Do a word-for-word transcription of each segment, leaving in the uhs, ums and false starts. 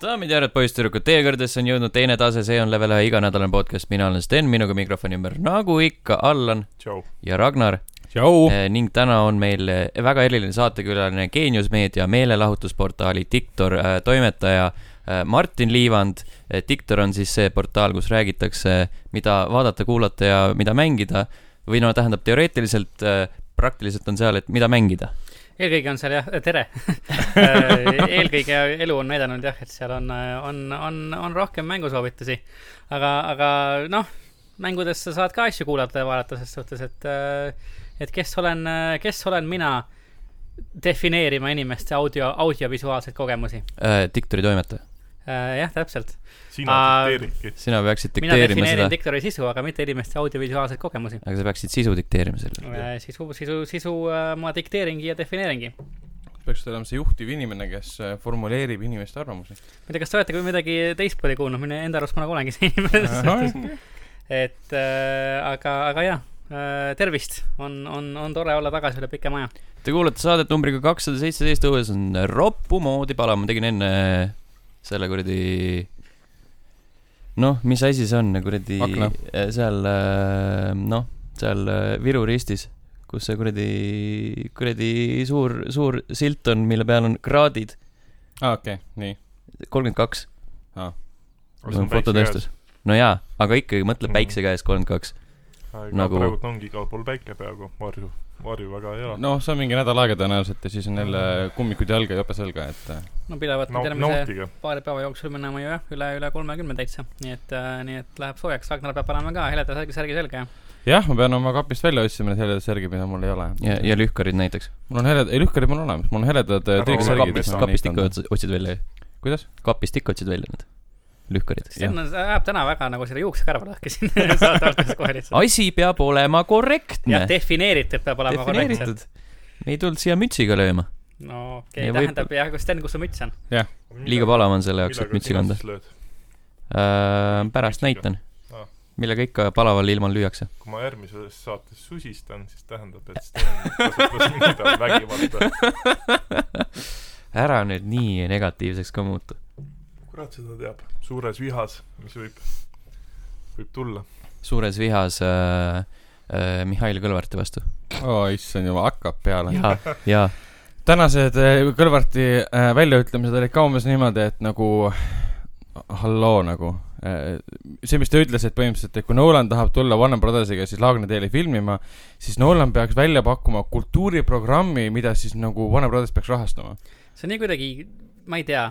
daamid ja härrad, poisttüdrukud, teie kõrdes on jõudnud teine tase, see on level ühe iganädalane podcast, mina olen Sten, minuga mikrofoni ümber nagu ikka Allan Tšau. ja Ragnar. Eh, ning täna on meil väga eriline saatekülaline Geenius Meedia meelelahutusportaali Diktor eh, toimetaja eh, Martin Liivand. eh, Diktor on siis see portaal, kus räägitakse, mida vaadata, kuulata ja mida mängida, või no tähendab teoreetiliselt, eh, praktiliselt on seal, et mida mängida. Eelkõige on seal jah, tere eelkõige elu on näidanud jah, et seal on, on, on, on rohkem mängusoovitusi, aga, aga noh, mängudest sa saad ka asju kuulata ja vaadata ses suhtes, et, et kes olen, kes olen mina defineerima inimeste audio, audiovisuaalseid kogemusi. äh, Diktori toimetaja. äh, jah, täpselt. Sina dikteeridki. Sina peaksid mina dikteerima defineerin seda, diktori sisu, aga mitte inimeste audiovisuaalseid kogemusi. aga sa peaksid sisu dikteerima selle. äh, sisu, sisu, sisu äh, ma dikteeringi ja defineeringi. Peaks olema see juhtiv inimene, kes formuleerib inimeste arvamusi. Ma tea, kas te olete kui midagi teistpidi kuulnud, mine enda arust ma nagu olengi see inimene. et äh, aga, aga jah, äh, tervist, on, on, on tore olla tagasi üle pike maja. Te kuulate saadet numbriga kakssada seitseteist, õues on roppu moodi pala, ma tegin enne selle kuradi, noh, mis asi see on, kuradi Akna. seal, noh, seal Viru ristis, kus see kuradi, kuradi suur, suur silt on, mille peal on kraadid. Ah, okei, okay, nii. kolmkümmend kaks. Ah. Fototõestus. No jaa, aga ikkagi mõtle päikse käes kolmkümmend kaks. Nagu... praegu ongi igal pool päike peaaegu, varju, varju väga ei ole. No see on mingi nädal aega tõenäoliselt ja siis on jälle kummikud jalga ja õppeselga, et no pidavat no, termise paari päeva jooksul minema ju jah, üle, üle kolmekümne täitsa, nii et, nii et läheb soojaks, Ragnar peab panema ka heleda särgi, särgi selga ja jah, ma pean oma kapist välja otsima need heledad särgi, mida mul ei ole ja, ja lühkarid näiteks. Mul on heledad, ei lühkarid mul on olemas, mul on heledad triiksärgid. Kapist, kapist ikka otsid välja. Kuidas? Kapist ikka otsid välja need lühkarid. See ajab täna väga nagu selle juuksekarva lahke siin saate alguses kohe lihtsalt. Asi peab olema korrektne. Ja defineeritud peab olema korrektselt. Me ei tulnud siia mütsiga lööma. No okei, okay, tähendab võib... jah, kus Sten, kus su müts on? Jah. Liiga palav on selle jaoks, et mütsi kanda. Äh, pärast näitan. Ah. Millega ikka palaval ilmal lüüakse. Kui ma järgmises saates susistan, siis tähendab, et Sten kasutas mida vägivalda. Ära nüüd nii negatiivseks ka muutu. Kurat seda teab. Suures vihas, mis võib, võib tulla. Suures vihas äh, äh, Mihhail Kõlvarti vastu. Oo, oh, issand juba hakkab peale. Ja, ja. Tänased Kõlvarti äh, väljaütlemised olid ka umbes niimoodi, et nagu halloo nagu äh, see, mis ta ütles, et põhimõtteliselt, et kui Nolan tahab tulla Warner Brothersiga siis Laagna teele filmima, siis Nolan peaks välja pakkuma kultuuriprogrammi, mida siis nagu Warner Brothers peaks rahastama. See on nii kuidagi, ma ei tea,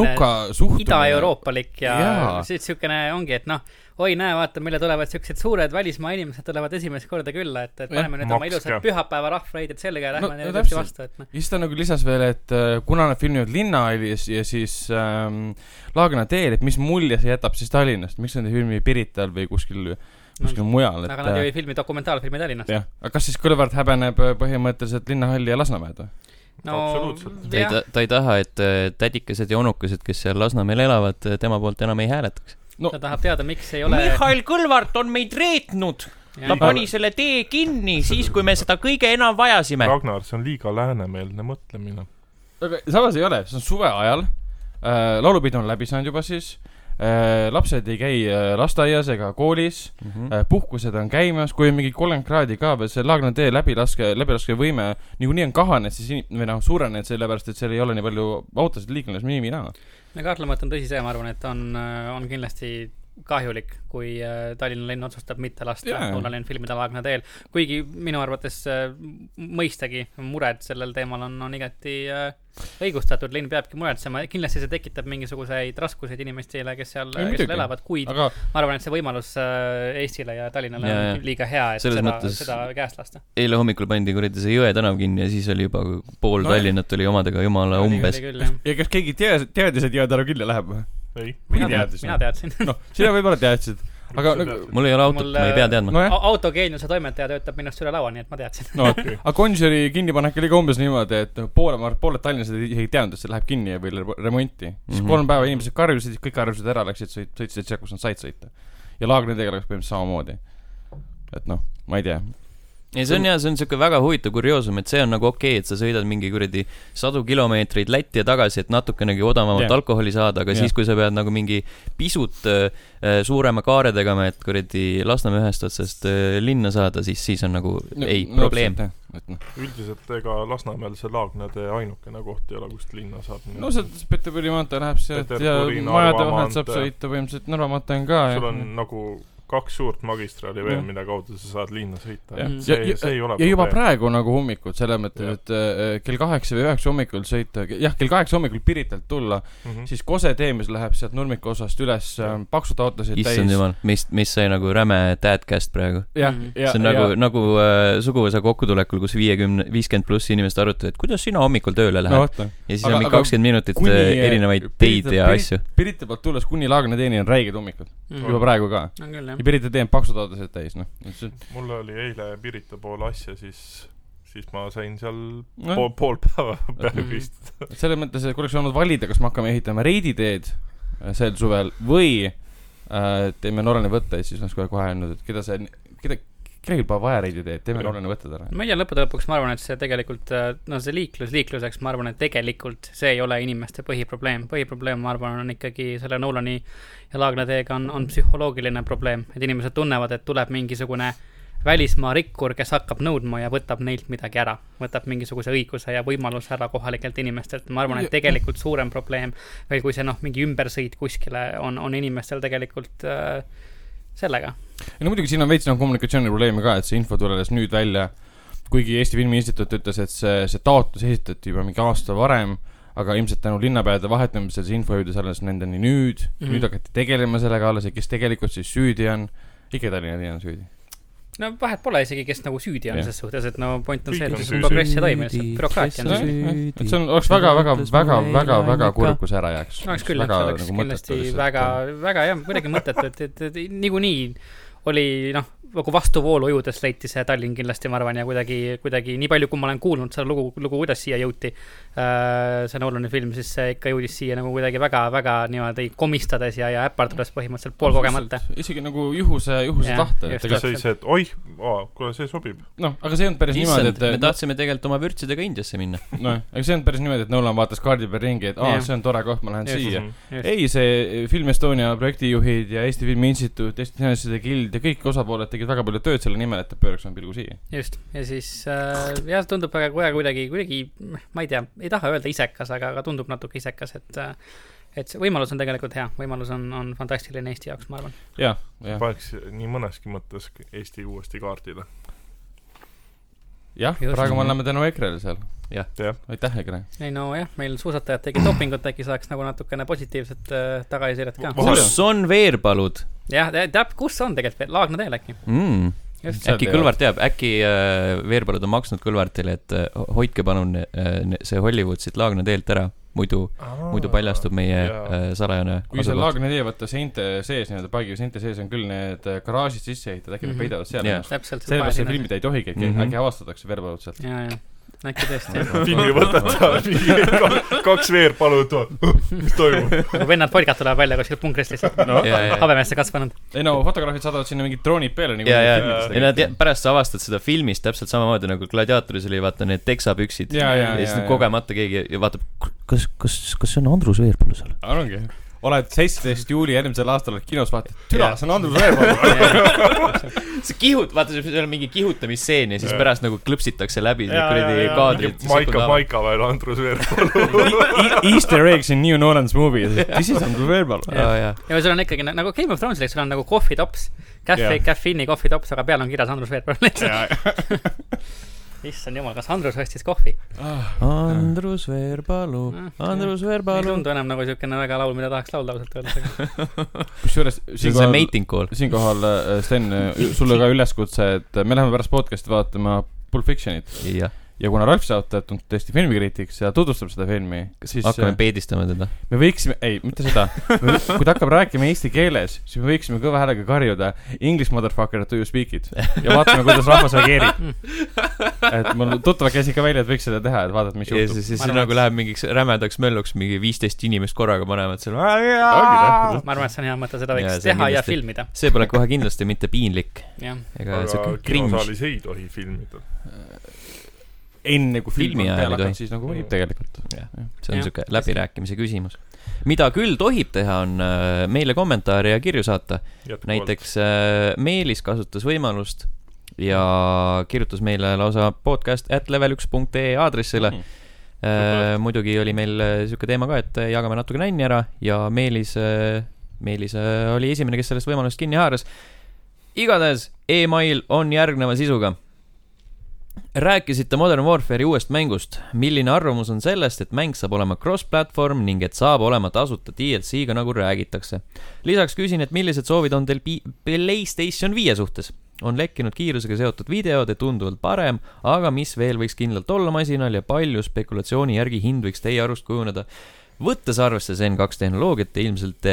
ida-euroopalik ja, ja. siis sükene ongi, et noh, oi näe, vaata, meile tulevad süksed suured välismaa inimesed tulevad esimest korda külla, et, et paneme nüüd oma ilusad pühapäeva rahvreided sellega ja lähme no, neile tõesti vastu. Et, no. Ja siis ta nagu lisas veel, et kuna nad filmivad Linnahallis ja siis ähm, Laagna teel, et mis mulje see jätab siis Tallinnast, miks nad ei filmi Pirital või kuskil, kuskil no, mujal. Aga et, nad ju ei filmi dokumentaalfilmi Tallinnast. Jah, aga kas siis Kõlvart häbeneb põhimõtteliselt Linnahalli ja Lasnamäed või? No, ta, ei ta, ta ei taha, et tädikesed ja onukesed, kes seal Lasnamäel elavad, tema poolt enam ei hääletaks. No. Ta tahab teada, miks ei ole... Mihhail Kõlvart on meid reetnud. Ja ta pani selle tee kinni siis, kui me seda kõige enam vajasime. Ragnar, see on liiga läänemeelne mõtlemine. Aga samas ei ole, see on suve ajal. Äh, laulupidu on läbi saanud juba siis. Äh, lapsed ei käi äh, lasteaias ega koolis, mm -hmm. äh, puhkused on käimas, kui on mingi kolmkümmend kraadi ka veel see Laagna tee läbilaske, läbilaske võime niikuinii on kahanenud, siis in, või noh, suurenenud sellepärast, et seal ei ole nii palju autosid liiklemas nii mina. Ja kahtlemata on tõsi see, ma arvan, et on, on kindlasti kahjulik, kui Tallinna linn otsustab mitte lasta yeah. Nolan filmida Laagna teel. Kuigi minu arvates mõistagi mured sellel teemal on, on igati õigustatud. Linn peabki muretsema. Kindlasti see tekitab mingisuguseid raskuseid inimestele, kes seal, kes seal elavad, kuid aga... ma arvan, et see võimalus Eestile ja Tallinnale ja, on liiga hea, et seda, mõttes... seda käest lasta. Eile hommikul pandi kuradi see Jõe tänav kinni ja siis oli juba pool no, Tallinnat oli omadega jumala umbes. Küll, ja kas keegi teadis, teadis et Jõe tänav kinni läheb või? Ei, mina, teadis, mina teadsin. No, sina võib-olla teadsid. Aga nagu, mul ei ole autot, mul, ma ei pea teadma. No, autogeeniuse toimetaja töötab minust üle laua, nii et ma teadsin. No, okay. Aga Gonsiori kinnipanek oli ka umbes niimoodi, et poole, pooled Tallinnased ei teadnud, et see läheb kinni või remonti. Siis mm-hmm. kolm päeva inimesed karjusid, kõik arvusid ära, läksid, sõitsid seal, kus nad said sõita. Ja Laagna tegelega põhimõtteliselt samamoodi. Et noh, ma ei tea. ja see on jah, see on siuke väga huvitav kurioosum, et see on nagu okei okay,, et sa sõidad mingi kuradi sadu kilomeetreid Lätti ja tagasi, et natukenegi odavamalt yeah. alkoholi saada, aga yeah. siis, kui sa pead nagu mingi pisut äh, suurema kaare tegema, et kuradi Lasnamäe ühest otsast äh, linna saada, siis siis on nagu no, ei, no, probleem. No. Üldiselt ega Lasnamäel see Laagnade ainukene koht ei ole, kust linna saab. No see Peterburi maantee läheb sealt ja majade vahelt saab sõita põhimõtteliselt Narva maantee on ka. Sul on ja. nagu kaks suurt magistraali veel, mida kaudu sa saad linna sõita. Ja, see, ja, see ei ole ja probleem. Juba praegu nagu hommikud, selle mõttes, et äh, kell kaheksa või üheksa hommikul sõita, jah, kell kaheksa hommikul Piritalt tulla, mm -hmm. siis Kose tee, mis läheb sealt Nurmiku osast üles, äh, paksud autosid täis. Issand jumal, mis, mis sai nagu räme dadcast praegu. Ja, mm -hmm. ja, see on ja, nagu, ja. nagu äh, suguvõsa kokkutulekul, kus viiekümne, viiskümmend pluss inimest arutavad, et kuidas sina hommikul tööle lähed. No, ja siis aga, on mingi kakskümmend minutit kuni, erinevaid teid ja Pirit, asju. Pirita poolt tulles kuni Laagna teeni on räiged hommikud. Mm -hmm. Juba praegu ka. Ja Pirita tee on paksud autosid täis, noh. Mul oli eile Pirita pool asja, siis siis ma sain seal no. pool, pool päeva peale pistada. Selles mõttes, et kui oleks olnud valida, kas me hakkame ehitama reiditeed sel suvel või äh, teeme Norrani võtteid, siis oleks kohe kohe öelnud, et keda see, keda kellelgi pole vaja reiditeed, teeme Norrani võtted ära. Ma ei tea, lõppude lõpuks ma arvan, et see tegelikult, no see liiklus liikluseks, ma arvan, et tegelikult see ei ole inimeste põhiprobleem. Põhiprobleem, ma arvan, on ikkagi selle Nolani ja Laagna teega on, on psühholoogiline probleem, et inimesed tunnevad, et tuleb mingisugune välismaa rikkur, kes hakkab nõudma ja võtab neilt midagi ära, võtab mingisuguse õiguse ja võimaluse ära kohalikelt inimestelt. Ma arvan, et tegelikult suurem probleem, veel kui see noh, mingi ümbersõit kuskile on, on inimestel tegelikult äh, sellega. Ja no muidugi siin on veits nagu kommunikatsiooni probleemi ka, et see info tuleles nüüd välja, kuigi Eesti Filmi Instituut ütles, et see, see taotlus esitati juba mingi aasta varem, aga ilmselt tänu linnapeade vahetamisel see info jõudis alles nendeni nüüd, mm -hmm. nüüd hakati tegelema sellega alles ja kes tegelikult siis süüdi on, ikka Tallinna linn on süüdi. No vahet pole isegi, kes nagu süüdi on ses suhtes, et no point on see, et see progressi toimil, see bürokraatia on süüdi. Et see on, oleks väga, väga, väga, väga, väga kurb, kui see ära jääks. No oleks küll, see oleks kindlasti väga, väga jah, kuidagi mõttetu, et, et, et niikuinii oli, noh, nagu vastuvoolu ujudes leiti see Tallinn kindlasti, ma arvan, ja kuidagi, kuidagi nii palju, kui ma olen kuulnud seda lugu, lugu kuidas siia jõuti, see Nolani film, siis see ikka jõudis siia nagu kuidagi väga, väga niimoodi komistades ja, ja äppardades põhimõtteliselt pool kogemata. Isegi nagu juhuse, juhuse ja, tahte. Et ega see, et oih, aa, kuule, see sobib. Noh, aga see on päris Issand, niimoodi, et... Me tahtsime tegelikult oma vürtsidega Indiasse minna. No, aga see on päris niimoodi, et Nolan vaatas kaardi peal ringi, et aa, see on tore koht, ma lähen just, siia. Just. Ei, see Film Estonia projektijuhid ja Eesti Filmi Instituut, Eesti Filmi Guild ja kõik osapooled tegid väga palju tööd selle nimel, et ta pööraks on pilgu siia. Just, ja siis äh, jah, tundub väga kuidagi, kuidagi, ma ei tea, ei taha öelda isekas, aga, aga tundub natuke isekas, et et see võimalus on tegelikult hea, võimalus on, on fantastiline Eesti jaoks, ma arvan. Jah, jah. Paneks nii mõneski mõttes Eesti uuesti kaardile. Jah, just, praegu me oleme tänu Ekrele seal. Jah, aitäh Ekre. Ei no jah, meil suusatajad tegid dopingut, äkki saaks nagu natukene positiivset äh, tagasisidet ka. Kus on Veerpalud? Jah, teab, kus on tegelikult Laagna teel äkki mm. Äkki Kõlvart teab, äkki äh, Veerpalud on maksnud Kõlvartile, et äh, hoidke palun äh, see Hollywood siit Laagna teelt ära, muidu, Aa, muidu paljastub meie äh, salajane kui see Laagna tee võtta seinte sees, nii-öelda paigi seinte sees on küll need garaažid sisse ehitada, äkki mm -hmm. peidavad seal yeah. sellepärast see filmid ei tohigi, äkki, mm -hmm. äkki avastatakse Veerpalud sealt ja, ja. Äkki tõesti filmi võtad kaks Veerpalud mis toimub vennad podkad tuleb välja kuskil punkrist lihtsalt no. Habemeesse kasvanud ei no fotograafid saadavad sinna mingid droonid peale nagu ja, ja, ja, ja nad pärast sa avastad seda filmist täpselt samamoodi nagu Gladiatoris oli vaata need teksapüksid ja, ja, ja, ja siis kogemata keegi vaatab kas, kas, kas see on Andrus Veerpalu seal ongi oled seitseteist juuli järgmisel aastal oled kinos vaatad türa, see on Andrus Veerpalu see kihut, vaata see on mingi kihutamisseen ja siis ja. Pärast nagu klõpsitakse läbi kuradi kaadrid Maika, Maika veel Andrus Veerpalu Easter eggs in New Nolan's movie this is Andrus Veerpalu ja, ja. ja sul on ikkagi nagu Game of Thrones sul on nagu coffee tops Caffe, caffeine'i coffee tops aga peal on kirjas Andrus Veerpalu issand jumal, kas Andrus ostis kohvi? Andrus Veerpalu, Andrus Veerpalu. Ei tundu enam nagu siukene väga laul, mida tahaks laulda ausalt öelda. Kusjuures see on see mating call. Siinkohal, Sten, sulle ka üleskutse, et me läheme pärast podcasti vaatama Pulp Fictionit. Ja. ja kuna Ralf Sautet on tõesti filmikriitiks ja tutvustab seda filmi, siis hakkame peedistama teda. Me võiksime, ei, mitte seda. Me, kui ta hakkab rääkima eesti keeles, siis me võiksime kõva häälega karjuda English motherfucker, do you speak it? Ja vaatame, kuidas rahvas reageerib. Et mul tuttava käsi ka välja, et võiks seda teha, et vaadata, mis juhtub. Ja siis see nagu läheb mingiks rämedaks mölluks, mingi viisteist inimest korraga panevad seal. Ma arvan, et see on hea mõte, seda võiks ja, teha ja filmida. See pole kohe kindlasti mitte piinlik. Aga kinosaalis ei tohi filmida. Enne kui film filmi on peale hakanud, siis nagu võib tegelikult. Ja, see on siuke läbirääkimise küsimus. Mida küll tohib teha, on meile kommentaare ja kirju saata. Jätkuvalt. Näiteks Meelis kasutas võimalust ja kirjutas meile lausa podcast at level üks punkt ee aadressile. Mm-hmm. Äh, muidugi oli meil siuke teema ka, et jagame natuke nänni ära ja Meelis, Meelis oli esimene, kes sellest võimalust kinni haaras. Igatahes e-mail on järgneva sisuga. Rääkisite Modern Warfare'i uuest mängust. Milline arvamus on sellest, et mäng saab olema cross-platform ning et saab olema tasuta D L C-ga nagu räägitakse? Lisaks küsin, et millised soovid on teil PlayStation viie suhtes? On lekkinud kiirusega seotud videod ja tunduvalt parem, aga mis veel võiks kindlalt olla masinal ja palju spekulatsiooni järgi hind võiks teie arust kujuneda? Võttes arvesse Zen kaks tehnoloogiat ja ilmselt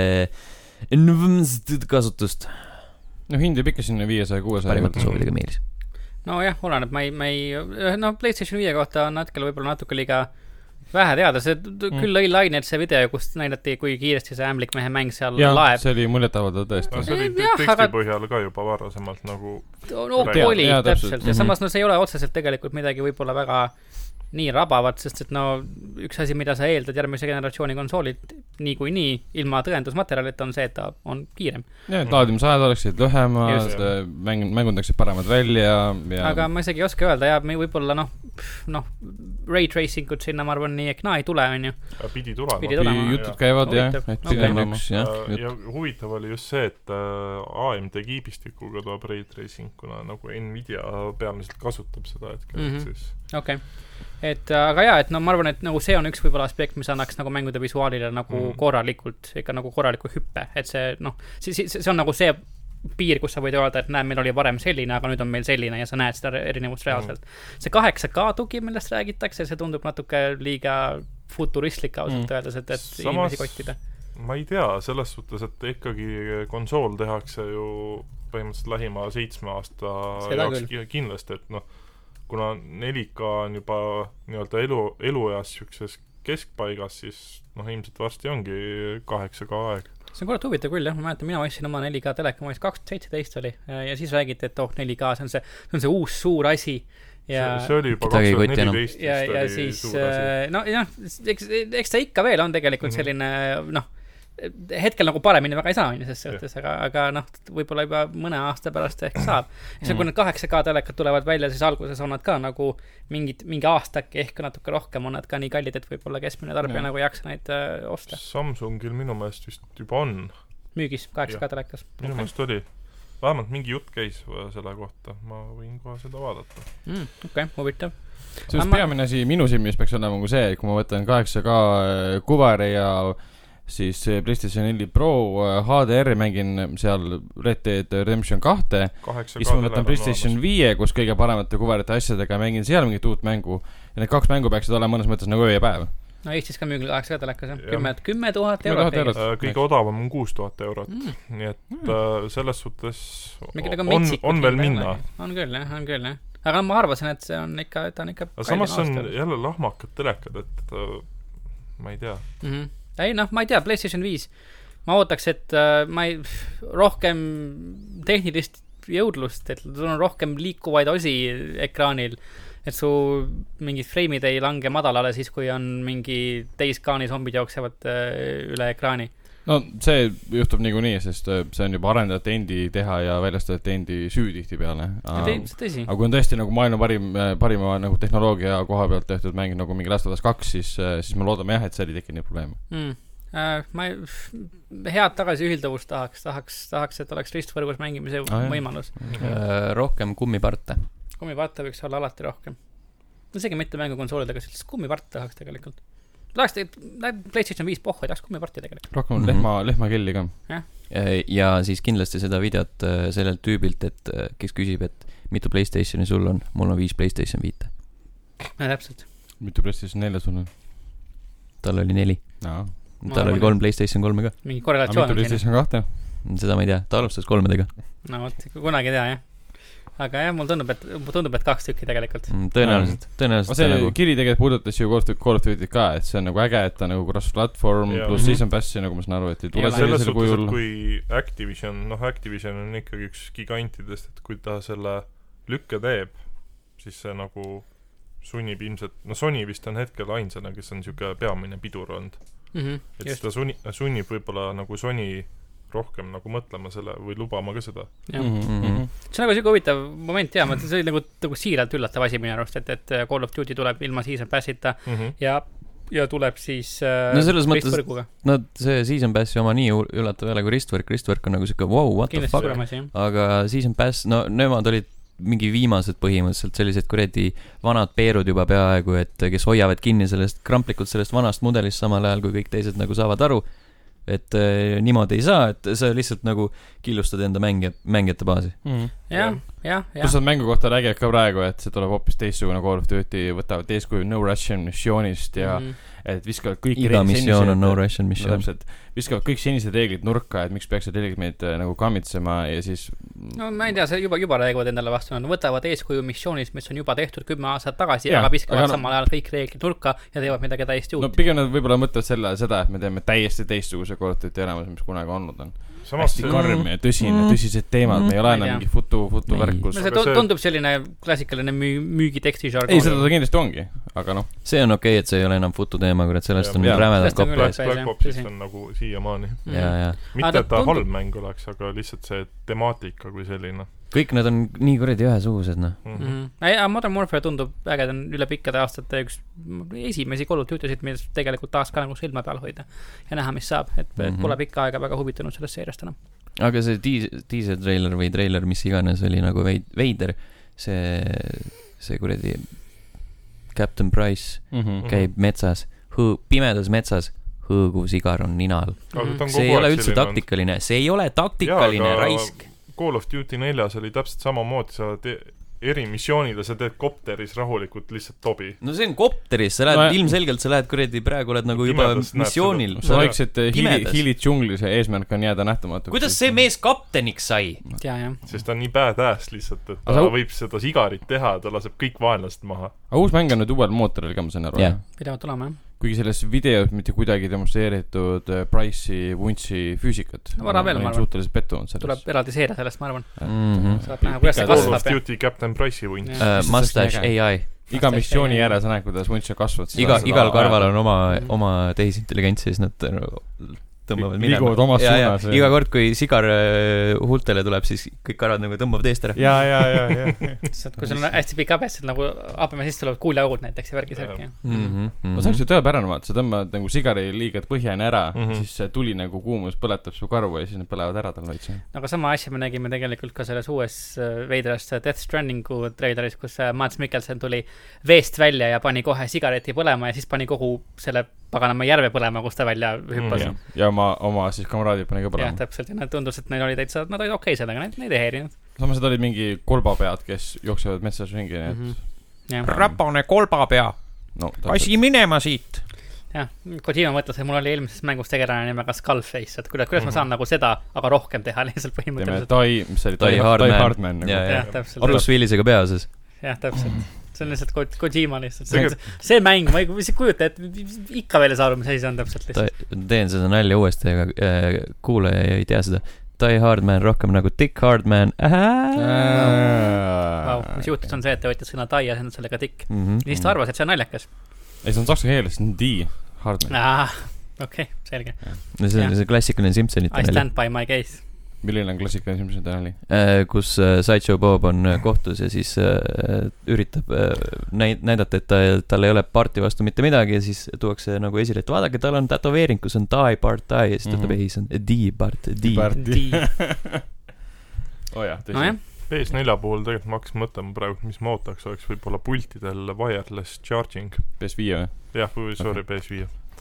eh, kasutust. No hind võib ikka sinna viiesaja kuuesaja parimate soovidega Meelis. No jah, oleneb, ma ei, ma ei, no PlayStation viie kohta on hetkel võib-olla natuke liiga vähe teada, see mm. küll lõi laineid see video, kus näidati, kui kiiresti see ämblikmehe mäng seal ja, laeb. See oli muljetavaldada tõesti. No, see oli teksti aga... põhjal ka juba varasemalt nagu no, oli ja, täpselt, täpselt. Ja samas no see ei ole otseselt tegelikult midagi võib-olla väga nii rabavat, sest et no üks asi, mida sa eeldad järgmise generatsiooni konsoolid nii kui nii, ilma tõendusmaterjalita on see, et ta on kiirem. Ja, et laadimisajad oleksid lühemad, mäng, mängundaksid paremad välja ja... Aga ma isegi ei oska öelda ja me võib-olla noh, noh, ray tracing ut sinna ma arvan nii ehk naa ei tule, on ju. Pidi tulema. Pidi tulema. Jutud käivad, jah. Okay. Ja, ja huvitav oli just see, et A M D kiibistikuga tuleb ray tracing, kuna nagu Nvidia peamiselt kasutab seda hetkel mm-hmm. siis. Okei. Okay. Et aga jaa, et no ma arvan, et nagu see on üks võib-olla aspekt, mis annaks nagu mängude visuaalile nagu mm. korralikult, ikka nagu korraliku hüppe, et see noh, see, see, see on nagu see piir, kus sa võid öelda, et näe, meil oli varem selline, aga nüüd on meil selline ja sa näed seda erinevust reaalselt. Mm. See kaheksa K tugi, millest räägitakse, see tundub natuke liiga futuristlik ausalt mm. öeldes, et, et samas, inimesi kottida. Ma ei tea, selles suhtes, et ikkagi konsool tehakse ju põhimõtteliselt lähima seitsme aasta jaoks küll. Kindlasti, et noh, kuna neli K on juba nii-öelda elu, elueas sükses keskpaigas, siis noh, ilmselt varsti ongi kaheksa K aeg. See on korrat huvitav küll, jah, ma mäletan, mina ostsin oma neli K teleka, ma kaks tuhat seitseteist oli ja siis räägiti, et oh, neli K, see on see, see, on see uus suur asi ja see, see oli juba kaks tuhat neliteist ja, ja siis, no jah, eks, eks ta ikka veel on tegelikult selline, noh, hetkel nagu paremini väga ei saa selles suhtes, aga, aga noh, võib-olla juba mõne aasta pärast ehk saab. Ja see, kui need kaheksa K telekad tulevad välja, siis alguses on nad ka nagu mingid, mingi aastaki ehk natuke rohkem on nad ka nii kallid, et võib-olla keskmine tarbija ja. Nagu ei jaksa neid äh, osta. Samsungil minu meelest vist juba on. Müügis kaheksa K telekas. Minu meelest oli. Vähemalt mingi jutt käis selle kohta. Ma võin kohe seda vaadata. Mm, okei, okay, huvitav. See on peamine asi minu silmis peaks olema see, kui ma võtan kaheksa K kuvari ja siis PlayStation neli Pro H D R mängin seal Red Dead Redemption kaks siis ma võtan PlayStation viie, kus kõige paremate kuvarite asjadega mängin seal mingit uut mängu ja need kaks mängu peaksid olema mõnes mõttes nagu öö ja päev. No Eestis ka müügil kaheksa telekas, kümme tuhat eurot. Kõige odavam on kuus tuhat eurot, mm. nii et mm. selles suhtes on, on veel minna. On küll, jah, on küll, jah. Aga ma arvasin, et see on ikka, ta on ikka samas on jälle lahmakad telekad, et ma ei tea. Mhm. Ei, noh, ma ei tea, PlayStation viis ma ootaks, et äh, ma ei, rohkem tehnilist jõudlust, et sul on rohkem liikuvaid osi ekraanil, et su mingid freimid ei lange madalale siis, kui on mingi teiskaani zombid jooksevad äh, üle ekraani. No see juhtub niikuinii, sest see on juba arendajate endi teha ja väljastajate endi süü tihti peale. Aga kui on tõesti nagu maailma parim, parima nagu tehnoloogia koha pealt tehtud mäng nagu mingi Last of Us kaks, siis, siis me loodame jah, et see oli tekkinud nii probleeme. Mm. Äh, ma ei, head tagasi ühildavust tahaks, tahaks, tahaks, et oleks ristvõrgus mängimise ah, võimalus. Äh, rohkem kummiparte. Kummiparte võiks olla alati rohkem. Isegi mitte mängukonsoolidega, siis kummiparte tahaks tegelikult. Tahaks PlayStation viis pohhu, tahaks kummiparti tegelikult. Rohkem mm-hmm. lehma, lehma kelli ka. Ja. ja siis kindlasti seda videot sellelt tüübilt, et kes küsib, et mitu PlayStationi sul on, mul on viis PlayStation viite. ja täpselt. Mitu PlayStation nelja sul on? Tal oli neli no. Tal oli kolm PlayStation kolme ka. Mingi korrelatsioon mitu PlayStation kahte? Seda ma ei tea, ta alustas kolmedega. No võt, kunagi ei tea jah. Aga jah, mul tundub, et, tundub, et kaks tükki tegelikult. Tõenäoliselt, tõenäoliselt see nagu... kiri tegelikult puudutas ju Call of Duty ka, et see on nagu äge, et ta nagu cross-platform pluss Season Passi, nagu ma saan aru, et ei tule sellisel kujul. Kui Activision, noh Activision on ikkagi üks gigantidest, et kui ta selle lükke teeb, siis see nagu sunnib ilmselt, no Sony vist on hetkel ainsana, kes on niisugune peamine pidur olnud. Mm-hmm, et just. Seda sunni, sunnib võib-olla nagu Sony rohkem nagu mõtlema selle või lubama ka seda. Mm-hmm. See on nagu siuke huvitav moment, jah, see oli nagu, nagu siiralt üllatav asi minu arust, et, et Call of Duty tuleb ilma Season Passita mm-hmm. ja, ja tuleb siis äh, no selles mõttes, no see Season Passi oma nii üllatav jälle kui Ristwork, Ristwork on nagu siuke wow, what kindlasti the fuck, asi, aga Season Pass, no nemad olid mingi viimased põhimõtteliselt sellised kuredi vanad peerud juba peaaegu, et kes hoiavad kinni sellest kramplikult sellest vanast mudelist samal ajal, kui kõik teised nagu saavad aru, et äh, niimoodi ei saa, et sa lihtsalt nagu killustad enda mängijat, mängijate baasi. Mm-hmm. jah, jah, jah. Plus on mängu kohta räägib ka praegu, et see tuleb hoopis teistsugune Call of Duty, võtavad eeskuju No Russian missioonist ja mm-hmm. et viskavad kõik iga missioon on No Russian missioon. No, viskavad kõik senised reeglid nurka, et miks peaks need reeglid meid äh, nagu kammitsema ja siis no ma ei tea, see juba, juba räägivad endale vastu, nad võtavad eeskuju missioonist, mis on juba tehtud kümme aastat tagasi, aga viskavad aga samal ajal kõik reeglid nurka ja teevad midagi täiesti uut. No pigem nad võib-olla mõtlevad selle, seda, et me teeme täiesti teistsuguse Call of Duty elamus, mis kunagi olnud on. Samas hästi karm ja tõsine mm., tõsised teemad mm., me ei ole enam mingi futu, futu värkus. No see tundub selline klassikaline müü, müügiteksti žargoon. Ei, seda ta kindlasti ongi, aga noh. See on okei, okay, et see ei ole enam futu teema, kurat, sellest on rämedalt koppeis. Black Opsist on nagu siiamaani. Mitte, et ta halb mäng oleks, aga lihtsalt see temaatika kui selline. Kõik nad on nii kuradi ühesugused, noh. Mm-hmm. Ja Modern Warfare tundub äge, ta on üle pikkade aastate üks esimesi Call of Duty'sid, mis tegelikult taas ka nagu silma peal hoida ja näha, mis saab, et mm-hmm. pole pikka aega väga huvitanud sellest seeriast enam. Aga see teaser trailer või trailer, mis iganes oli nagu veider, see, see kuradi Captain Price mm-hmm. käib metsas, hõ, pimedas metsas, hõõgu sigar on ninal. Mm-hmm. See ei ole üldse taktikaline, see ei ole taktikaline ja, raisk. Call of Duty neljas oli täpselt samamoodi, sa te- erimissioonid ja sa teed kopteris rahulikult lihtsalt tobi. No see on kopteris, sa lähed no, ilmselgelt, sa lähed kuradi, praegu oled nagu juba missioonil. Sa vaikselt hiilid, hiilid džunglis ja eesmärk on jääda nähtamatuks. Kuidas see mees kapteniks sai? Ja, ja. Sest ta on nii badass lihtsalt, et ta Asa... võib seda sigarit teha, ta laseb kõik vaenlast maha. Aga uus mäng on nüüd uuel mootoril ka, ma saan aru. Yeah. Pidevalt olema, jah. Kuigi selles videos mitte kuidagi demonstreeritud Price'i vuntsi füüsikat. No vara veel, ma arvan. Suhteliselt pettunud sellest. Tuleb eraldi seeria sellest, ma arvan. Mm-hmm. Saab näha, kuidas see kasvab. Call of Duty Captain Price'i vunt. Uh, mustache A I. Iga missiooni järel sa näed, kuidas vuntsi kasvad. Iga, igal karval on oma, oma tehisintelligents, siis nad tõmbavad minema. Oma ja, ja, iga kord, kui sigar uh, huultele tuleb, siis kõik karvad nagu tõmbavad eest ära. Ja, ja, ja, ja. Kui sul on hästi pikk abes, nagu abeme siis tulevad kuuleaugud näiteks ja värgi särki. Mm-hmm. Ma saaks ju tõepärane vaata, sa tõmbad nagu sigari liiga põhjani ära, mm-hmm. siis see tuli nagu kuumus põletab su karvu ja siis need põlevad ära tal vaitse. Aga sama asja me nägime tegelikult ka selles uues veidras Death Strandingu traileris, kus Mads Mikkelsen tuli veest välja ja pani kohe sigareti põlema ja siis pani kogu selle paganama järve põlema, kus ta välja hüppas. Mm, ja oma, oma siis kamraadid pani ka põlema. Jah, täpselt. Ja nad tundus, et neil oli täitsa, nad olid okei sellega, neid, neid ei heerinud. Samas olid mingi kolbapead, kes jooksevad metsas ringi. Mm-hmm. Rapane kolbapea. No, asi minema siit. Jah, Kojima mõtles, et mul oli eelmises mängus tegelane nimega Skullface, et kuidas, kuidas mm-hmm. ma saan nagu seda, aga rohkem teha lihtsalt põhimõtteliselt. Tai, mis oli Tai Hardman. Ja, ja, ja. Bruce Willisega peases. Jah, täpselt. See on lihtsalt Kojima lihtsalt. See, see, see mäng, ma ei kujuta, et ikka veel ei saa aru, mis asi on täpselt lihtsalt. Ta, teen seda nalja uuesti, aga äh, kuule ei tea seda. Die Hardman rohkem nagu Dick Hardman. Wow, mis juhtus on see, et te võttis sõna Die ja see on sellega Dick. Mm-hmm. Siis ta arvas, et see on naljakas. Ei, see on saksa keeles, see on Die Hardman. Ah, okei, okay, selge. No see on see klassikaline Simpsonite I stand by my case. Milline on klassikaline Simpsonite nali? Äh, kus äh, Sideshow Bob on äh, kohtus ja siis äh, üritab äh, näid- näidata, et ta, tal ei ole parti vastu mitte midagi ja siis tuuakse nagu esile, et vaadake, tal on tätoveering, kus on Die, Bart, Die ja siis mm-hmm. ta ei, see on D, Bart, D. Oh jah, tõsi. No jah. P S neli puhul tegelikult ma hakkasin mõtlema praegu, mis ma ootaks, oleks võib-olla pultidel wireless charging. P S viis või? Jah, või sorry, okay. P S viis.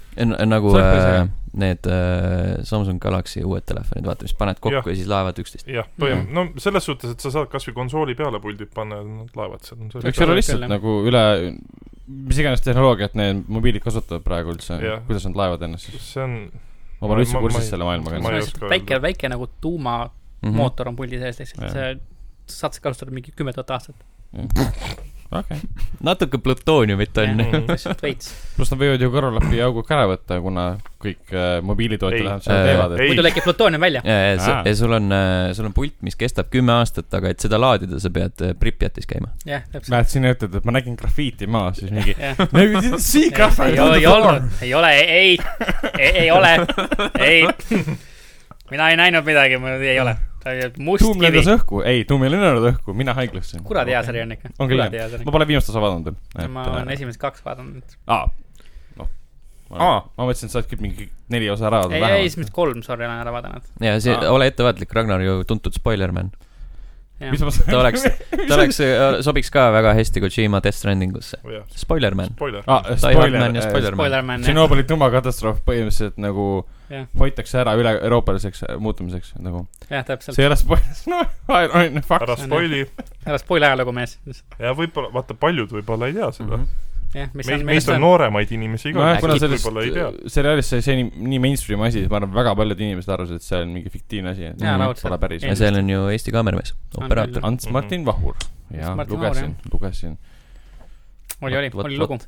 nagu äh, need äh, Samsung Galaxy uued telefonid, vaata, mis paned kokku ja, ja siis laevad üksteist. jah, põhim- mm. no selles suhtes, et sa saad kas või konsooli peale puldid panna ja nad laevad seal. Eks ole lihtsalt peale. Nagu üle, mis iganes tehnoloogiat need mobiilid kasutavad praegu üldse, ja. Kuidas nad laevad ennast siis? See on... Ma pole üldse kursis selle maailmaga. Väike, väike nagu tuuma mm-hmm. mootor on puldi sees lihtsalt, see saad sa kasutada mingi kümme tuhat aastat. Okay. Natuke plutooniumit on. Plus nad võivad ju kõrvalappi augud kära võtta, kuna kõik äh, mobiilitooted lähevad seda teevad. Et... muidu lekib plutoonium välja. Ja, ja, ja, ja sul, on, äh, sul on pult, mis kestab kümme aastat, aga et seda laadida, sa pead äh, Pripjatis käima. Jah, täpselt. Lähed sinna ütled, et ma nägin grafiiti maa, siis mingi see grafiiti. Ei ole, ei ole, ei, ei, ei ole, ei. Mina ei näinud midagi, ma ei ole. Tuum lendas õhku, ei, tuum ei lennanud õhku, mina haiglasse. Kuradi hea sari on ikka. On küll jah, ma pole viimast osa vaadanud. Ma olen esimesed kaks vaadanud. Aa, noh, ma mõtlesin, et sa oled küll mingi neli osa ära. Ei, ei, esimesed kolm, sorry, olen ära vaadanud. Ja see, ole ettevaatlik, Ragnar ju tuntud Spoilerman. Mis ma saan? Ta oleks, ta oleks, sobiks ka väga hästi Kojima Death Strandingusse. Spoilerman. Spoiler. Ah, spoiler, Spoilerman. Tšernobõli tuumakatastroof põhimõtteliselt nagu yeah. hoitakse ära üle euroopaliseks muutumiseks nagu. Jah, täpselt. See ei ole spoiler. No, on fakt. Ära spoili. Ära spoili ajalugu mees. Ja võib-olla, vaata, paljud võib-olla ei tea seda. Mm-hmm. Yeah, mis Me, on, meist on nooremaid inimesi iga no, võib-olla ei tea. Seriaalis see, see nii, nii mainstream asi, ma arvan, väga paljud inimesed arvasid, et see on mingi fiktiivne asi. Ja, pole päris. Ja seal on ju Eesti kaameramees, operaator. Ants Martin Vahur. Ja, lugesin, lugesin. Oli, oli, oli lugu.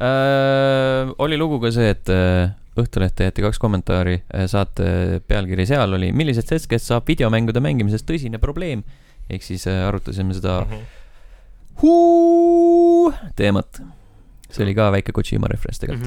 Äh, oli lugu ka see, et äh, Õhtulehte jäeti kaks kommentaari äh, saate pealkiri seal oli, millisest hetkest saab videomängude mängimisest tõsine probleem. Ehk siis äh, arutasime seda uh-huh. huu teemat. See oli ka väike Kojima reference tegelikult.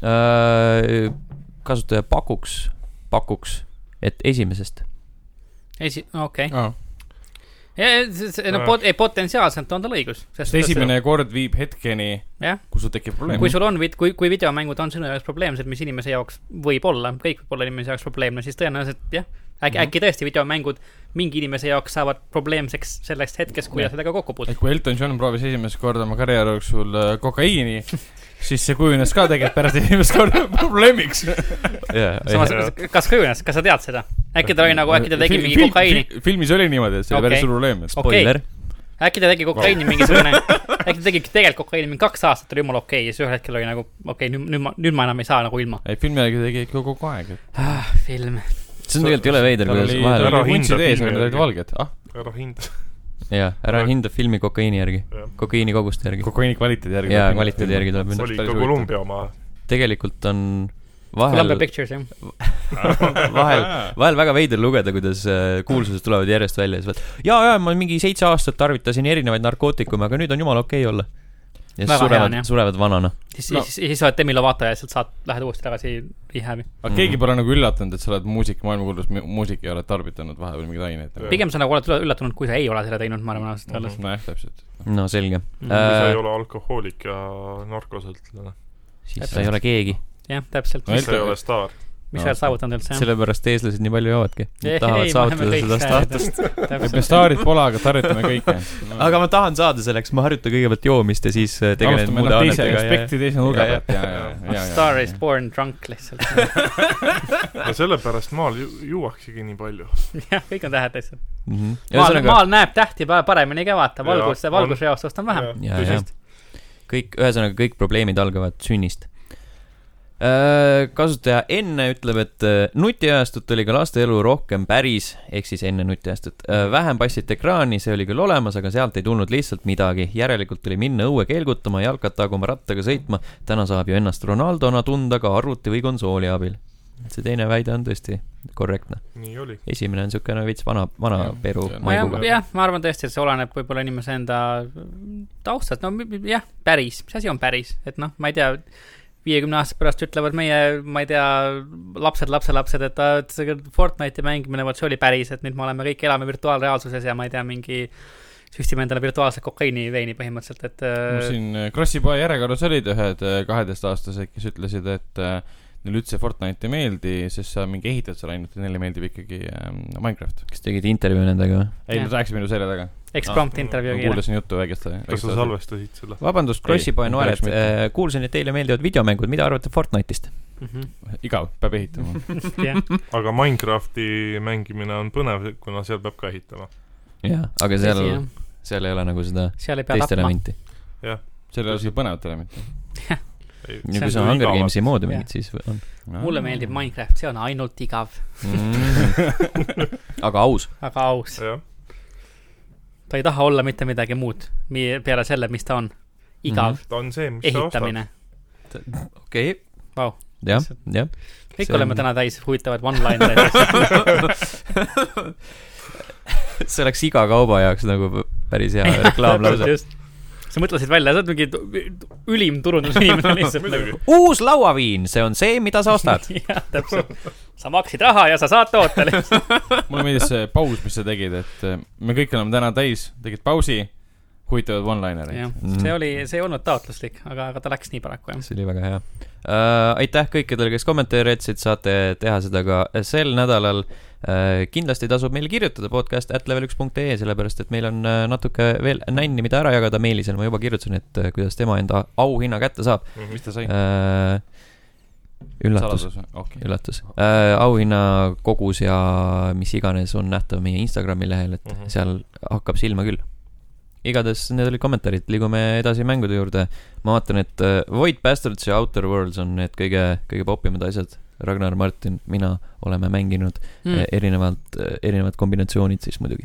Mm-hmm. Äh, kasutaja pakuks, pakuks, et esimesest. Esi-, okei. Okay. Oh. Ja, no, pot- ei, potentsiaalselt on tal õigus. Sest esimene see... kord viib hetkeni, ja? Kus sul tekib probleem. Kui sul on, kui, kui videomängud on sinu jaoks probleemsed, mis inimese jaoks võib olla, kõik võib olla inimese jaoks probleemne, siis tõenäoliselt, jah, äkki, mm-hmm. äkki tõesti videomängud mingi inimese jaoks saavad probleemiks sellest hetkest, kui ta sellega kokku puutud. Kui Elton John proovis esimest korda oma karjääri jooksul uh, kokaiini, siis see kujunes ka tegelikult pärast esimest korda probleemiks. yeah, Samas, yeah. Kas kujunes? Kas sa tead seda? Äkki ta oli nagu, äkki ta tegi Fil- mingi fil- kokaiini fil- Filmis oli niimoodi, et see oli okay. Päris suur probleem. Spoiler okay. Äkki ta tegi kokaiini mingisugune äkki ta tegi tegelikult kokaiini mingi kaks aastat oli jumala okei okay, ja siis ühel hetkel oli nagu okei okay, nüüd, nüüd, ma, nüüd ma enam ei saa nagu ilma. Ei, filmi aegi tegi ikka kogu aeg et... ah, film see on tegelikult jõle veider kuidas vahel ära hinda filmi valged. Ah? Ära hinda jaa, ära hinda filmi kokaiini järgi kokaiini koguste järgi kokaiini kvaliteedi järgi jaa, kvaliteedi järgi tuleb see oli ikka Kolumbia oma tegelikult on vahel Columbia Pictures, jah vahel, vahel väga veider lugeda, kuidas kuulsused tulevad järjest välja ja, jaa, jaa, ma mingi seitse aastat tarvitasin erinevaid narkootikume, aga nüüd on jumala okei okay olla ja siis surevad, surevad vanana siis, no. siis, siis oled Demi Lovato ja siis saad, lähed uuesti tagasi rehabi aga keegi pole nagu üllatunud, et sa oled muusik, maailmakuulus muusik ja oled tarbitanud vahepeal mingeid aineid pigem sa nagu oled üllatunud, kui sa ei ole selle teinud, ma arvan aastast alles no jah, täpselt no selge kui sa ei ole alkohoolik ja narkosõltlane siis sa ei ole keegi jah, täpselt no, sa ei ole staar mis sa oled saavutanud üldse sellepärast eeslased nii palju joovadki tahavad saavutada seda staatust me staarid pole, aga tarvitame kõike aga ma tahan saada selleks, ma harjutan kõigepealt joomist ja siis tegelen muude annetega aspekti teise nurga pealt star is born drunk lihtsalt ja sellepärast maal ju, juuaksegi nii palju jah, kõik on tähed lihtsalt mm-hmm. maal, sõnaga... maal näeb tähti paremini ka vaata valgus, valgusreostust on vähem ja, ja. kõik, ühesõnaga kõik probleemid algavad sünnist kasutaja enne ütleb, et nutiajastut oli ka laste elu rohkem päris, ehk siis enne nutiajastut. Vähem passit ekraani, see oli küll olemas, aga sealt ei tulnud lihtsalt midagi. Järelikult tuli minna õue keelgutama, jalkat taguma rattaga sõitma. Täna saab ju ennast Ronaldona tunda ka arvuti või konsooli abil. See teine väide on tõesti korrektne. Nii oli. Esimene on niisugune veits vana, vana ja, peru maiguga. Jah, ma arvan tõesti, et see oleneb võib-olla inimese enda taustast. No jah, päris. Mis asi on päris? Et noh, ma ei tea... viiekümne aastast pärast ütlevad meie, ma ei tea, lapsed, lapselapsed, et, et see Fortnite'i mängimine, võt see oli päris, et nüüd me oleme kõik elame virtuaalreaalsuses ja ma ei tea, mingi süstime endale virtuaalse kokaiini veini põhimõtteliselt, et no, siin Krossipoe järjekorras olid ühed kaheteistaastased, kes ütlesid, et neil üldse Fortnite ei meeldi, sest sa mingi ehitad seal ainult ja neile meeldib ikkagi ähm, Minecraft. Kas tegid intervjuu nendega? Ei, nad rääksid minu selja taga. Eksprompt ah, intervjuu kiire. Kuulasin juttu väikest. Kas sa salvestasid selle? Vabandust, Krossipoe nooled, kuulsin, et teile meeldivad videomängud. Mida arvate Fortnite'ist? Mm-hmm. Igav, peab ehitama. yeah. Aga Minecrafti mängimine on põnev, kuna seal peab ka ehitama. Jah, aga seal, seal ei ole nagu seda teist elementi. Jah. Seal ei ole seda põnevat elementi. Ja kui sa Hunger Gamesi moodi mängid, siis on. Mulle meeldib Minecraft, see on ainult igav. Mm. Aga aus. Aga aus. Ja. Ta ei taha olla mitte midagi muud peale selle, mis ta on. Igav. Mm-hmm. Ta on see, mis ehitamine. sa ostad. Okei. Okay. Wow. Jah, jah. Kõik see oleme on... täna täis huvitavad one-line'id. See oleks iga kauba jaoks nagu päris hea reklaamlause. Sa mõtlesid välja, sa oled mingi ülim turundusinimene lihtsalt nagu. Uus lauaviin, see on see, mida sa ostad. Jah, täpselt. Sa maksid raha ja sa saad toote lihtsalt. Mulle meeldis see paus, mis sa tegid, et me kõik oleme täna täis, tegid pausi, huvitavad one-linerid. Mm. See oli, see ei olnud taotluslik, aga, aga ta läks nii paraku. Jah. See oli väga hea. Uh, aitäh kõikidele, kes kommentaare jätsid, saate teha seda ka sel nädalal. Uh, kindlasti tasub meil kirjutada podcast at level üks punkt ee, sellepärast et meil on uh, natuke veel nänni, mida ära jagada. Meilisel ma juba kirjutasin, et uh, kuidas tema enda auhinna kätte saab. Mis ta sai? Uh, üllatus. Okay. Üllatus. Uh, auhinna kogus ja mis iganes on nähtav meie Instagrami lehel, et uh-huh. seal hakkab silma küll. Igades need olid kommentaarid, liigume edasi mängude juurde. Ma vaatan, et uh, Void Bastards ja Outer Worlds on need kõige, kõige popimad asjad. Ragnar, Martin, mina oleme mänginud mm. erinevalt, erinevad kombinatsioonid siis muidugi.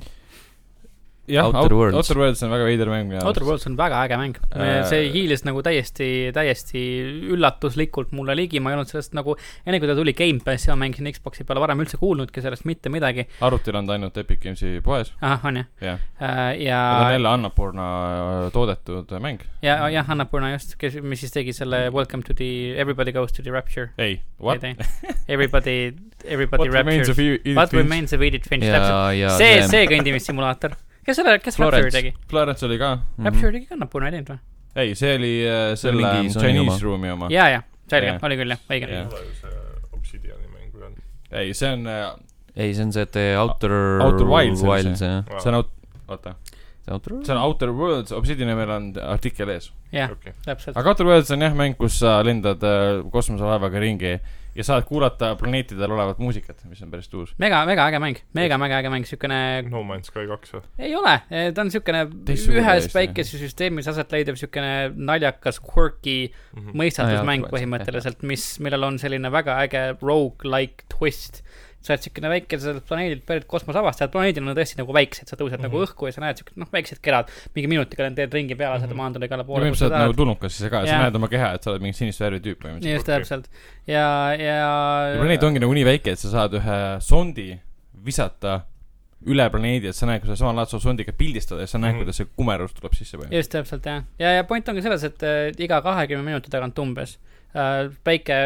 Jah, Outer Worlds. Outer Worlds on väga veider mäng. Outer Worlds on väga äge mäng. See hiilis nagu täiesti, täiesti üllatuslikult mulle ligi. Ma ei olnud sellest nagu, enne kui ta tuli Game Passi, ma mängisin Xboxi peale varem üldse kuulnudki sellest mitte midagi. Arvutil on ta ainult Epic Gamesi poes. Ahah, on jah. Yeah. Uh, ja... Ta on jälle Annapurna toodetud mäng. Ja, jah, Annapurna just, kes, mis siis tegi selle Welcome to the, Everybody Goes to the Rapture. Ei, what? Everybody, everybody what Rapture. Remains of Edith What Remains of Edith Finch. Ja, ja, see, see, see kõndimissimulaator. Kes selle, kes Rapture tegi? Florence oli ka. Rapture tegi ka Annapurna, ei teinud või? Ei, see oli uh, selle Chinese Room'i oma. Jaa, jaa, selge, oli küll, jah, õige. Ei ole ju see Obsidiani mängu on. Ei, see on... Uh, ei, see on see, et Outer, Outer Wilds. Wilds see on out... Oota. See on Outer Worlds, Obsidiani meil on artikkel ees. Jah, okay. Täpselt. Aga Outer Worlds on jah mäng, kus sa lendad uh, kosmoselaevaga ringi ja saad kuulata planeetidel olevat muusikat, mis on päris tuus. Mega, mega äge mäng. Mega, mega äge mäng. Sükene... No Man's Sky kaks või? Ei ole. Ta on sükene ühes päikesesüsteemis aset leidev sükene naljakas, quirky mm-hmm. mõistatusmäng põhimõtteliselt, mis, millel on selline väga äge rogue-like twist. Sa oled sükene väikesed planeedilt pärit kosmosavast, planeedil on tõesti nagu väiksed, sa tõused mm-hmm. nagu õhku ja sa näed sükene, noh, väiksed kerad, mingi minutiga teed ringi peale, mm-hmm. sa maandule igale poole. Ja sa oled nagu tulnukas siis ka, sa näed oma keha, et sa oled mingi sinist värvi tüüp. Just täpselt. Ja, ja... ja planeet ongi nagu nii väike, et sa saad ühe sondi visata üle planeedi, et sa näed, kui sa samal laadse sondiga pildistada ja sa näed, mm-hmm. kuidas see kumerus tuleb sisse. Just täpselt, jah. Ja, ja point ongi selles, et äh, iga kahekümne minuti tagant umbes äh, päike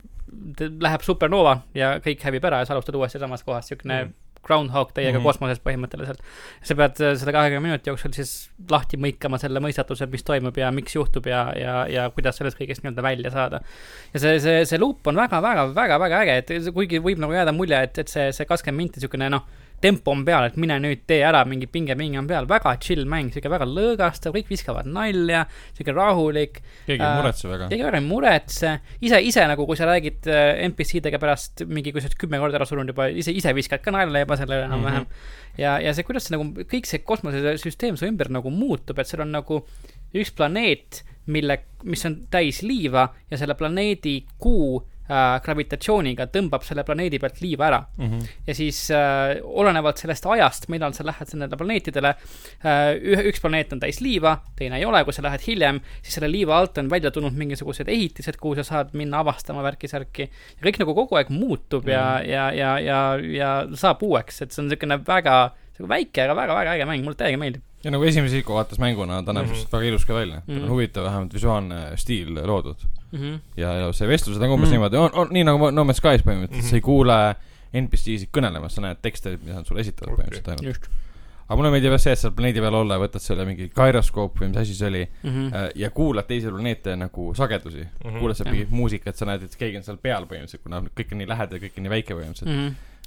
läheb supernova ja kõik hävib ära ja sa alustad uuesti samas kohas, sükne mm. groundhog teiega mm-hmm. kosmoses põhimõtteliselt. Sa pead selle kahekümne minuti jooksul siis lahti mõikama selle mõistatuse, mis toimub ja miks juhtub ja, ja, ja kuidas sellest kõigest nii-öelda välja saada. Ja see, see, see loop on väga, väga, väga, väga äge, et kuigi võib nagu jääda mulje, et, et see, see kakskümmend minti sükene, noh, tempo on peal, et mine nüüd tee ära, mingi pinge mingi on peal, väga chill mäng, siuke väga lõõgastav, kõik viskavad nalja, siuke rahulik. Keegi ei muretse väga. Keegi väga ei muretse. Ise, ise nagu, kui sa räägid N P C-dega pärast mingi, kui sa kümme korda ära surunud juba, ise, ise viskad ka nalja juba selle enam vähem. Mm-hmm. Ja, ja see, kuidas see nagu, kõik see kosmosesüsteem su ümber nagu muutub, et seal on nagu üks planeet, mille, mis on täis liiva ja selle planeedi kuu Äh, gravitatsiooniga tõmbab selle planeedi pealt liiva ära. Mm-hmm. Ja siis äh, olenevalt sellest ajast, millal sa lähed nendele planeetidele, äh, üks planeet on täis liiva, teine ei ole, kui sa lähed hiljem, siis selle liiva alt on välja tulnud mingisugused ehitised, kuhu sa saad minna avastama värki-särki. Ja kõik nagu kogu aeg muutub mm-hmm. ja, ja, ja, ja, ja saab uueks, et see on selline väga väike, aga väga, väga äge mäng, mulle täiega meeldib. Ja nagu esimese ikku vaatas mänguna, ta näeb mm-hmm. väga ilus ka välja. Mm-hmm. Ta on huvitav, vähemalt visuaalne stiil loodud. Mm-hmm. Ja, ja see vestlused on umbes mm-hmm. niimoodi, on, on nii nagu No Man's Skies põhimõtteliselt, mm-hmm. sa ei kuule N P C-sid kõnelemas, sa näed tekste, mida on sulle esitatud okay. põhimõtteliselt ainult. Aga mulle meeldib see, et seal planeedi peal olla, võtad selle mingi gyroskoop või mis asi see oli mm-hmm. ja kuulad teise planeete nagu sagedusi. Mm-hmm. Kuulad seal mingit muusikat, sa näed, et keegi on seal peal põhimõtteliselt, kuna kõik on nii lähedal ja kõik on nii väike põhimõtteliselt. Mm-hmm.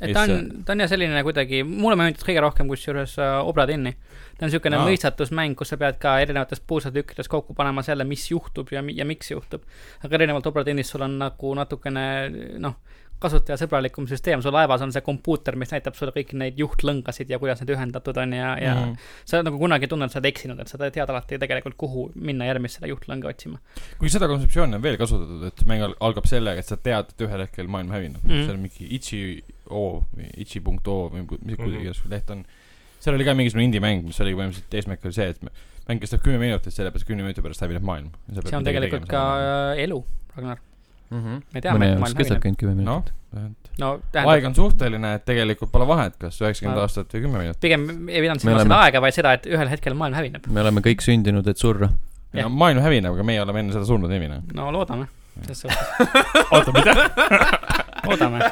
et ta on, ta on ja selline kuidagi, mulle meeldinud kõige rohkem kusjuures uh, Obradinni. Ta on niisugune mõistatusmäng, kus sa pead ka erinevates puusatükkides kokku panema selle, mis juhtub ja, ja miks juhtub. Aga erinevalt Obradinnist sul on nagu natukene, noh, kasutajasõbralikum süsteem, su laevas on see kompuuter, mis näitab sulle kõiki neid juhtlõngasid ja kuidas need ühendatud on ja, ja mm. sa nagu kunagi tunned, et sa oled eksinud, et sa tead alati tegelikult, kuhu minna järgmist seda juhtlõnga otsima. Kui seda kontseptsiooni on veel kasutatud, et mäng algab sellega, et sa tead, et ühel hetkel maailm hävineb. Mm. See on mingi itši.o või itši.o või mis kuidagi mm. leht on. Seal oli ka mingisugune indie-mäng, mis oli põhimõtteliselt eesmärk oli see, et mäng kestab kümme minutit, selle pärast kümne minuti pärast hävineb maailm. See on tegelikult ka elu, Ragnar. Mm-hmm. Me teame, et maailm hävineb. No, no, aeg on suhteline, et tegelikult pole vahet, kas üheksakümmend no. aastat või kümme minutit. Pigem ei pidanud silma seda aega, vaid seda, et ühel hetkel maailm hävineb. Me oleme kõik sündinud, et surra. Ja, no, maailm hävineb, aga meie oleme enne seda surnud emine. No loodame. Oota, mida? Loodame.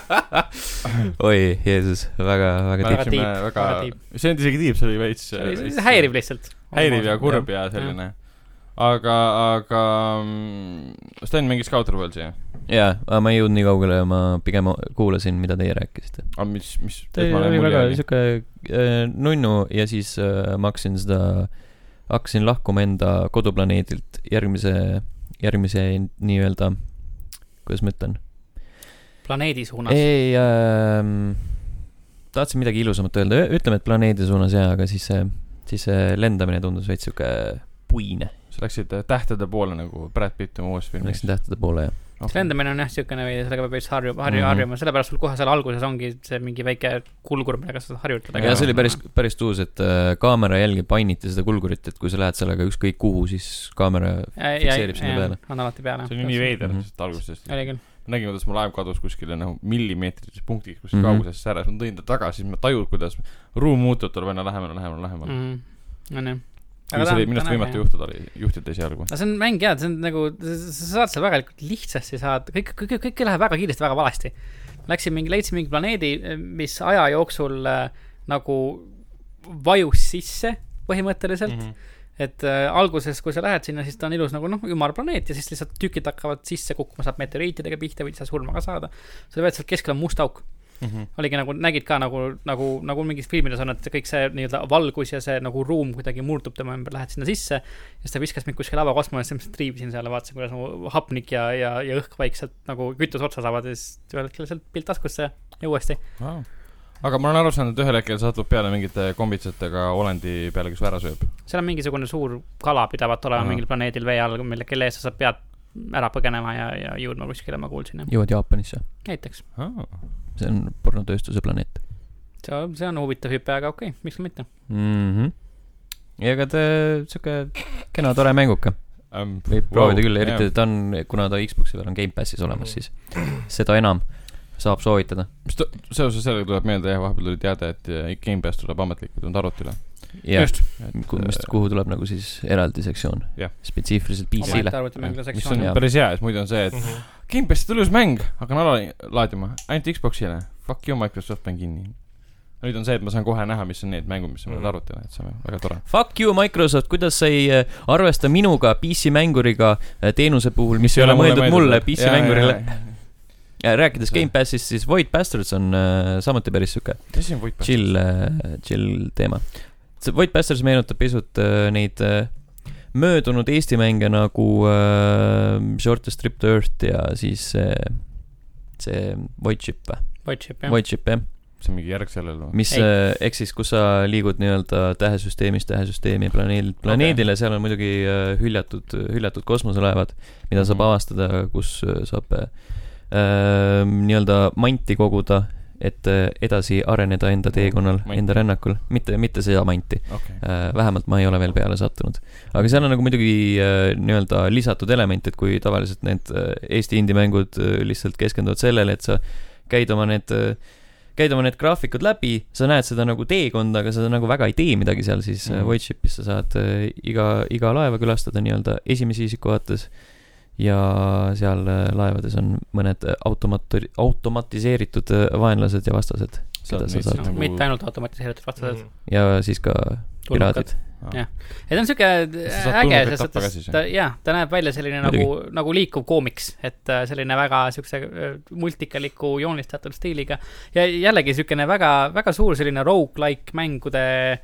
Oi, Jeesus, väga, väga tiip. Väga, väga tiip. See on isegi tiip, see oli veits. See häirib lihtsalt. Häirib ja kurb ja selline. Aga, aga Sten mängis ka Outer Worldsi, jah? Jaa, aga ma ei jõudnud nii kaugele ja ma pigem kuulasin, mida teie rääkisite. Aga mis, mis ta oli väga siuke äh, nunnu ja siis äh, ma hakkasin seda hakkasin lahkuma enda koduplaneedilt järgmise järgmise nii-öelda kuidas ma ütlen? Planeedi suunas? Ei, äh, tahtsin midagi ilusamat öelda. Ütleme, et planeedi suunas jaa, aga siis, siis lendamine tundus veits siuke puine. Sa läksid tähtede poole nagu Brad Pitt oma uus filmis? Läksin tähtede poole, jah. Okay. See lendamine on jah siukene või sellega peab veits harjuma, harju, mm-hmm. harjuma. Sellepärast sul kohe seal alguses ongi see mingi väike kulgur, millega sa harjutada. Ja see oli päris, päris tuus, et äh, kaamera jälgi painiti seda kulgurit, et kui sa lähed sellega ükskõik kuhu, siis kaamera ja, fikseerib ja, sinna peale. On alati peale. See on nii veider, mm-hmm. sest algusest. Oli küll. Ma nägin, kuidas mu laev kadus kuskile nagu millimeetrises punktis, kus mm-hmm. kauguses säres. Ma tõin ta tagasi, siis ma tajud, kuidas ruum muutub, tuleb aina lähemal, lähemal, lähemal. Mm-hmm. On jah. Aga see oli minust võimatu juhtuda oli, juhtida esialgu. See on mäng, jah, see on nagu, sa saad seda väga lihtsasti, saad, kõik, kõik, kõik, kõik läheb väga kiiresti, väga valasti. Läksin mingi, leidsin mingi planeedi, mis aja jooksul äh, nagu vajus sisse põhimõtteliselt. Mm-hmm. Et äh, alguses, kui sa lähed sinna, siis ta on ilus nagu noh, ümar planeet ja siis lihtsalt tükid hakkavad sisse kukkuma, saab meteoriitidega pihta või sa surma ka saada. Sa veed sealt keskel on must auk. Mm-hmm. Oligi nagu, nägid ka nagu, nagu, nagu mingis filmides on, et kõik see nii-öelda valgus ja see nagu ruum kuidagi murdub tema ümber, lähed sinna sisse ja siis ta viskas mind kuskil lava kosmos ja siis triivisin seal ja vaatasin, kuidas nagu hapnik ja, ja, ja õhk vaikselt nagu kütus otsa saavad ja siis ühel hetkel sealt pilt taskusse ja uuesti. Wow. Aga ma olen aru saanud, et ühel hetkel satub peale mingite kombitsetega olendi peale, kes vära sööb. Seal on mingisugune suur kala pidavat olema mingil planeedil vee all, mille kelle ees sa saad pead ära põgenema ja, ja jõudma kuskile, ma kuulsin. Jõuad Jaapanisse? Näiteks. Ah. See on pornotööstuse planeet. See, see on huvitav hüpe, aga okei, okay, miks mitte? Mm-hmm. Ja ega ta siuke kena tore mänguka. Um, Võib wow, proovida küll, eriti yeah. ta on, kuna ta Xboxi peal on Game Passis olemas, siis seda enam saab soovitada. Mis ta, seoses sellega tuleb meelde, jah, vahepeal tuli teada, et Game Pass tuleb ametlikult on arvutile. Jah, kuhu tuleb nagu siis eraldi sektsioon yeah. spetsiifiliselt P C-le mis on ja. päris hea, et muidu on see, et mm-hmm. Game Pass on tulus mäng, aga on ala laadima ainult Xboxile, fuck you Microsoft mäng kinni. Nüüd on see, et ma saan kohe näha, mis on need mängud, mis on mm-hmm. arvutile, et see on väga tore. Fuck you Microsoft, kuidas sa ei arvesta minuga P C-mänguriga teenuse puhul, mis ei ole mõeldud mulle P C-mängurile. Ja, rääkides Game Passist, siis Void Bastards on äh, samuti päris suke chill, äh, chill teema. See Void Bastards meenutab pisut äh, neid äh, möödunud Eesti mänge nagu äh, Shortest Trip to Earth ja siis äh, see Void Ship või? Void Ship, jah. Void Ship, jah. See on mingi järg sellele. Mis äh, eks siis, kus sa liigud nii-öelda tähesüsteemist tähesüsteemi planeedilt planeedile, okay. Seal on muidugi äh, hüljatud, hüljatud kosmoselaevad, mida mm-hmm. saab avastada, kus äh, saab äh, nii-öelda manti koguda, et edasi areneda enda teekonnal, manti. Enda rännakul, mitte, mitte seda manti. Okay. Vähemalt ma ei ole veel peale sattunud. Aga seal on nagu muidugi nii-öelda lisatud element, et kui tavaliselt need Eesti indie-mängud lihtsalt keskenduvad sellele, et sa käid oma need, käid oma need graafikud läbi, sa näed seda nagu teekonda, aga sa nagu väga ei tee midagi seal, siis mm. Void Shipis sa saad iga, iga laeva külastada nii-öelda esimese isiku vaates. Ja seal laevades on mõned automat- automatiseeritud vaenlased ja vastased. Nagu... Mitte ainult automatiseeritud vastased. Ja siis ka piraadid. jah, et on siuke äge, sest ta, jah, ta näeb välja selline nagu, nagu liikuv koomiks, et selline väga siukse multikaliku joonistatud stiiliga ja jällegi siukene väga, väga suur selline roguelike mängude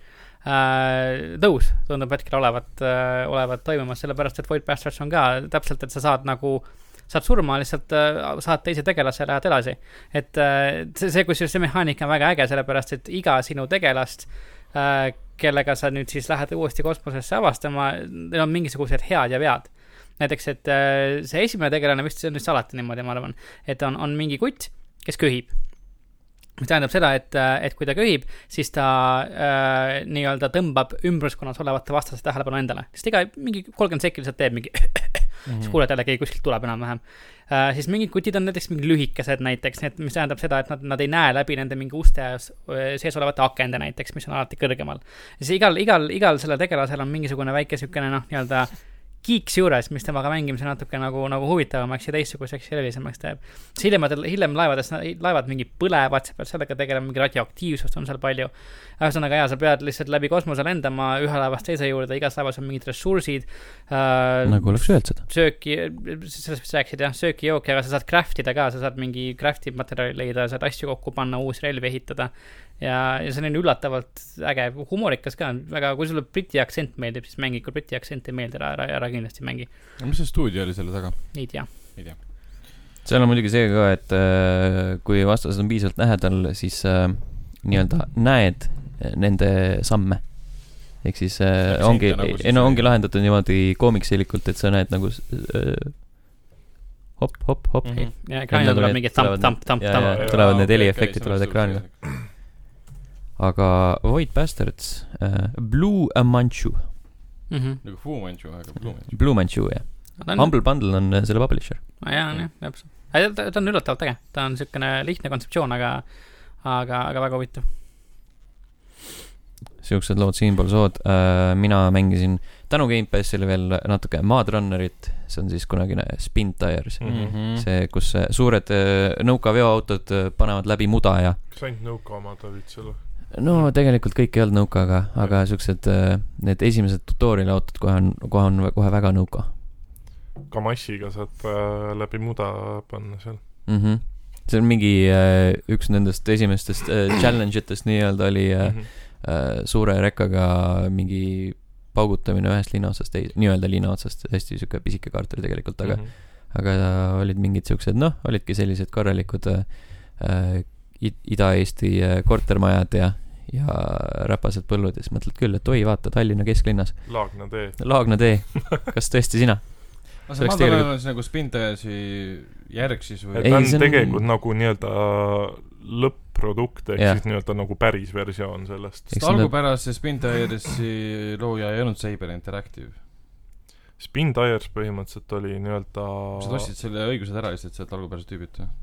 äh, tõus tundub hetkel olevat, äh, olevat toimumas, sellepärast, et Void Bastards on ka täpselt, et sa saad nagu saad surma, lihtsalt äh, saad teise tegelase ja lähed edasi. Et äh, see, see, kusjuures see mehaanika on väga äge, sellepärast, et iga sinu tegelast äh, kellega sa nüüd siis lähed uuesti kosmosesse avastama, neil on mingisugused head ja vead. Näiteks, et see esimene tegelane vist, see on vist alati niimoodi, ma arvan, et on, on mingi kutt, kes köhib. Mis tähendab seda, et, et kui ta köhib, siis ta äh, nii-öelda tõmbab ümbruskonnas olevate vastase tähelepanu endale. Sest iga mingi kolmkümmend sekki lihtsalt teeb mingi mm-hmm. siis kuuled jälle, keegi kuskilt tuleb enam-vähem. Äh, siis mingid kutid on näiteks mingi lühikesed näiteks, need, mis tähendab seda, et nad, nad ei näe läbi nende mingi uste sees olevate akende näiteks, mis on alati kõrgemal. Siis igal, igal, igal selle tegelasel on mingisugune väike sükene, noh, nii-öelda kiiks juures, mis temaga mängimise natuke nagu, nagu huvitavamaks ja teistsuguseks ja relisemaks teeb. Siis hiljem, hiljem laevades, laevad mingi põlevad, sa pead sellega tegelema, mingi radioaktiivsust on seal palju. Ühesõnaga, ja sa pead lihtsalt läbi kosmose lendama ühe laevast teise juurde, igas laevas on mingid ressursid. Äh, nagu oleks öeld seda. Sööki, sellest vist rääkisid, jah, sööki jooki, aga sa saad craftida ka, sa saad mingi crafti materjali leida, saad asju kokku panna, uus relvi ehitada. Ja, ja see on üllatavalt äge, humorikas ka, väga, kui sulle briti aktsent meeldib, siis mängi, kui briti aktsent ei meeldi, ära, ära kindlasti mängi. Mis see stuudio oli selle taga? Ei tea. Ei tea. Seal on muidugi see ka, et äh, kui vastased on piisavalt lähedal, siis äh, nii-öelda näed nende samme. Ehk siis äh, ongi, nagu siis no, ongi lahendatud niimoodi koomiksilikult, et sa näed nagu äh, hop, hop, hop. Mm-hmm. Ja ekraanil tuleb mingi tamp, tamp, tamp, tamp. Tulevad need heliefektid, tulevad ekraanil. Aga Void Bastards, uh, Blue Manchu. Mm-hmm. Nagu Fu Manchu, aga Blue Manchu. Blue Manchu, jah. On... Humble Bundle on selle publisher. Ah, jaa, jah, täpselt. Ta, ta on üllatavalt äge. Ta on siukene lihtne kontseptsioon, aga, aga, aga väga huvitav. Siuksed lood, siinpool sood. Uh, mina mängisin tänu Game Passile veel natuke Mad Runnerit. See on siis kunagine Spin Tires. Mm-hmm. See, kus suured nõuka veoautod panevad läbi muda ja... Kas ainult nõuka omad olid selle? No tegelikult kõik ei olnud nõukaga, aga siuksed need esimesed tutoriali autod kohe on, kohe on kohe väga nõuka. Ka massiga saad äh, läbi muda panna seal. Mm-hmm. See on mingi äh, üks nendest esimestest äh, challenge'itest nii-öelda oli äh, mm-hmm. äh, suure rekkaga mingi paugutamine ühest linna otsast, nii-öelda linna otsast, hästi siuke pisike kaarter tegelikult, aga, mm-hmm. aga olid mingid siuksed, noh, olidki sellised korralikud äh, Ida-Eesti äh, kortermajad ja ja räpased põllud ja siis mõtled küll, et oi, vaata, Tallinna kesklinnas. Laagna tee. Laagna tee. Kas tõesti sina? No see Madal tegelikult... on siis nagu Spintajasi järg siis või? Et ta on ei, tegelikult on... nagu nii-öelda lõpp-produkt, ehk yeah. siis nii-öelda nagu päris versioon sellest. Sest algupäras see Spintajasi looja ei olnud Saber Interactive. Spintires põhimõtteliselt oli nii-öelda... Sa ostsid selle õigused ära lihtsalt sealt algupärast tüübit või?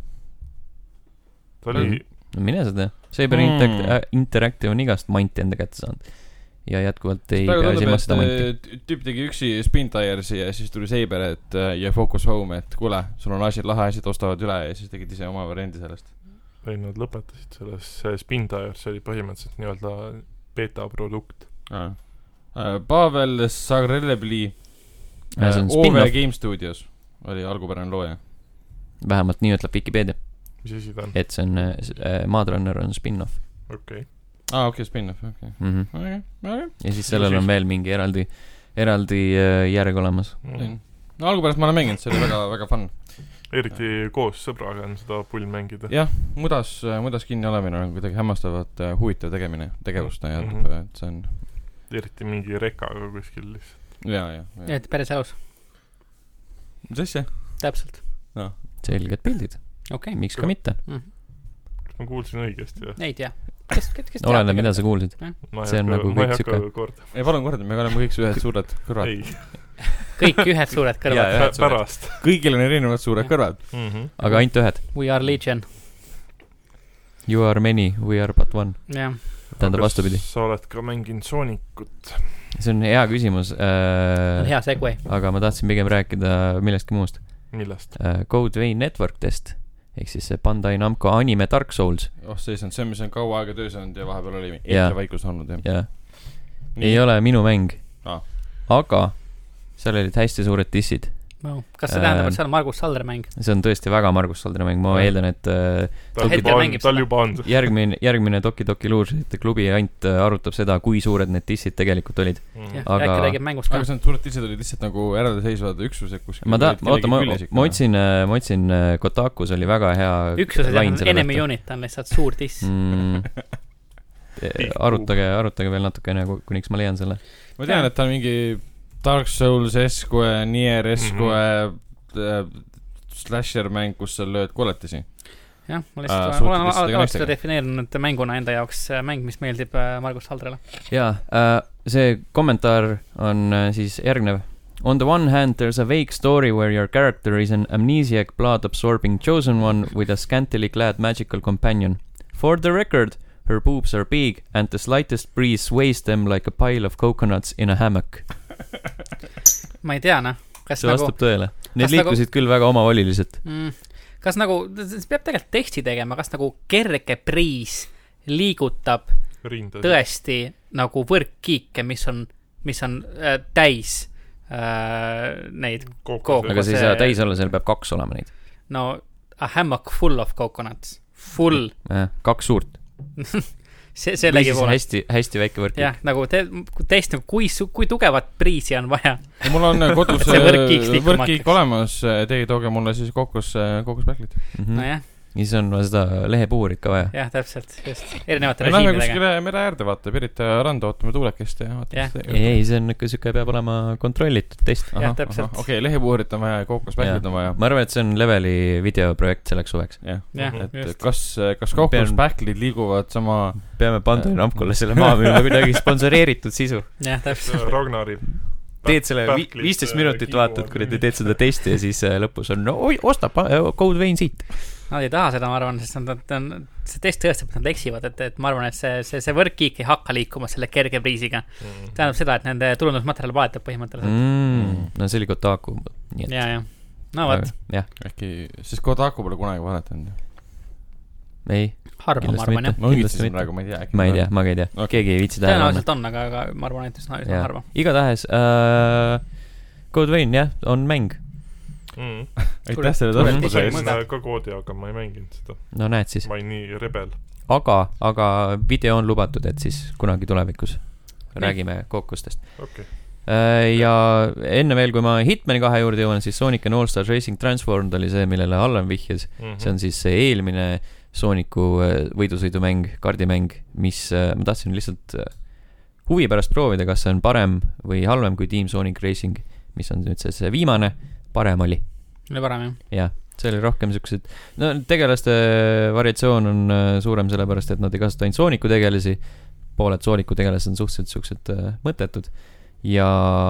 Ta oli... Mm. No mine seda, Saber mm. Interactive on igast manti enda kätte saanud ja jätkuvalt ei pea silmas seda manti. Tüüp tegi üksi Spintiresi ja siis tuli Saber et, ja Focus Home, et kuule, sul on asjad, lahe asjad ostavad üle ja siis tegid ise oma variandi sellest. Või nad lõpetasid selles, Spintires oli põhimõtteliselt nii-öelda beta-produkt. Ah. Pavel Zagrelebli O V Game Studios oli algupärane looja. Vähemalt nii ütleb Wikipedia. Mis esi ta on? Et see on, äh, Mad Runner on spin-off. Okei. Okay. Ah, okei, okay, spin-off, okei. Okay. Mm-hmm. Okay, okay. Ja siis sellel on veel mingi eraldi, eraldi äh, järg olemas. Mm. No algupärast ma olen mänginud, see oli väga, väga fun. Eriti ja. Koos sõbraga on seda pull mängida. Jah, mudas, mudas kinni olemine on kuidagi hämmastavat uh, huvitav tegemine, tegevust ja mm-hmm. jätab, et see on... Eriti mingi rekaga kuskil lihtsalt. Ja, ja. Ja, et päris elus. Mis asja? Täpselt. No. Selged pildid. Okay. Miks ka mitte? Mm. Ma kuulsin õigesti, jah? Ei tea. Kes, kes, kes Oleneb, mida sa kuulsid. Ma see on hakka, nagu kõik süka. Ei, palun korda, me oleme kõik ühed suured kõrvad. Ei. Kõik ühed suured kõrvad. Ja, pärast. Kõigil on erinevad suured kõrvad. Mm-hmm. Aga ainult ühed. We are legion. You are many, we are but one. Jah. Tähendab vastupidi. Sa oled ka mänginud Sonicut? See on hea küsimus. Äh, hea segway. Aga ma tahtsin pigem rääkida millestki muust. Millest? Äh, Code Vein Network test. Ehk siis see Bandai Namco anime Dark Souls. Oh, see on see, mis on kaua aega töös olnud ja vahepeal oli eetri vaikus olnud. Ja. ei ole minu mäng ah. Aga seal olid hästi suured dissid no, kas see tähendab, et see on Margus Saldre mäng? See on tõesti väga Margus Saldre mäng, ma eeldan, et äh, tal juba on järgmine, järgmine Toki Toki Luursite klubi Ant arutab seda, kui suured need dissid tegelikult olid mm. aga äkki räägib mängust ka aga need suured dissid olid lihtsalt nagu eraldiseisvad üksused kuskil ma ta-, oota, ma, ma otsin ma otsin Kotakus oli väga hea üksused jah, enemy unit on lihtsalt suur diss mm. arutage, arutage veel natukene, kuniks ma leian selle ma tean, et ta on mingi Dark Souls Esque, Nier Esque mm-hmm. äh, slasher mäng, kus sa lööd koletisi. Jah, ma lihtsalt äh, olen alati seda defineerinud mänguna enda jaoks mäng, mis meeldib Margus Saldrele. Jaa, äh, see kommentaar on äh, siis järgnev. On the one hand, there's a vague story where your character is an amnesiac, blood-absorbing chosen one with a scantily clad magical companion. For the record, her boobs are big and the slightest breeze sways them like a pile of coconuts in a hammock. ma ei tea, noh. See vastab nagu, tõele. Need liikusid nagu, küll väga omavoliliselt. Mm, kas nagu, see peab tegelikult testi tegema, kas nagu kerge priis liigutab Rindad. Tõesti nagu võrkkiike, mis on, mis on äh, täis äh, neid kookose. Aga see ei saa täis olla, seal peab kaks olema neid. No, a hammock full of coconuts. Full. Äh, kaks suurt. see, see või siis hästi, hästi väike võrkkiik. Jah, nagu te, täiesti, kui, kui tugevat priisi on vaja. Mul on kodus võrkkiik olemas, teie tooge mulle siis kokos, kokospähklid. Mm-hmm. No jah. Ja siis on seda lehepuurit ka vaja. Jah, täpselt, just. Erinevate režiimidega. Me lähme kuskile mere äärde vaata, Pirita randa ootame tuulekest ja vaata. Ei, ei, see on ikka süke peab olema kontrollitud test. Jah, täpselt. Okei, okay, lehepuurit on vaja ja kokospähklid on vaja. Ma arvan, et see on leveli videoprojekt selleks suveks. Jah, et kas, kas kokospähklid liiguvad sama... Peame Pandori Namkolle selle maa müüma kuidagi sponsoreeritud sisu. Jah, täpselt. Ragnari teed selle viisteist minutit vaatad, kui te teed seda testi ja siis lõpus on, no oi, osta Code Vein siit. Nad ei taha seda, ma arvan, sest nad on, see test tõestab, et nad eksivad, et, et ma arvan, et see, see, see võrkkiik ei hakka liikuma selle kerge priisiga. Mm. Tähendab seda, et nende tulundusmaterjal valetab põhimõtteliselt. Mm. No see oli Kotaku. Ja, ja. No võt. Äkki, siis Kotaku pole kunagi valetanud. Ei. Harva, ma arvan, jah. Ma õngitsin praegu, ma ei tea. Ma ei tea, ma ei tea. Okay. Keegi ei viitsi tähele. Tõenäoliselt on, aga, aga ma arvan, et üsna harva. Igatahes, uh, Code Vein, jah, on mäng. Mm. Aitäh selle tõestuse eest. Ma ka koodi, aga ma ei mänginud seda. No näed siis. Ma ei nii rebel. Aga, aga video on lubatud, et siis kunagi tulevikus nii. Räägime kookustest. Okay. Ja enne veel, kui ma Hitmani kahe juurde jõuan, siis Sonic and All Stars Racing Transformed oli see, millele Allan vihjas. Mm-hmm. See on siis see eelmine Sooniku võidusõidumäng, kardimäng, mis ma tahtsin lihtsalt huvi pärast proovida, kas see on parem või halvem kui Team Sonic Racing, mis on nüüd see, see viimane. Parem oli. Oli parem, jah. Jah, see oli rohkem siuksed, no tegelaste variatsioon on suurem sellepärast, et nad ei kasuta ainult Sooniku tegelasi, pooled Sooniku tegelased on suhteliselt siuksed mõttetud ja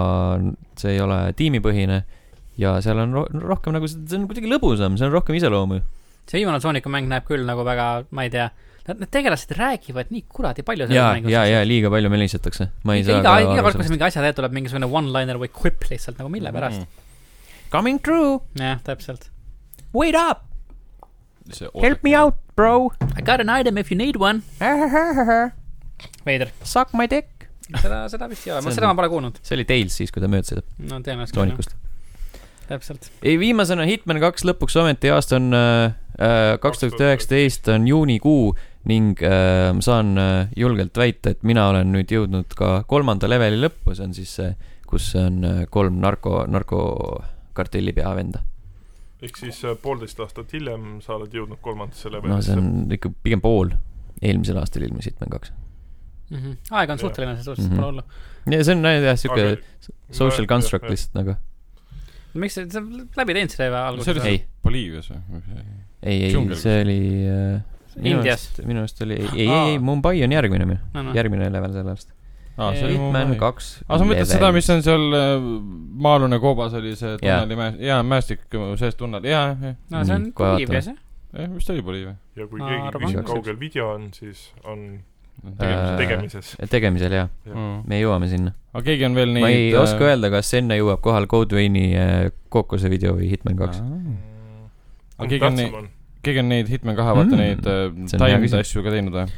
see ei ole tiimipõhine ja seal on ro- rohkem nagu, see on kuidagi lõbusam, see on rohkem iseloomu. See viimane Sooniku mäng näeb küll nagu väga, ma ei tea, nad tegelased räägivad nii kuradi palju ja, ja, ja liiga palju melisetakse. Ma ei iga, saa iga, iga kord, kui see mingi asja teeb, tuleb mingisugune one-liner või quip lihtsalt, nagu mille pärast. Mm. Coming true. Jah, täpselt. Wait up. Help me out, bro. I got an item if you need one. Veider. Suck my dick. Seda, seda vist ei ole, ma seda ma pole kuulnud. See oli Tails siis, kui ta mööd seda. No tõenäoliselt. Soonikust. Täpselt. Ei, viimasena Hitman kaks lõpuks ometi aasta on äh, kaks tuhat üheksateist on juunikuu ning äh, saan äh, julgelt väita, et mina olen nüüd jõudnud ka kolmanda leveli lõppu, see on siis see, kus on äh, kolm narko, narkokartelli peavenda. Ehk siis äh, poolteist aastat hiljem sa oled jõudnud kolmandasse levelisse. No see on ikka pigem pool. Eelmisel aastal ilmus Hitman kaks. Mm-hmm. Aeg on suhteline, see suhteliselt mm-hmm. pole olla. Ja see on jah, siuke okay. social no, construct jah, lihtsalt nagu. Miks see, see läbi teinud selle alguses? See oli Boliivias või? Ei, ei, see oli äh, Indias. Minu arust oli, ei, ei, ei, Mumbai on järgmine no, no. järgmine level selle aasta. Ah, Hitman kaks ah, sa mõtled seda, mis on seal maalune koobas oli see tunneli mäe, jaa, mäestik sees tunnel, jaa, jah. No see on mm, Boliivias, jah? Jah, vist oli Boliivia. Ja kui keegi küsib, kaugel video on, siis on tegemises, tegemises. Äh, tegemises, jah. Ja. Mm. Me jõuame sinna. Aga keegi on veel neid... Ma ei oska öelda, kas enne jõuab kohal Code Veini kookose video või Hitman kaks. Aga keegi on, neid, keegi on neid Hitman kahe, vaata mm. neid timed asju ka teinud või?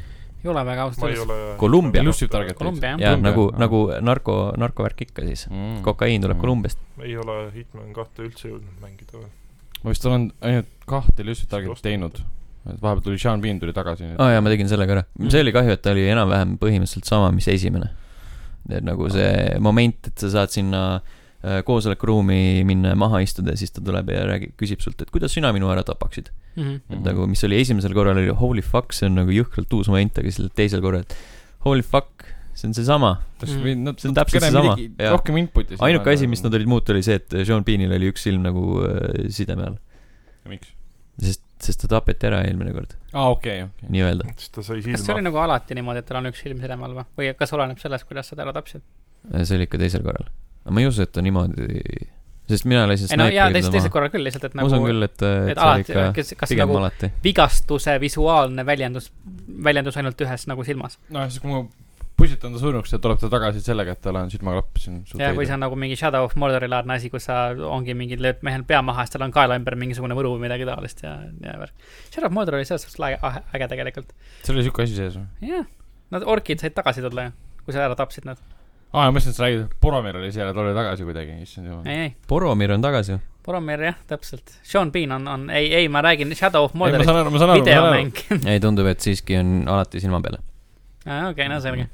ei ole väga ausalt. Kolumbia. Elusive target. Kolumbia, jah. Nagu, nagu narko, narkovärk ikka siis. Mm. Kokaiin tuleb mm. Kolumbiast. Ei ole Hitman kahte üldse jõudnud mängida veel. Ma vist olen ainult kahte Elusive target teinud. Vahepeal tuli Sean Bean tuli tagasi. Aa oh, jaa, ma tegin selle ka ära. See oli kahju, et ta oli enam-vähem põhimõtteliselt sama, mis esimene. Et nagu see moment, et sa saad sinna koosolekuruumi minna maha istuda ja siis ta tuleb ja räägib, küsib sult, et kuidas sina minu ära tapaksid. Mm-hmm. Et nagu, mis oli esimesel korral oli holy fuck, see on nagu jõhkralt uus moment, aga siis teisel korral, et holy fuck, see on see sama. Mm-hmm. See on täpselt see sama. Rohkem inputi. Ainuke asi, mis nad olid muut, oli see, et Sean Beanil oli üks silm nagu äh, sideme all. Ja miks? Sest, sest ta tapeti ära eelmine kord. Aa, okei, okei. Nii öelda. Kas see oli nagu alati niimoodi, et tal on üks silm sideme all või? Või kas oleneb sellest, kuidas sa ta ära tapsid? See oli ikka teisel korral. Ma ei usu, et ta niimoodi, sest mina lasin sniperiga no, jaa, teisel, teisel korral küll lihtsalt, et nagu usun küll, et, et, et alati, see ikka kas, kas pigem nagu alati vigastuse visuaalne väljendus väljendus ainult ühes nagu silmas. No siis kui ma pusitan ta surnuks ja tuleb ta tagasi sellega, et tal on silmaklapp siin ja kui see on nagu mingi Shadow of Mordori laadne asi, kus sa ongi mingi lööb mehel pea maha, siis tal on kaela ümber mingisugune võru või midagi taolist ja, ja värk. Shadow of Mordor oli selles suhtes äge tegelikult. See oli siuke asi sees või? jah, nad orkid said tagasi tulla ju, kui sa ära tapsid nad. Aa, ma mõtlen, et sa räägid, Boromir oli seal ja tuli tagasi kuidagi. Ei, ei. Boromir on tagasi ju. Boromir, jah, täpselt. Sean Bean on, on ei, ei, ma räägin Shadow of Mordorist videomäng. Ei, tundub, et siiski on alati silma peale. Aa, okei, okay, no selge.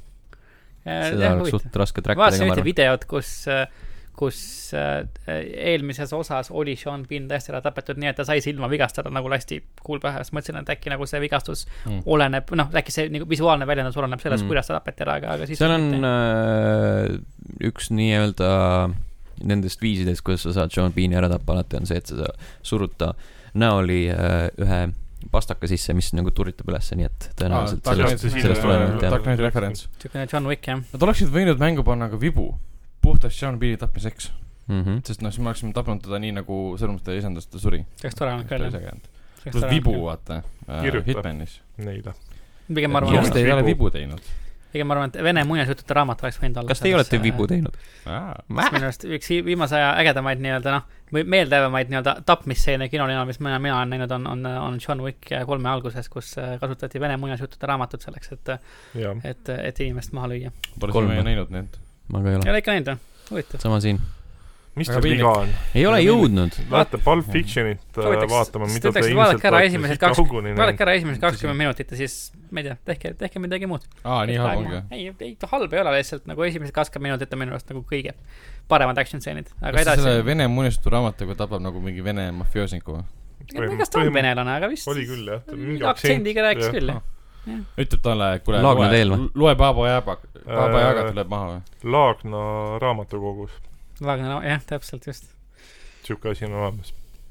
Seda oleks suht raske trackida. Vaatasin ühte videot, kus, kus eelmises osas oli Sean Bean täiesti ära tapetud nii, et ta sai silma vigastada nagu lasti kuul pähe. Mõtlesin, et äkki nagu see vigastus mm. oleneb, noh, äkki see nagu visuaalne väljendus oleneb sellest, mm. kuidas ta tapeti ära, aga, aga siis seal on äh, üks nii-öelda nendest viisidest, kuidas sa saad Sean Beani ära tappa, alati on see, et sa surud ta näoli äh, ühe pastaka sisse, mis nagu turritab ülesse, nii et tõenäoliselt ah, sellest, sellest oleneb. Dark Knight reference. John Wick, jah. Nad oleksid võinud mängu panna ka vibu puhtast Sean Beani tapmiseks. Mm-hmm. Sest noh, siis me oleksime tapnud teda nii nagu sõrmust ja isendast ta suri. Kas tore on küll, jah? Plus vibu, vaata, äh, Hitmanis. Neile. Pigem ma arvan, kas te ei ole vibu teinud? Pigem ma arvan, et Vene muinasjutude raamat oleks võinud olla. Kas te ei olete vibu teinud? Minu arust üks viimase aja ägedamaid nii-öelda, noh, või meeldevamaid nii-öelda tapmisseene kinolina, mis mina, mina olen näinud, on, on, on John Wick kolme alguses, kus kasutati Vene muinasjutude raamatut selleks, et, et, et inimest maha lüüa. Pole siin meie näinud need. Ma ka ei ole. Ei ole ikka näinud, huvitav. Sama siin. Mis teil viga on? Ei ole jõudnud. Lähete Pulp Fictionit vaatama, mida te ilmselt vaadake ära esimesed kakskümmend minutit ja siis, ma ei tea, tehke, tehke midagi muud. Aa, nii halb ongi. Ei, ei, halb ei ole lihtsalt, nagu esimesed kakskümmend minutit on minu arust nagu kõige paremad action stseenid. Kas edasi... selle Vene muinasjutu raamatuga tapab nagu mingi Vene mafioosniku või? Kas ta on venelane, aga vist oli küll, jah. Aktsendiga rääkis küll, jah. Ütleb talle, kuule, loe, loe Baba Jaga, Baba Jaga tuleb maha või? Laagna raamatukogus. Laagna, jah, täpselt just. Siuke asi on olemas.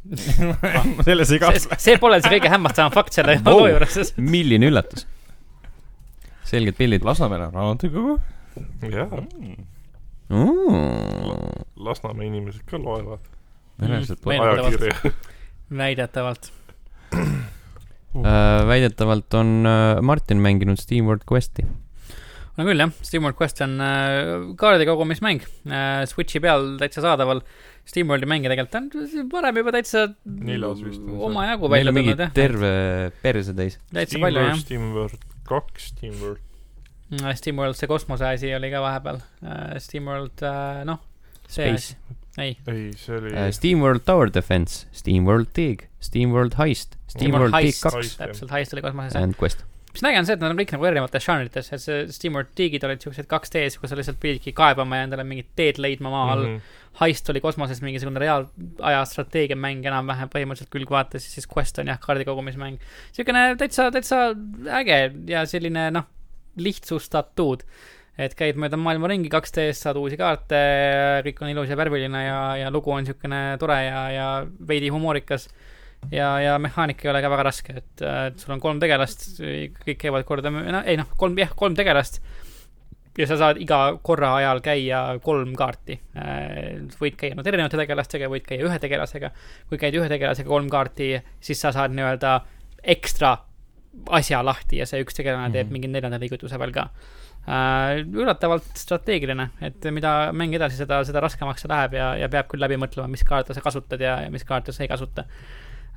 Selles ei kahtle. See, see pole see kõige hämmastavam fakt selle oh, loo juures. Milline üllatus. Selged pildid. Lasnamäe raamatukogu. Jaa. Mm. Lasnamäe inimesed ka loevad. Mm. Ajakirja. Väidetavalt. Uh, väidetavalt on uh, Martin mänginud SteamWorld Questi. No küll jah, SteamWorld Quest on äh, kaardi kogumismäng äh, Switchi peal täitsa saadaval. SteamWorldi mänge tegelikult on varem juba täitsa oma jagu välja tulnud. Meil on mingi terve perse täis. Täitsa palju, jah. SteamWorld kaks, SteamWorld. SteamWorld, see kosmose asi oli ka vahepeal. Uh, SteamWorld, uh, noh, see Space. Ei. Ei, see oli... Uh, SteamWorld Tower Defense, SteamWorld Dig, SteamWorld Heist, SteamWorld Dig kaks. Täpselt, Heist oli kosmoses. And Quest. Mis näge on see, et nad on kõik nagu erinevates žanrites, et see SteamWorld Digid olid siuksed kaks D-s, kus sa lihtsalt pididki kaebama ja endale mingid teed leidma maa all. Mm-hmm. Heist oli kosmoses mingisugune reaalaja strateegiamäng enam-vähem põhimõtteliselt külg vaates, siis Quest on jah, kaardikogumismäng. Siukene täitsa, täitsa äge ja selline, noh, lihtsustatud, et käid mööda maailma ringi kaks D-s, saad uusi kaarte, kõik on ilus ja värviline ja, ja lugu on siukene tore ja, ja veidi humoorikas. Ja, ja mehaanika ei ole ka väga raske, et, et sul on kolm tegelast, kõik käivad korda, no, ei noh, kolm, jah, kolm tegelast ja sa saad iga korra ajal käia kolm kaarti. Võid käia no, erinevate tegelastega, võid käia ühe tegelasega. Kui käid ühe tegelasega kolm kaarti, siis sa saad nii-öelda ekstra asja lahti ja see üks tegelane teeb mm-hmm. mingi neljanda liigutuse veel ka. Uh, üllatavalt strateegiline, et mida mäng edasi, seda, seda raskemaks see läheb ja, ja peab küll läbi mõtlema, mis kaarte sa kasutad ja, ja mis kaarte sa ei kasuta.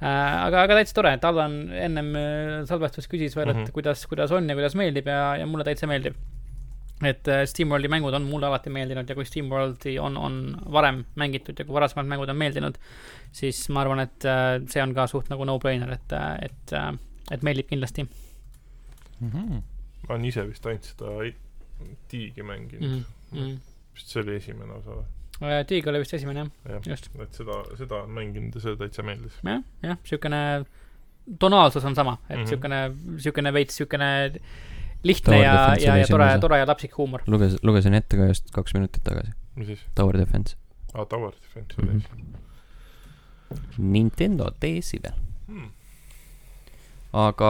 aga, aga täitsa tore, et Allan ennem salvestus küsis veel, et mm-hmm. kuidas, kuidas on ja kuidas meeldib ja, ja mulle täitsa meeldib. Et SteamWorldi mängud on mulle alati meeldinud ja kui SteamWorldi on, on varem mängitud ja kui varasemad mängud on meeldinud, siis ma arvan, et see on ka suht nagu no-brainer, et, et, et meeldib kindlasti. Mm-hmm. Ma olen ise vist ainult seda Tiigi mänginud. Mm-hmm. Vist see oli esimene osa või? Tiig oli vist esimene, jah. Ja, just. Et seda, seda on mänginud ja see täitsa meeldis. jah, jah, sükene tonaalsus on sama, et mm-hmm. sükene, sükene veits, sükene lihtne ja, ja, ja tore, tore ja lapsik huumor. Luges, lugesin ette ka just kaks minutit tagasi. Mis siis? Tower Defense. Ah, Tower Defense oli mm-hmm. Nintendo D S-i veel. Hmm. Aga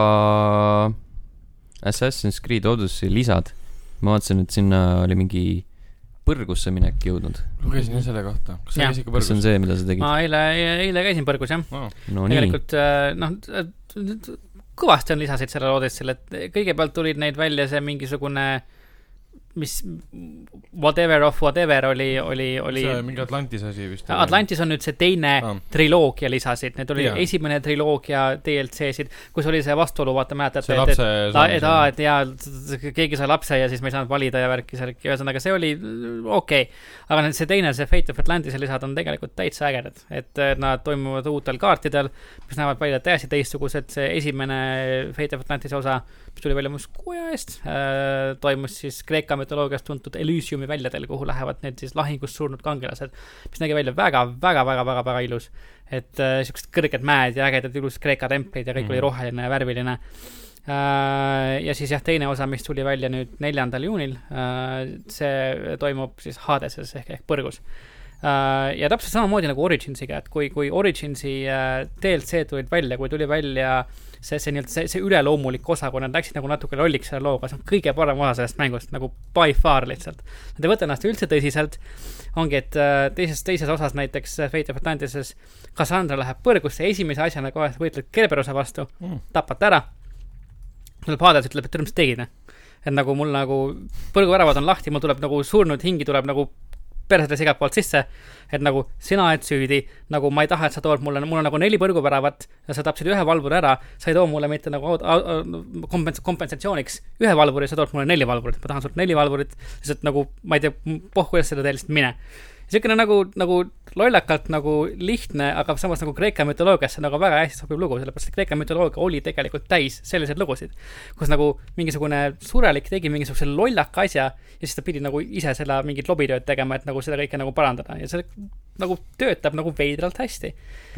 Assassin's Creed Odyssey lisad. Ma vaatasin, et sinna oli mingi põrgusse minek jõudnud. Lugesin selle kohta. Kas, ja. Kas on see, mida sa tegid? Ma eile, eile käisin põrgus, jah. Oh. No, tegelikult, noh, kõvasti on lisasid selle Odyssey'le, et kõigepealt tulid neid välja see mingisugune mis whatever of whatever oli, oli, oli see mingi Atlantis asi vist. Atlantis on nüüd see teine ah. triloogia lisasid, need oli yeah. esimene triloogia D L C-sid, kus oli see vastuolu, vaata mäletad, et, lapse, et, et, et, et ja keegi sai lapse ja siis me ei saanud valida ja värki särki, ühesõnaga see oli okei okay. Aga see teine, see Fate of Atlantis lisad on tegelikult täitsa ägedad, et nad toimuvad uutel kaartidel, mis näevad välja täiesti teistsugused, see esimene Fate of Atlantis osa, mis tuli välja muust kuja eest, äh, toimus siis Kreeka mütoloogiast tuntud Elysiumi väljadel, kuhu lähevad need siis lahingust surnud kangelased, mis nägi välja väga, väga, väga, väga, väga ilus. Et äh, siuksed kõrged mäed ja ägedad ilus Kreeka templid ja kõik mm. oli roheline ja värviline. Äh, ja siis jah, teine osa, mis tuli välja nüüd neljandal juunil, äh, see toimub siis Hadeses ehk, ehk põrgus. Uh, ja täpselt samamoodi nagu Originsiga, et kui, kui Originsi uh, D L C tulid välja, kui tuli välja see, see, see, see üleloomulik osa, kui nad läksid nagu natuke lolliks selle looga, see on kõige parem osa sellest mängust, nagu by far lihtsalt. Nad ei võta ennast üldse tõsiselt, ongi, et uh, teises, teises osas näiteks Fate of Atlantises Cassandra läheb põrgusse, esimese asjana kohe võitled Kerberosa vastu, mm. tapad ära, tuleb Hades, ütleb, et mis tegid, et nagu mul nagu põrguväravad on lahti, mul tuleb nagu surnud hingi, tuleb nagu persedes igalt poolt sisse, et nagu sina et süüdi, nagu ma ei taha, et sa tood mulle, mul on nagu neli põrguväravat ja sa tapsid ühe valvuri ära, sa ei too mulle mitte nagu kompens- kompensatsiooniks ühe valvuri, sa tood mulle neli valvurit, ma tahan sult neli valvurit, lihtsalt nagu, ma ei tea, poh, kuidas seda teelist mine. Siukene nagu, nagu lollakalt nagu lihtne, aga samas nagu Kreeka mütoloogiasse nagu väga hästi sobib lugu, sellepärast et Kreeka mütoloogia oli tegelikult täis selliseid lugusid, kus nagu mingisugune surelik tegi mingisuguse lollaka asja ja siis ta pidi nagu ise selle mingit lobitööd tegema, et nagu seda kõike nagu parandada ja see nagu töötab nagu veidralt hästi.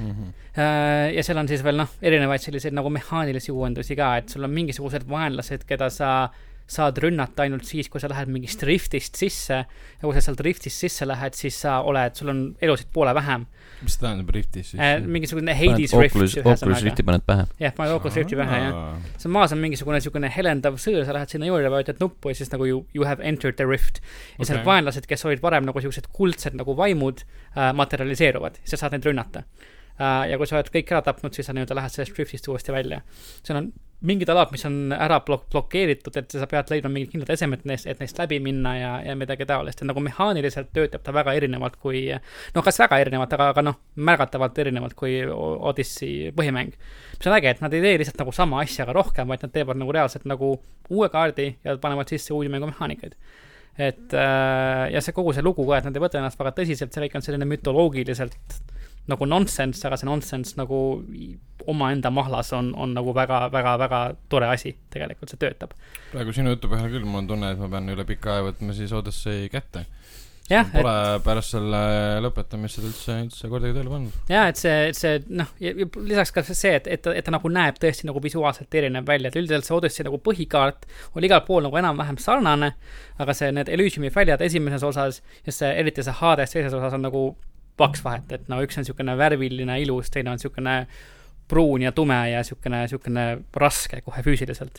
Mm-hmm. Ja seal on siis veel noh, erinevaid selliseid nagu mehaanilisi uuendusi ka, et sul on mingisugused vaenlased, keda sa saad rünnata ainult siis, kui sa lähed mingist riftist sisse ja kui sa sealt riftist sisse lähed, siis sa oled, sul on elusid poole vähem. Mis ta tähendab riftist sisse? Äh, mingisugune Hades rift. Oculus Rifti paned pähe. Jah, paned Oculus Rifti pähe, jah. See maas on mingisugune sugune helendav sõõr, sa lähed sinna juurde, vajutad nuppu ja siis nagu you, you have entered the rift. Ja okay. Seal vaenlased, kes olid varem nagu siuksed kuldsed nagu vaimud, äh, materialiseeruvad. Sa saad neid rünnata. Uh, ja kui sa oled kõik ära tapnud, siis sa nii-öelda lähed sellest riftist uuesti välja. Seal on mingid alad, mis on ära blok- blokeeritud, et sa pead leidma mingid kindlad esemed, et neist läbi minna ja, ja midagi taolist. Et nagu mehaaniliselt töötab ta väga erinevalt kui, noh, kas väga erinevalt, aga, aga noh, märgatavalt erinevalt kui Odyssey põhimäng. Mis on äge, et nad ei tee lihtsalt nagu sama asja, aga rohkem, vaid nad teevad nagu reaalselt nagu uue kaardi ja panevad sisse uusi mängu mehaanikaid. Et äh, ja see kogu see lugu ka, et nad ei võta ennast väga tõsiselt, see kõik on selline mütoloogiliselt nagu nonsense, aga see nonsense nagu oma enda mahlas on, on nagu väga, väga, väga tore asi, tegelikult see töötab. Praegu sinu jutu põhjal küll, mul on tunne, et ma pean üle pika aja võtma siis Odyssey kätte. Jah, pole et... pärast selle lõpetamist seda üldse, üldse kordagi tööle pannud. Jah, et see, et see noh, lisaks ka see, et, et, et ta nagu näeb tõesti nagu visuaalselt erinev välja, et üldiselt see Odyssey nagu põhikaart oli igal pool nagu enam-vähem sarnane, aga see need Elysiumi väljad esimeses osas ja see, eriti see Hades teises osas on nagu paks vahet, et no üks on siukene värviline ilus, teine on siukene pruun ja tume ja siukene, siukene raske kohe füüsiliselt.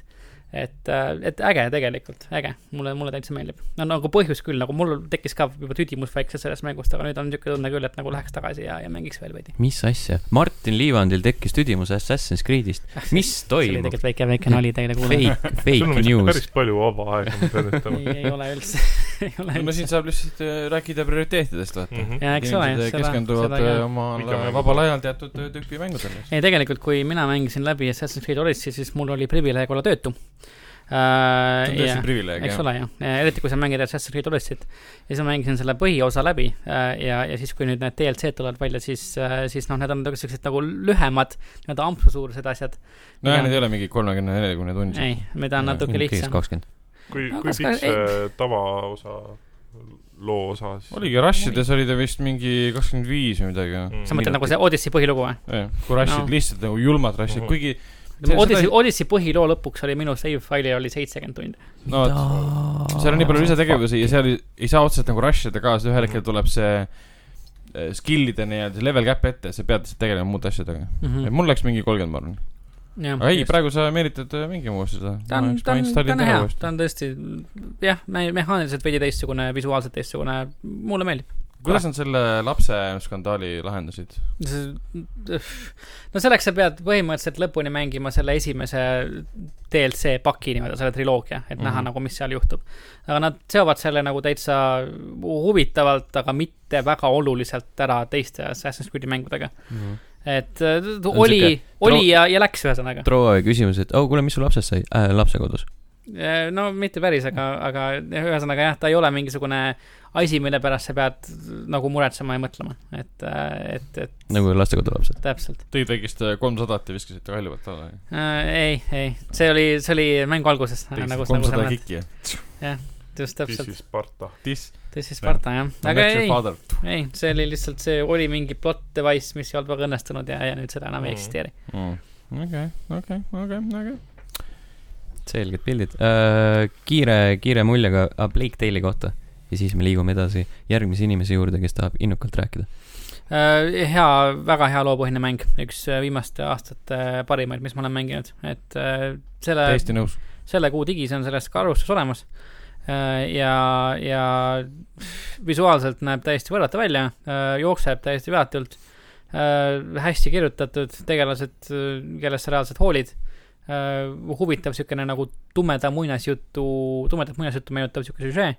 et, et äge tegelikult, äge, mulle, mulle täitsa meeldib. No nagu põhjus küll, nagu mul tekkis ka juba tüdimus väikse sellest mängust, aga nüüd on niisugune tunne küll, et nagu läheks tagasi ja, ja mängiks veel veidi. Mis asja? Martin Liivandil tekkis tüdimus Assassin's Creed'ist. Mis toimub? See oli tegelikult väike, väike nali teile kuulda. Fake, fake news. Päris palju vaba aega, ma pean ütlema. ei, ei ole üldse. ei ole üldse. No siin saab lihtsalt rääkida prioriteetidest, vaata. Mm-hmm. Ja, eks ole, inimesed keskenduvad oma vabal ajal teatud tüüpi mängudele. Ei, tegelikult, kui mina mängisin läbi Assassin's Creed Odyssey, siis mul oli privileeg olla töötu. Uh, see on tõesti privileeg, eks ole, jah. Eriti kui sa mängid Assassin's Creed Odyssey't. Ja siis ma mängisin selle põhiosa läbi uh, ja, ja siis, kui nüüd need D L C tulevad välja, siis, uh, siis noh, need on sellised nagu lühemad, need ampsusuursed asjad. No ja need ei ole mingi kolmekümne nelikümne tundi. Ei, mida on natuke lihtsam. Kui, kui pikk see tavaosa loo osa siis? Oligi, Rushides oli ta vist mingi kakskümmend viis või midagi. Mm. Sa mõtled nagu see Odyssey põhilugu või? Jah, kui Rushid no. lihtsalt nagu julmad Rushid, mm. kuigi Odyssey, seda... Odyssey põhiloo lõpuks oli minu save faili oli seitsekümmend tundi. No, seal on nii palju lisategevusi ja seal ei, ei saa otseselt nagu rushida ka, sest ühel hetkel tuleb see skillide nii-öelda level cap ette, sa pead tegelema muud asjadega. Mm-hmm. Mul läks mingi kolmkümmend marun. Aga ei, praegu sa meelitad mingi muu seda. Ta on, ta on, ta on hea, ta on tõesti, jah, mehaaniliselt veidi teistsugune, visuaalselt teistsugune, mulle meeldib. Kuidas on selle lapse skandaali lahendasid? No selleks sa pead põhimõtteliselt lõpuni mängima selle esimese D L C paki nimeda, selle triloogia, et mm-hmm. näha nagu, mis seal juhtub. Aga nad seovad selle nagu täitsa huvitavalt, aga mitte väga oluliselt ära teiste Assassin's Creed'i mängudega. Mm-hmm. Et uh, oli, oli ja, ja läks ühesõnaga. Troa küsimus, et oh, kuule, mis sul lapsest sai? Äh, lapse kodus. No mitte päris, aga, aga ühesõnaga jah, ta ei ole mingisugune asi, mille pärast sa pead nagu muretsema ja mõtlema, et, et, et nagu lastekodu lapsed. Täpselt. Tõid väikest kolmsada ja viskasite välja võtta alla? Äh, ei, ei, see oli, see oli mängu alguses. Nagu, kolmsada nagu kikki, jah, just täpselt. This is Sparta. This, This is Sparta, jah. Aga ei, ei, see oli lihtsalt, see oli mingi plot device, mis ei olnud väga õnnestunud ja, ja nüüd seda enam ei eksisteeri. Okei, okei, okei, okei. Selged pildid. Uh, kiire, kiire muljega A Plague Tale'i kohta ja siis me liigume edasi järgmise inimese juurde, kes tahab innukalt rääkida. Uh, hea, väga hea loopõhine mäng. Üks viimaste aastate parimaid, mis ma olen mänginud. Et uh, selle, täiesti nõus. Selle kuu digis on sellest ka arvustus olemas. Uh, ja, ja visuaalselt näeb täiesti võrrata välja. Uh, jookseb täiesti veatult. Uh, hästi kirjutatud tegelased, kellest sa reaalselt hoolid. Uh, huvitav siukene nagu tumeda muinasjutu, tumedat muinasjutu meenutav siuke süžee.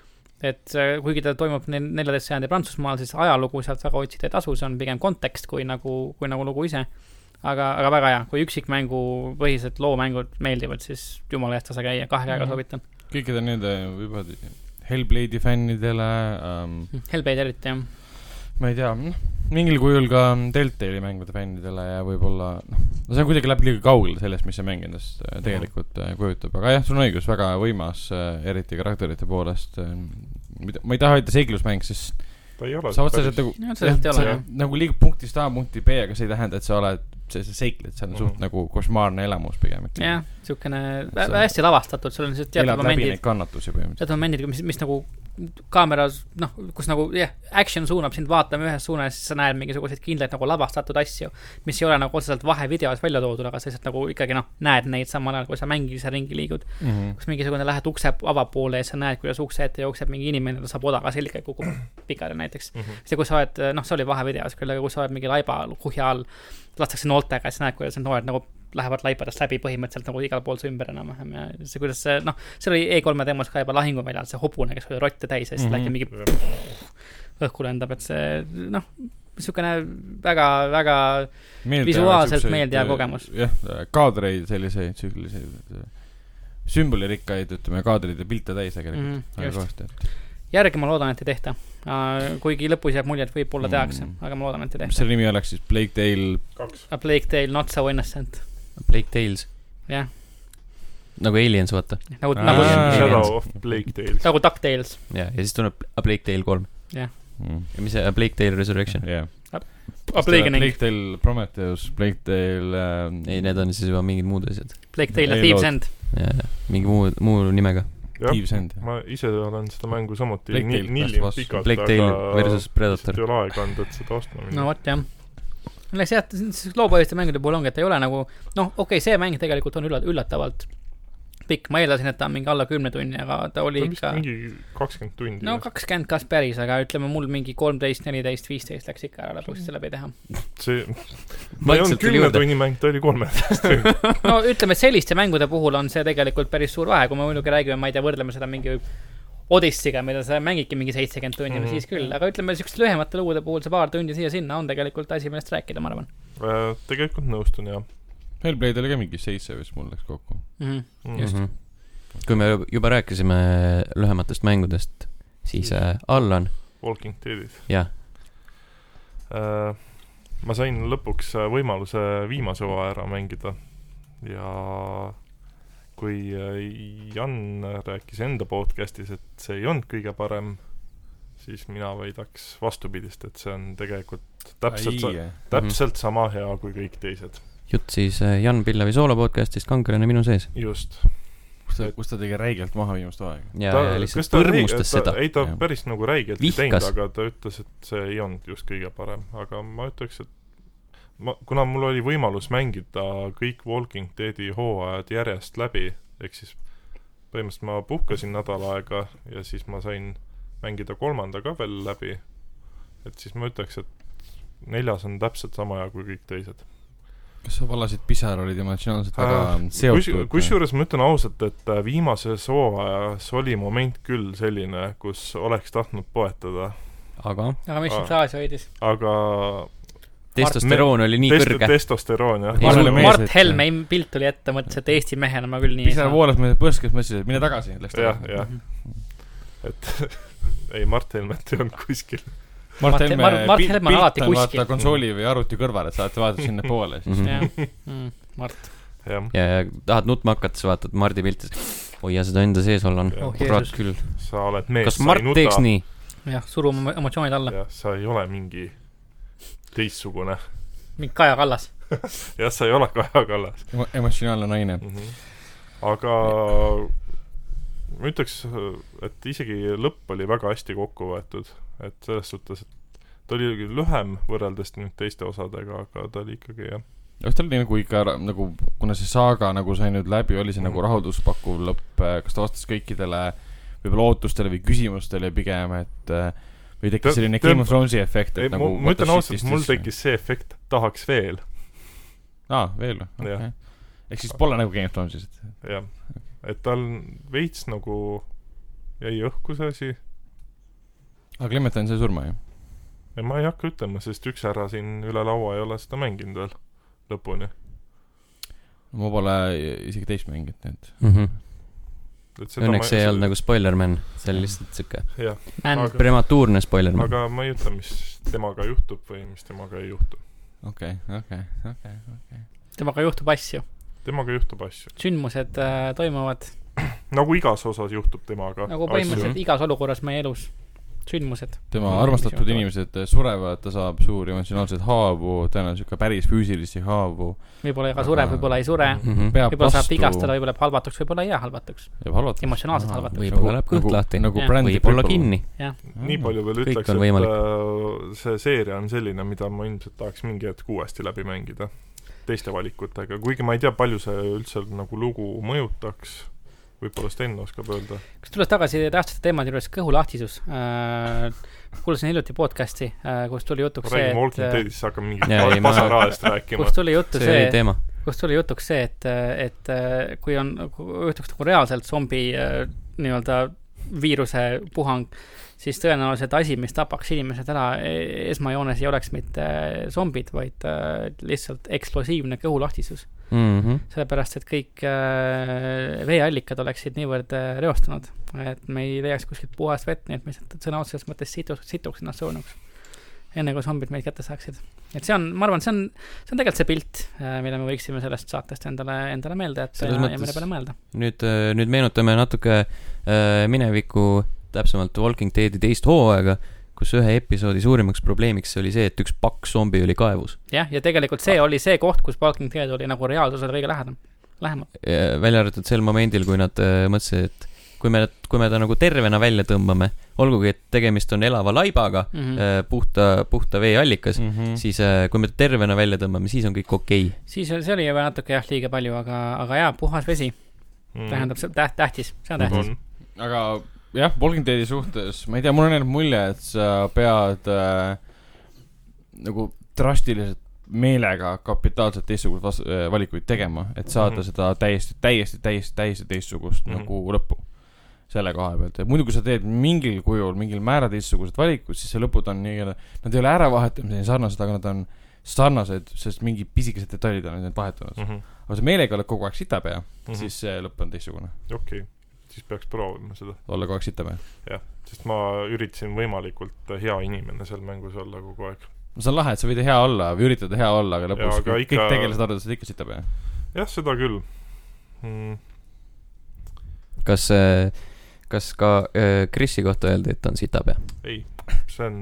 Et uh, kuigi ta toimub neljateist sajandi Prantsusmaal, siis ajalugu sealt väga otsida ei tasu, see on pigem kontekst kui nagu, kui nagu lugu ise. Aga, aga väga hea, kui üksikmängu põhised loomängud meeldivad, siis jumala eest tasa käia, kahe käega soovitan. Kõikide nende võib-olla Hellblade'i fännidele um... Hellblade eriti, jah. Ma ei tea, mingil kujul ka Telltale'i mängude fännidele ja võib-olla, noh, no see on kuidagi läbi liiga kaugele sellest, mis see mäng endast tegelikult mm. kujutab, aga jah, sul on õigus, väga võimas, eriti karakterite poolest. Ma ei taha öelda seiklusmäng, sest sa otseselt nagu, jah, nagu liigub punktist A punkti B, aga see ei tähenda, et sa oled see, see seikled, see on mm. suht nagu košmaarne elamus pigem. jah, siukene hästi lavastatud, sul on see teatud momendid, neid kannatusi teatud momendid, mis, mis nagu kaameras, noh, kus nagu jah, action suunab sind vaatama ühes suunas, siis sa näed mingisuguseid kindlaid nagu lavastatud asju, mis ei ole nagu otseselt vahevideos välja toodud, aga sa lihtsalt nagu ikkagi noh, näed neid samal ajal, kui sa mängis ja ringi liigud, mm-hmm. kus mingisugune lähed ukse avapoole ja sa näed, kuidas ukse ette jookseb mingi inimene, ta saab odaga selge kukub pikali näiteks. Mm-hmm. See, kui sa oled, noh, see oli vahevideos küll, aga kui sa oled mingi laiba kuhja all, lastakse nooltega ja sa näed, kuidas need noored nagu lähevad laipadest läbi põhimõtteliselt nagu igal pool see ümber enam-vähem ja see, kuidas see, noh, see oli E kolme demos ka juba lahinguväljal, see hobune, kes oli rotte täis ja siis mm-hmm. läki mingi õhku lendab, et see, noh, niisugune väga, väga meeldi, visuaalselt meeldiv kogemus. Jah, kaadreid selliseid, selliseid sümbolirikkaid, ütleme, kaadreid ja pilte täis tegelikult. Mm, just. Järgi ma loodan, et ei tehta. Kuigi lõpus jääb mulje, et võib-olla tehakse, mm. aga ma loodan, et ei tehta. Mis selle nimi oleks siis? Plague Tale A Plague Tale Not So Innocent. A Plague Tales. Jah. Nagu Aliens, vaata. Nagu, nagu, Shadow of Plague Tales. Nagu DuckTales. Ja, ja siis tuleb A Plague Tale kolm. Jah. Mm. Ja mis see A Plague Tale Resurrection? Jah. A, A Plague Tale Prometheus, Plague Tale um... ei, need on siis juba mingid muud asjad. Plague Tale ja Thieves End. Ja, mingi muu, muu nimega. Jah, ma ise olen seda mängu samuti nillinud pikalt, Plague Tale versus Predator. Lihtsalt ei ole aega anda, et seda ostma minna. No vot, jah. Läks jah, loopõhiste mängude puhul ongi, et ei ole nagu, noh, okei okay,, see mäng tegelikult on üllatavalt pikk, ma eeldasin, et ta on mingi alla kümne tunni, aga ta oli ta ikka mingi kakskümmend tundi. No kakskümmend kas päris, aga ütleme mul mingi kolmteist, neliteist, viisteist läks ikka ära lõpuks selle läbi teha. See ta ei olnud kümne tunni mäng, ta oli kolmeteist tunni. No ütleme, et selliste mängude puhul on see tegelikult päris suur vahe, kui me muidugi räägime, ma ei tea, võrdleme seda mingi Odyssey'ga, mida sa mängidki mingi seitsekümmend tunni mm -hmm. siis küll, aga ütleme, sükest lühemate lugude puhul see paar tundi siia-sinna on tegelikult asi, millest rääkida, ma arvan. Äh, tegelikult nõustun, jah. Hellblade oli ka mingi seitse vist mul läks kokku. Mm -hmm. Just. Mm -hmm. Kui me juba rääkisime lühematest mängudest, siis äh, Allan. Walking Deadid. Jah. Äh, ma sain lõpuks võimaluse viimase hooaja ära mängida ja kui Jan rääkis enda podcastis, et see ei olnud kõige parem, siis mina väidaks vastupidist, et see on tegelikult täpselt, sa, täpselt sama hea kui kõik teised. Jutt siis Jan Pillavi soolo podcastist Kankelane minu sees. Just. Kus ta, kus ta tegi räigelt maha viimast aega. Ja, ta, ja lihtsalt põrmustas seda. Ei, ta ja. päris nagu räigelt ei teinud, Vihkas. aga ta ütles, et see ei olnud just kõige parem. Aga ma ütleks, et ma, kuna mul oli võimalus mängida kõik Walking Deadi hooajad järjest läbi, ehk siis põhimõtteliselt ma puhkasin nädal aega ja siis ma sain mängida kolmanda ka veel läbi, et siis ma ütleks, et neljas on täpselt sama hea kui kõik teised. Kas sa valasid pisar, olid emotsionaalselt väga äh, seotud? Kus juures ma ütlen ausalt, et viimases hooajas oli moment küll selline, kus oleks tahtnud poetada. Aga? Aga mis nüüd klaasi hoidis? Aga testosteroon oli nii Test- kõrge. Testosteroon, jah. Mart, Mart Helme pilt tuli ette, mõtles, et Eesti mehena ma küll nii ei saa. Pisar voolas mõttes põskes, mõtlesid, et mine tagasi. Jah, jah. Et ei, Mart Helmet ei olnud kuskil. Mart Helme, Mart, Mart Helme on alati kuskil. Vaata konsooli või arvuti kõrval, et saate vaadata sinna poole. Siis. Mm, Mart. Ja, ja, ja tahad nutma hakates, vaatad Mardi pilti. Oi, ja seda enda sees olla on. Oh, kurat küll. Sa oled mees, kas Mart teeks nii? Jah, surume emotsioonid alla. Jah, sa ei ole mingi teistsugune. Mingi Kaja Kallas. Jah, sa ei ole Kaja Kallas. Emotsionaalne naine. Mm -hmm. Aga ma ütleks, et isegi lõpp oli väga hästi kokku võetud. Et selles suhtes, et ta oli lühem võrreldes nüüd teiste osadega, aga ta oli ikkagi, jah. Kas ta oli nagu ikka, nagu, kuna see saaga nagu sai nüüd läbi, oli see mm. nagu rahulduspakkuv lõpp, kas ta vastas kõikidele võib-olla ootustele või küsimustele pigem, et või tekkis selline Game of Thronesi efekt, et ei, nagu ma ütlen ausalt, mul tekkis see efekt, tahaks veel. Aa, veel, okei. Okay. Ehk siis pole nagu Game of Thronesis. Jah, et tal veits nagu jäi õhku see asi. Aga Clementine sai surma, ju? Ja ma ei hakka ütlema, sest üks ära siin üle laua ei ole seda mänginud veel lõpuni. Ma pole isegi teist mänginud nüüd. Mm -hmm. Õnneks see ei olnud nagu spoilerman, see oli lihtsalt siuke aga, prematuurne spoilerman. Aga ma ei ütle, mis temaga juhtub või mis temaga ei juhtu. Okei, okei, okei, okei. Temaga juhtub asju. Temaga juhtub asju. Sündmused äh, toimuvad. Nagu igas osas juhtub temaga. Nagu põhimõtteliselt asju. Igas olukorras meie elus. Sündmused. Tema armastatud inimesed surevad, ta saab suuri emotsionaalseid haavu, tõenäoliselt ka päris füüsilisi haavu. Võib-olla ka sureb, võib-olla ei sure. Mm -hmm. Võib-olla saab vigastada, võib-olla jääb halvatuks, võib-olla ei jää halvatuks. Emotsionaalselt halvatuks. Võib-olla läheb kõht lahti, nagu võib-olla kinni. Nii palju veel Kõik ütleks, et see seeria on selline, mida ma ilmselt tahaks mingi hetk uuesti läbi mängida teiste valikutega, kuigi ma ei tea, palju see üldse nagu lugu mõjutaks. Võib-olla Sten oskab öelda. Kas tulles tagasi tähtsate teemade juures kõhulahtisus? Äh, kuulasin hiljuti podcasti, äh, kus tuli jutuks see, et... Räägime Walking Deadist, hakkame mingi pasaraadest rääkima. Kus tuli juttu see, see kus tuli jutuks see, et, et kui on juhtuks nagu reaalselt zombi äh, nii-öelda viiruse puhang, siis tõenäoliselt asi, mis tapaks inimesed ära esmajoones ei oleks mitte zombid, vaid äh, lihtsalt eksplosiivne kõhulahtisus. Mm -hmm. Sellepärast, et kõik äh, veeallikad oleksid niivõrd äh, reostanud, et me ei leiaks kuskilt puhast vett, nii et me sõna otseses mõttes situks, situks ennast surnuks, enne kui zombid meid kätte saaksid. Et see on, ma arvan, see on, see on tegelikult see pilt, äh, mille me võiksime sellest saatest endale, endale meelde, et ja, ja mille peale mõelda. Nüüd, nüüd meenutame natuke äh, mineviku, täpsemalt Walking Deadi teist hooaega, kus ühe episoodi suurimaks probleemiks oli see, et üks paks zombi oli kaevus. Jah, ja tegelikult see oli see koht, kus Walking Dead oli nagu reaalsusele kõige lähedam, lähemal. Välja arvatud sel momendil, kui nad äh, mõtlesid, et kui me, kui me ta nagu tervena välja tõmbame, olgugi, et tegemist on elava laibaga, mm -hmm. äh, puhta, puhta veeallikas, mm -hmm. siis äh, kui me ta tervena välja tõmbame, siis on kõik okei. Siis see oli juba natuke jah, liiga palju, aga, aga jaa, puhas vesi. mm. tähendab see täht, tähtis, see on tähtis mm. aga jah, Walking Deadi suhtes ma ei tea, mul on jäänud mulje, et sa pead äh, nagu drastiliselt meelega kapitaalselt teistsugust vas- valikuid tegema, et saada mm -hmm. seda täiesti, täiesti, täiesti, täiesti teistsugust mm -hmm. nagu lõppu selle koha pealt, et muidu kui sa teed mingil kujul, mingil määra teistsugused valikud, siis see lõpud on nii, nad ei ole ära vahetamiseni sarnased, aga nad on sarnased, sest mingid pisikesed detailid on need vahetunud mm. -hmm. aga see meelega oled kogu aeg sitapea mm, -hmm. siis see lõpp on teistsugune. Okei okay., siis peaks proovima seda. olla kogu aeg sitapea. jah, sest ma üritasin võimalikult hea inimene seal mängus olla kogu aeg. no see on lahe, et sa võid hea olla või üritada hea olla, aga lõpus ja, aga kõik ikka... tegelased arvavad, et sa ikka sitapea. jah, seda küll mm.. kas, kas ka Chrisi kohta öeldi, et on sitapea? ei, see on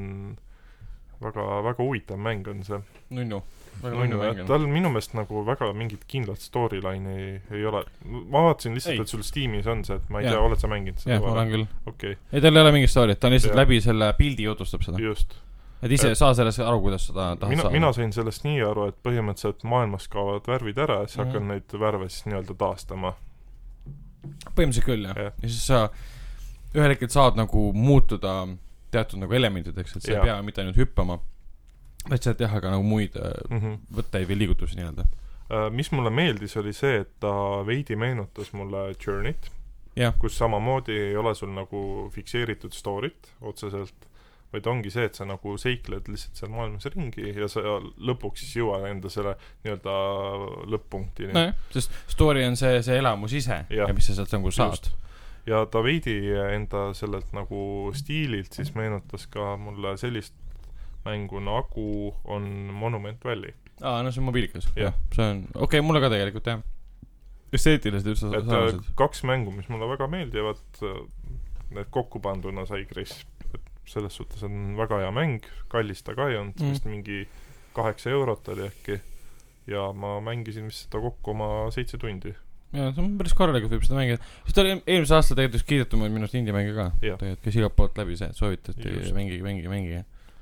väga, väga huvitav mäng on see. Nunnu. Nunnu, et tal minu meelest nagu väga mingit kindlat storyline'i ei, ei ole. Ma vaatasin lihtsalt, ei. et sul Steamis on see, et ma ei ja. tea, oled sa mänginud seda? jah, ma olen küll. Okay. ei, tal ei ole mingit story't, ta on lihtsalt ja. läbi selle pildi jutustab seda. Just. et ise et, saa sellest aru, kuidas seda tahad mina, saada. Mina sain sellest nii aru, et põhimõtteliselt maailmas kaovad värvid ära ja siis mm. hakkan neid värve siis nii-öelda taastama. Põhimõtteliselt küll, jah. Ja. ja siis sa ühel hetkel saad nagu muutuda teatud nagu elementideks, et sa ja. ei pea mitte ainult hüppama, vaid sa teha ka nagu muid mm -hmm. võtteid või liigutusi nii-öelda. Uh, mis mulle meeldis, oli see, et ta veidi meenutas mulle Journey't, ja. kus samamoodi ei ole sul nagu fikseeritud story't otseselt, vaid ongi see, et sa nagu seikled lihtsalt seal maailmas ringi ja sa lõpuks siis jõuad enda selle nii-öelda lõpp-punkti. No jah, sest story on see, see elamus ise ja, ja mis sa sealt nagu saad. Just. Ja ta veidi enda sellelt nagu stiililt siis meenutas ka mulle sellist mängu nagu on Monument Valley. Aa, no see on mobiilikas. jah, see on, okei okay,, mulle ka tegelikult, jah. Esteetilised üldse sarnased. Kaks mängu, mis mulle väga meeldivad, need kokku panduna sai Chris. Selles suhtes on väga hea mäng, kallis ta ka ei olnud, mm. vist mingi kaheksa eurot oli äkki. Ja ma mängisin vist seda kokku oma seitse tundi. jaa, see on päris korralikult võib seda mängida. Siis ta oli eelmise aasta tegelikult kiidetumaid minust indie-mänge ka. Tegelikult, kes igalt poolt läbi see, soovitati mängige, mängige, mängige.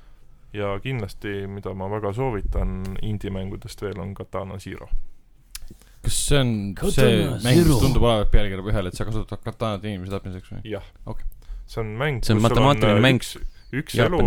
Ja kindlasti, mida ma väga soovitan indie-mängudest veel, on Katana Zero. Kas see on Katana see mäng, mis tundub olevat pealkirja ühele, et sa kasutad katanat inimese tapmiseks või? jah. Okay. See on mäng, see on matemaatiline mäng üks, üks elu,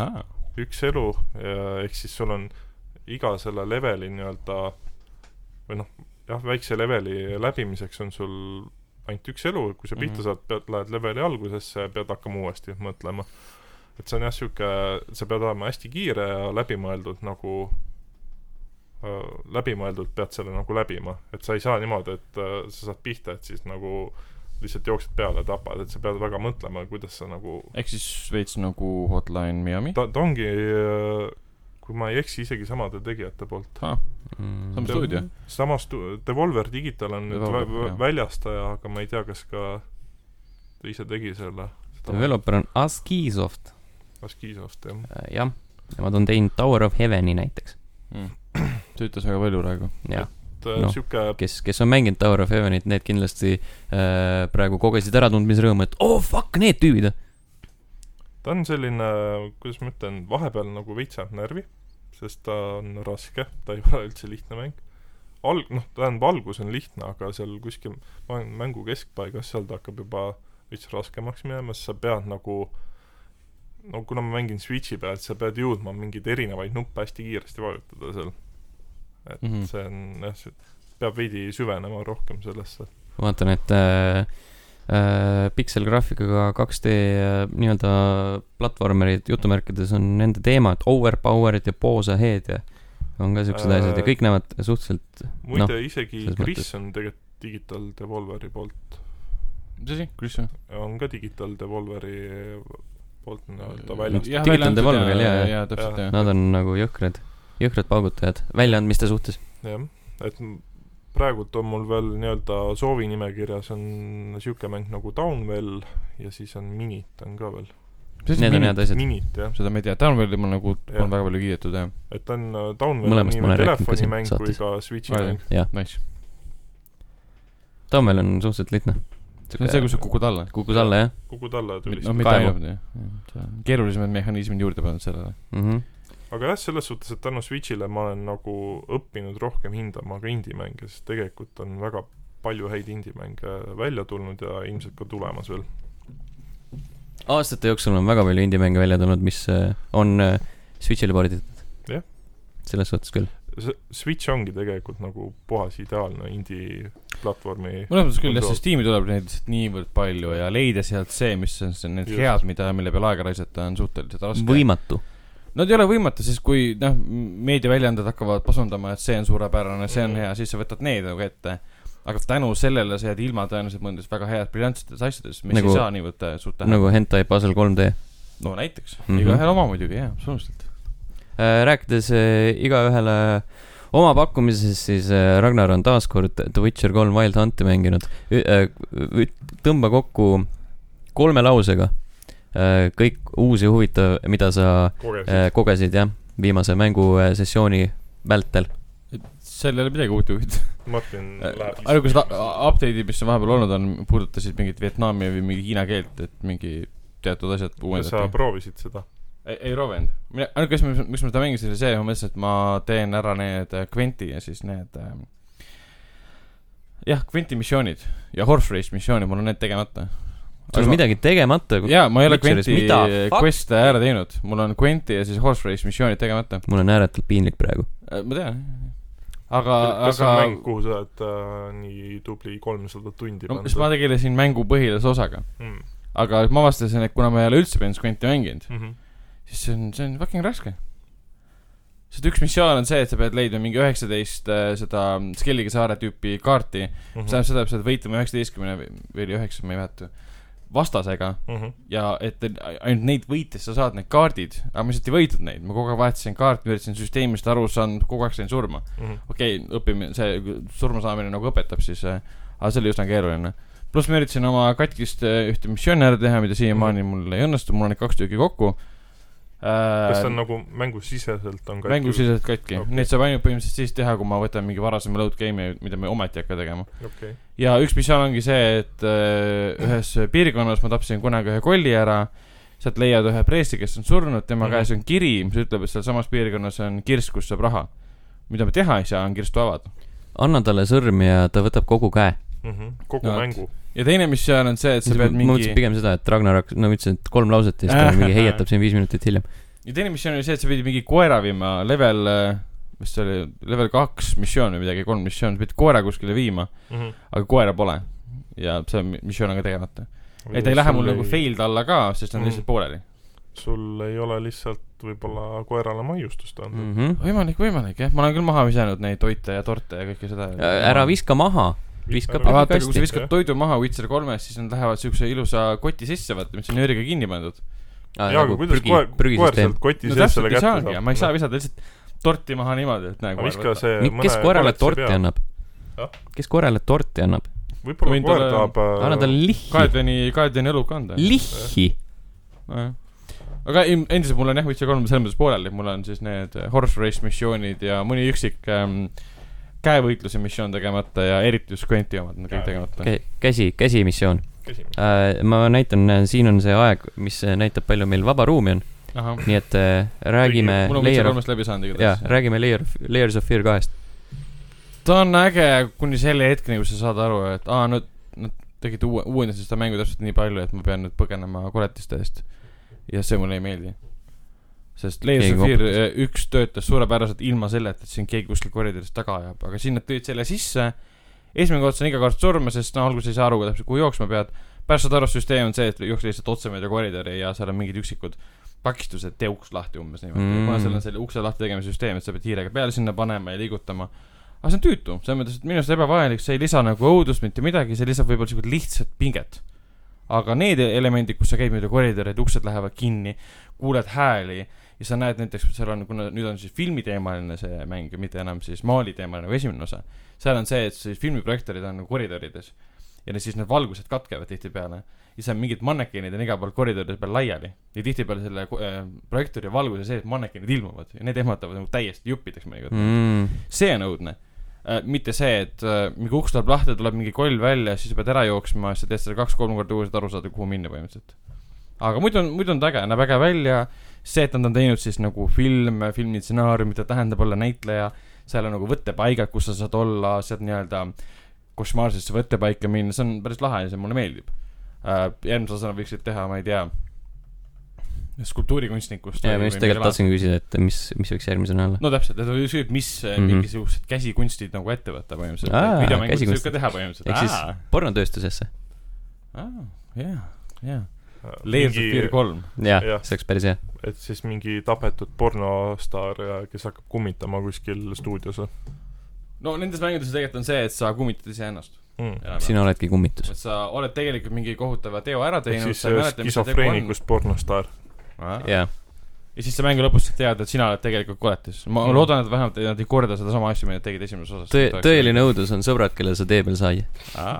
üks elu, ehk siis sul on iga selle leveli nii-öelda, või noh, jah, väikse leveli läbimiseks on sul ainult üks elu, kui sa pihta mm -hmm. saad, pead, lähed leveli algusesse ja pead hakkama uuesti mõtlema. Et see on jah siuke, sa pead olema hästi kiire ja läbimõeldud nagu äh, läbimõeldud pead selle nagu läbima, et sa ei saa niimoodi, et äh, sa saad pihta, et siis nagu lihtsalt jooksed peale, tapad, et sa pead väga mõtlema, kuidas sa nagu ehk siis veits nagu Hotline Miami? Ta, ta ongi, kui ma ei eksi, isegi samade tegijate poolt ah, mm. sama stuudio? Sama stu-, Devolver Digital on Devolver, nüüd vä- väljastaja, aga ma ei tea, kas ka ta ise tegi selle Developer on Askisoft Askisoft, jah. jah, nemad on teinud Tower of Heaveni näiteks mm. see ütles väga palju praegu. jah, no, süuke... kes, kes on mänginud Tower of Heavenit, need kindlasti äh, praegu kogesid äratundmisrõõmu, et oh fuck, need tüübid. Ta on selline, kuidas ma ütlen, vahepeal nagu veitsab närvi, sest ta on raske, ta ei ole üldse lihtne mäng. Alg, noh, tähendab, algus on lihtne, aga seal kuskil mängu keskpaigas, seal ta hakkab juba veits raskemaks minema, sa pead nagu no kuna ma mängin Switchi pealt, sa pead jõudma mingeid erinevaid nuppe hästi kiiresti vajutada seal. Et mm -hmm. see on, jah, see peab veidi süvenema rohkem sellesse. Ma vaatan, et äh, äh, pixel-graafikaga kaks D äh, nii-öelda platvormerid jutumärkides on nende teema, et overpowered ja pause ahead ja on ka siuksed äh, asjad ja kõik näevad suhteliselt muide no, isegi Chris on tegelikult Digital Devolveri poolt. Tõsi, Chris on? On ka Digital Devolveri poolt nii-öelda väljast. Digital Devolveril, jaa, jaa, täpselt, jah. Nad on nagu jõhkrad, jõhkrad paugutajad väljaandmiste suhtes. jah, et praegult on mul veel nii-öelda soovinimekirjas on siuke mäng nagu Downwell ja siis on Minit on ka veel. Need on head asjad. Minit, jah. Seda me ei tea, Downwelli ma nagu ja. on väga palju kiidetud, jah. Et on Downwell on nii telefonimäng kui ka Switchi mäng. jah, nice. Downwell on suhteliselt lihtne. See on see, kus sa kukud alla? Kukud alla, jah. Kukud alla tuli. No mitte ainult, jah. Keerulisemad mehhanismid juurde pannud sellele. Mm -hmm. aga jah, selles suhtes, et tänu Switchile ma olen nagu õppinud rohkem hindama ka indie-mänge, sest tegelikult on väga palju häid indie-mänge välja tulnud ja ilmselt ka tulemas veel. Aastate jooksul on väga palju indie-mänge välja tulnud, mis on Switch'ile porditud. jah. Selles suhtes küll. Switch ongi tegelikult nagu puhas ideaalne indie-platvormi mul on küll, jah, see Steam'i tuleb neid niivõrd palju ja leida sealt see, mis on see, need Just. head, mida, mille peal aega raisata, on suhteliselt raske. Võimatu. No ei ole võimatu, sest kui noh, meediaväljaanded hakkavad pasundama, et see on suurepärane, see on hea, siis sa võtad need nagu ette. Aga tänu sellele sa jääd ilma tõenäoliselt mõndes väga head briljantsetes asjades, mis nagu, ei saa nii võtta suurt tähendab. Nagu Hentai Puzzle kolm D. No näiteks. Mm-hmm. Igaühel oma muidugi, jah, absoluutselt. Äh, rääkides äh, igaühele oma pakkumises, siis äh, Ragnar on taaskord The Witcher kolm Wild Hunti mänginud. Ü- äh, tõmba kokku kolme lausega äh, kõik uusi huvitav, mida sa kogesid, äh, kogesid jah, viimase mängusessiooni vältel. Seal ei ole midagi uut huvitav. Martin läheb Algused update'id, mis on vahepeal olnud, on puudutasid mingit Vietnami või mingi Hiina keelt, et mingi teatud asjad uuendati. Sa proovisid seda? Ei, ei proovinud. Ainuke, mis, mis ma seda mängisin, see, ma mõtlesin, et ma teen ära need Quenti ja siis need äh, jah, Quenti missioonid ja Horse Race missioonid, mul on need tegemata. Sul on midagi tegemata? Jaa, ma ei ole Quenti quest ära teinud. Mul on Quenti ja siis Horse Race missioonid tegemata. Mul on ääretult piinlik praegu. Ma tean. Aga, kas aga... on mäng, kuhu sa oled äh, nii tubli kolmsada tundi no, ma tegelesin mängu põhilise osaga. Mm. Aga ma avastasin, et kuna ma ei ole üldse peanud Quenti mänginud, mm-hmm. siis see on, see on fucking raske. Sest üks missioon on see, et sa pead leidma mingi üheksateist äh, seda Skellige saare tüüpi kaarti. Mm-hmm. See on seda, et sa pead võitlema üheksateistkümne või üheksa, ma ei mäletu, vastasega. Mm-hmm. Ja et ainult neid võites sa saad need kaardid. Aga ma lihtsalt ei võitnud neid. Ma kogu aeg vahetasin kaarti, üritasin süsteemist aru saanud, kogu aeg sain surma. Mm-hmm. Okei, okay, õppimine, see surma saamine nagu õpetab siis, äh, aga see oli üsna keeruline. Plus ma üritasin oma katkist ühte missiooni ära teha, mida siiamaani mm-hmm. mul ei õnnestu, mul on neid kaks tüüki kokku. Kas see on nagu mängusiseselt on katki? Mängusiseselt katki. Okay. Neid saab ainult põhimõtteliselt siis teha, kui ma võtan mingi varasema load game'i, mida me ometi hakka tegema. Okay. Ja üks missioon ongi see, et äh, ühes piirkonnas ma tapsin kunagi ühe kolli ära, sealt leiad ühe preesti, kes on surnud, tema mm-hmm. käes on kiri, mis ütleb, et seal samas piirkonnas on kirst, kus saab raha. Mida me teha ei saa, on kirstu avada. Anna talle sõrm ja ta võtab kogu käe. Mm-hmm. Kogu no, mängu. Ja teine missioon on see, et sa pead mingi... Ma mõtlesin pigem seda, et Ragnar no, ütlesin, et kolm lauset ja siis ta mingi heietab siin viis minutit hiljem. Ja teine missioon oli see, et sa pidid mingi koera viima level, mis see oli, level kaks missioon või midagi, kolm missioon, sa pidid koera kuskile viima, mm-hmm. aga koera pole. Ja see missioon on ka tegemata. Et ta ei lähe mul ei... nagu failed alla ka, sest on mm-hmm. lihtsalt pooleli. Sul ei ole lihtsalt võib-olla koerale maiustust andnud. Mm-hmm. Võimalik, võimalik, jah. Ma olen küll maha visanud neid toite ja torte ja kõike seda. Ära viska maha. Viskab aga vaata, kui sa viskad toidu maha Witcher kolmes, siis nad lähevad sükse ilusa koti sisse, vaata, mis on nööriga kinni pandud. Ah, jaa, aga kuidas koer, koer sealt koti no, sees selle kätte saab? Ma ei saa visada lihtsalt torti maha niimoodi, et näe koer võtta. Kes koerale torti annab? Ja? Kes koerale torti annab? Võib-olla koer tahab... Anna talle lihhi. Kaedveni, kaedveni õlu kanda. Lihhi? Aga endiselt mul on jah Witcher kolm selles mõttes pooleli. Mul on siis need horse race missioonid ja mõni üksik... Ähm, käevõitluse missioon tegemata ja eriti just Quenti omad kõik tegemata. Käsi, käsi missioon. Äh, ma näitan, siin on see aeg, mis näitab palju meil vaba ruumi on. Aha. Nii et äh, räägime mul on Witcher kolmest läbi saanud igatahes. Jaa, räägime Layer of, Layers of Fear kahest. Ta on äge kuni selle hetkeni, kus sa saad aru, et aa, nad, nad tegid uue, uuendasid seda mängu täpselt nii palju, et ma pean nüüd põgenema koletiste eest. Ja see mulle ei meeldi. Sest Layers of Fear üks töötas suurepäraselt ilma selle, et siin keegi kuskil koridorist taga ajab. Aga siin nad tõid selle sisse. Esimene kord on iga kord surma, sest no, alguses ei saa aru, täpselt kuhu jooksma pead. Pärast saad aru, süsteem on see, et jookse lihtsalt otse mööda koridori ja seal on mingid üksikud pakistused teuks lahti umbes niimoodi. Mm. Kuna seal on selle ukse lahti tegemise süsteem, et sa pead hiirega peale sinna panema ja liigutama. Aga see on tüütu. See on mõttes, et minu arust ebavajalik, see ei lisa nagu õudust mitte midagi, see lisab võib-olla siuke lihtsalt pinget. Aga need elemendid, kus sa käid mööda koridori, et uksed lähevad kinni, kuuled hääli ja sa näed näiteks, seal on, kuna nüüd on siis filmiteemaline see mäng ja mitte enam siis maaliteemaline nagu esimene osa. Seal on see, et siis filmiprojektorid on nagu koridorides ja siis need valgused katkevad tihti peale. Ja see on mingid mannekenid on iga pool koridoride peal laiali ja tihti peale selle äh, projektori valguse see, et mannekenid ilmuvad ja need ehmatavad nagu täiesti juppideks mõnikord. Mm. See on õudne. Äh, mitte see, et äh, mingi uks tuleb lahti, tuleb mingi koll välja, siis sa pead ära jooksma ja sa teed seda kaks-kolm korda uuesti aru saada, kuhu minna põhimõtteliselt. Aga muidu on, muidu on ta äge, näeb äge välja. See, et nad on teinud siis nagu film, filmi stsenaarium, mida tähendab olla näitleja, seal on nagu võttepaigad, kus sa saad olla, sealt nii-öelda košmaarsesse võttepaika minna, see on päris lahe ja see mulle meeldib uh,. Järgmise osana võiksid teha, ma ei tea, skulptuurikunstnikust. Ja ma just tegelikult tahtsin küsida, et mis, mis võiks järgmisena olla. No täpselt, et küsib, mis mm-hmm. mingisugused käsikunstid nagu ette võtta põhimõtteliselt. Aa, videomängud võib ka teha põhimõtteliselt. Ehk siis pornotööstusesse. Aa, jah, jah. Layers of Fear kolm. Jah, see oleks päris hea. Et siis mingi tapetud pornostaar, kes hakkab kummitama kuskil stuudios. No nendes mängudes tegelikult on see, et sa kummitad ise ennast. Mm. Sina oledki kummitus. Et sa oled tegelikult mingi kohutava teo ära teinud. Et siis skisofreenikust pornostaar. Yeah. Ja siis sa mängu lõpus tead, et sina oled tegelikult koletis. Ma mm. loodan, et vähemalt nad ei korda seda sama asju, mida tegid esimeses osas. Tõ, tõeline õudus on sõbrad, kelle sa tee peal sai.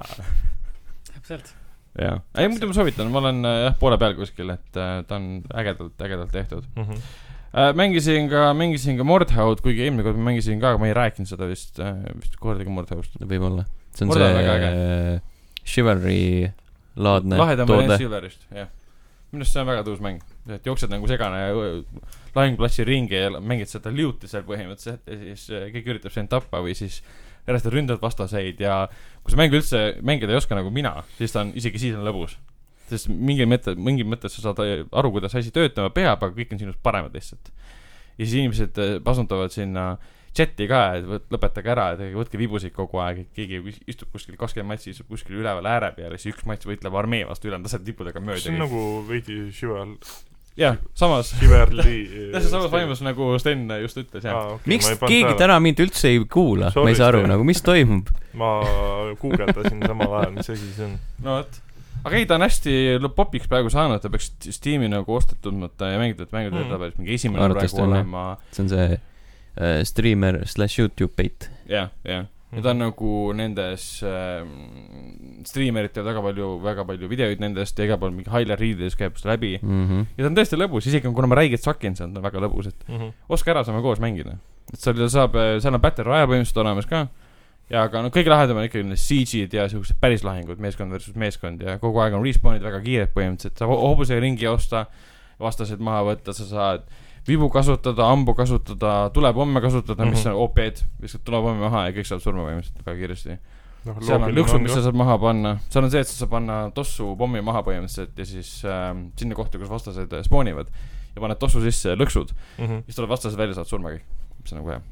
Täpselt. Jaa. Ei, muidu ma soovitan, ma olen jah, poole peal kuskil, et ta on ägedalt, ägedalt tehtud. Mm-hmm. Äh, mängisin ka, mängisin ka Mordhaud, kuigi eelmine kord ma mängisin ka, aga ma ei rääkinud seda vist, äh, vist kordagi Mordhaudst. Võib-olla. See on Mordhaud see Chivalry laadne lahedama toode. Chivalryst, jah. Minust see on väga tõus mäng. Et jooksed nagu segane ja lahingplassi ringi ja mängid seda liuti seal põhimõtteliselt ja siis keegi üritab sind tappa või siis järjest ründad vastaseid ja kui sa mängu üldse mängida ei oska nagu mina, siis ta on, isegi siis on lõbus. Sest mingi mõte, mingi mõttes sa saad aru, kuidas asi töötama peab, aga kõik on sinust paremad lihtsalt. Ja siis inimesed pasundavad sinna chati ka, et lõpetage ära, et võtke vibusid kogu aeg, et keegi istub kuskil kakskümmend matsi, istub kuskil üleval ääre peal ja siis üks mats võitleb armee vastu üle, tasad tippudega mööda. See on nagu veidi Chival. Jah, samas Chivalry. Tässä samas vaimus nagu Sten just ütles, jah. Ah, okay, miks keegi täna mind üldse ei kuula? Sorry, ma ei saa aru, nagu mis toimub? Ma guugeldasin samal ajal, mis asi see on. No, et aga ei, ta on hästi popiks praegu saanud, ta peaks Steam'i nagu ostetud mõtta ja mängida, et mängida mm. ta mingi esimene Arvatust praegu olema. See on see uh, streamer slash YouTube bait. Jah, jah. Ja ta on nagu nendes äh, streamerid teevad väga palju, väga palju videoid nendest ja iga pool mingi highlight read'is käib seda läbi mm-hmm. ja ta on tõesti lõbus, isegi kuna ma räigelt sakin, see on väga lõbus, et mm-hmm. oska ära saame koos mängida, et seal saab, seal on Battle Royale põhimõtteliselt olemas ka ja aga no kõige lahedam on ikkagi need C G-d ja sellised päris lahingud, meeskond versus meeskond ja kogu aeg on respawnid väga kiired põhimõtteliselt, saab hobusega ringi osta, vastased maha võtta, sa saad vibu kasutada, ambu kasutada, tulepomme kasutada, mis mm-hmm. on O P-d, lihtsalt tulepomme maha ja kõik saab surma võimaliselt väga kiiresti. No, seal on lõksud, mis sa saad maha panna. Seal on see, et sa saad panna tossu pommi maha põhimõtteliselt ja siis äh, sinna kohta, kus vastased spoonivad ja paned tossu sisse lõksud mm-hmm. ja siis tuleb vastased välja, saad surma kõik. See on nagu hea.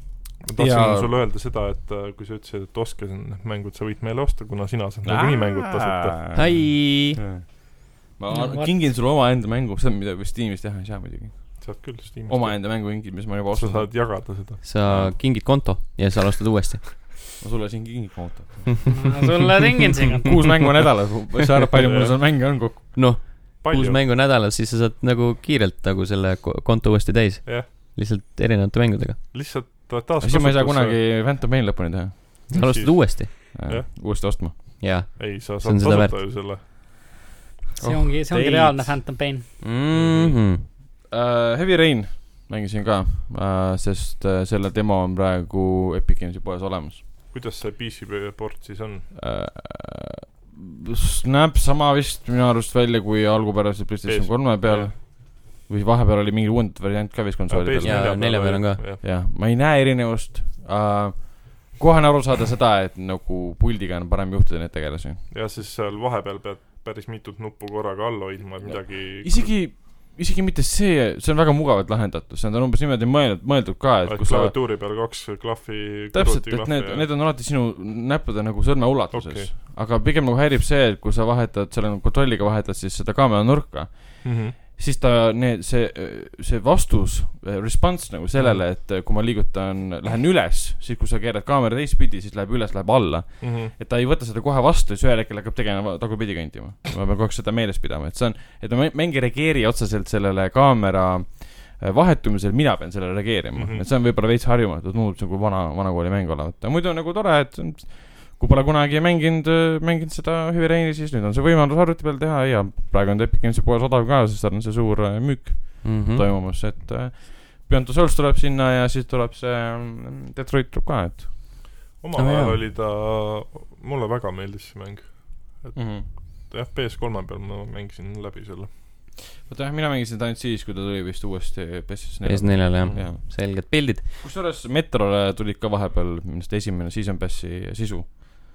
Ma tahtsin ja... sulle öelda seda, et uh, kui sa ütlesid, et oskasin need mängud, sa võid meile osta, kuna sina saad nagu nii mängud tasuta. Hai! Ma no, kingin sulle oma enda mängu, seda mida vist tiimis teha ei saa muidugi. Saad küll Steamist. Oma enda mängu kingid, mis ma juba ostan. Sa saad jagada seda. Sa kingid konto ja sa alustad uuesti. Ma sulle siin kingid konto. Ma sulle tingin siin konto. Kuus mängu nädalas. Sa arvad, palju mul seal mänge on kokku? Noh, kuus mängu nädalas, siis sa saad nagu kiirelt nagu selle konto uuesti täis. Yeah. Lihtsalt erinevate mängudega. Lihtsalt taas siis ma ei saa kunagi Phantom Pain lõpuni teha. Sa alustad uuesti. Ja. Uuesti ostma. Jaa. Ei, sa saad tasuta ju selle. See ongi, see ongi reaalne Phantom Pain. Mm-hmm. Uh, Heavy Rain mängisin ka, uh, sest uh, selle demo on praegu Epic Games'i poes olemas. Kuidas see P C port siis on? Uh, näeb sama vist minu arust välja kui algupäraselt PlayStation kolme peal yeah. või vahepeal oli mingi uuendatud variant ka vist konsooli peal. Ja nelja peal on ka. Jah, ma ei näe erinevust. Uh, kohe on aru saada seda, et nagu puldiga on parem juhtida neid tegelasi. Ja siis seal vahepeal pead päris mitut nuppu korraga alla hoidma midagi... Isegi isegi mitte see, see on väga mugavalt lahendatud, see on umbes niimoodi mõeldud, mõeldud ka, et kui sa... klaviatuuri peal kaks klahvi... Täpselt, et need, ja... need on alati sinu näppude nagu sõrme ulatuses. Okay. Aga pigem nagu häirib see, et kui sa vahetad, selle kontrolliga vahetad siis seda kaamera nurka, mm-hmm. siis ta, need, see, see vastus, response nagu sellele, et kui ma liigutan, lähen üles, siis kui sa keerad kaamera teistpidi, siis läheb üles, läheb alla. Mm-hmm. Et ta ei võta seda kohe vastu, siis ühel hetkel hakkab tegema tagurpidi kõndima. Ma pean kogu seda meeles pidama, et see on, et ma mängi reageeri otseselt sellele kaamera vahetumisel, mina pean sellele reageerima. Mm-hmm. Et see on võib-olla veits harjumatud, muud nagu vana, vana kooli mäng olevat. Muidu on nagu tore, et kui pole kunagi mänginud, mänginud seda Heavy Raini, siis nüüd on see võimalus arvuti peal teha ja praegu on Epic Games'i poes odav ka, sest on see suur müük mm-hmm. toimumas, et Beyond the Souls tuleb sinna ja siis tuleb see Detroit tuleb ka, et oma ajal oh, oli ta, mulle väga meeldis see mäng, et mm-hmm. jah, P S kolme peal ma mängisin läbi selle. Võta jah, mina mängisin ta ainult siis, kui ta tuli vist uuesti P S neljale. P S neljale, jah, jah. Selged pildid. Kusjuures Metrole tulid ka vahepeal minust esimene Season Passi sisu.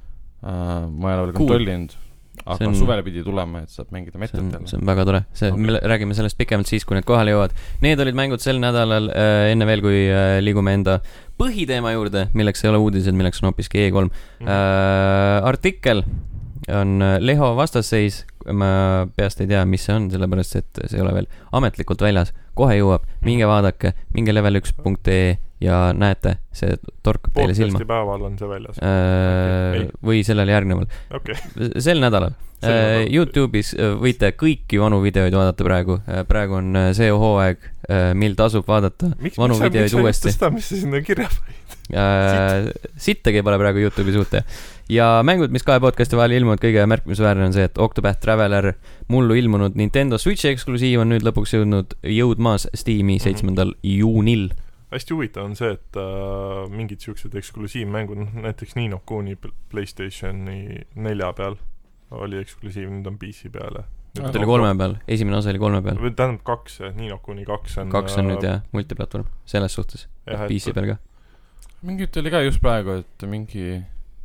uh, ma ei ole veel kontrollinud, aga on, suvele pidi tulema, et saab mängida metetele. See on väga tore, see, okay. Me räägime sellest pikemalt siis, kui need kohale jõuavad. Need olid mängud sel nädalal äh, enne veel, kui äh, liigume enda põhiteema juurde, milleks ei ole uudised, milleks on hoopiski E kolm mm. äh, artikkel on Leho vastasseis, ma peast ei tea, mis see on, sellepärast et see ei ole veel ametlikult väljas, kohe jõuab, minge vaadake, minge level üks punkt ee ja näete, see torkab teile silma. Podcasti päeval on see väljas äh, okay. Või sellel järgneval okay. Sel nädalal äh, YouTube'is võite kõiki vanu videoid vaadata praegu, praegu on see hooaeg, mil tasub vaadata miks, vanu miks videoid sa, uuesti seda, mis sa sinna kirja panid? äh, sittagi pole praegu YouTube'i suhte ja mängud, mis kahe podcasti vahel ilmunud, kõige märkimisväärne on see, et Octopath Traveler mullu ilmunud Nintendo Switchi eksklusiiv on nüüd lõpuks jõudnud jõudmaas Steam'i seitsmendal mm-hmm. juunil. Hästi huvitav on see, et äh, mingid siuksed eksklusiivmängud, näiteks Ni no Kuni PlayStationi nelja peal oli eksklusiiv, nüüd on P C peale. Ta oli kolme peal, esimene osa oli kolme peal. Või tähendab kaks, Ni no Kuni kaks on kaks on nüüd jah, multiplatvorm, selles suhtes, jah, P C peal ka. Mingit oli ka just praegu, et mingi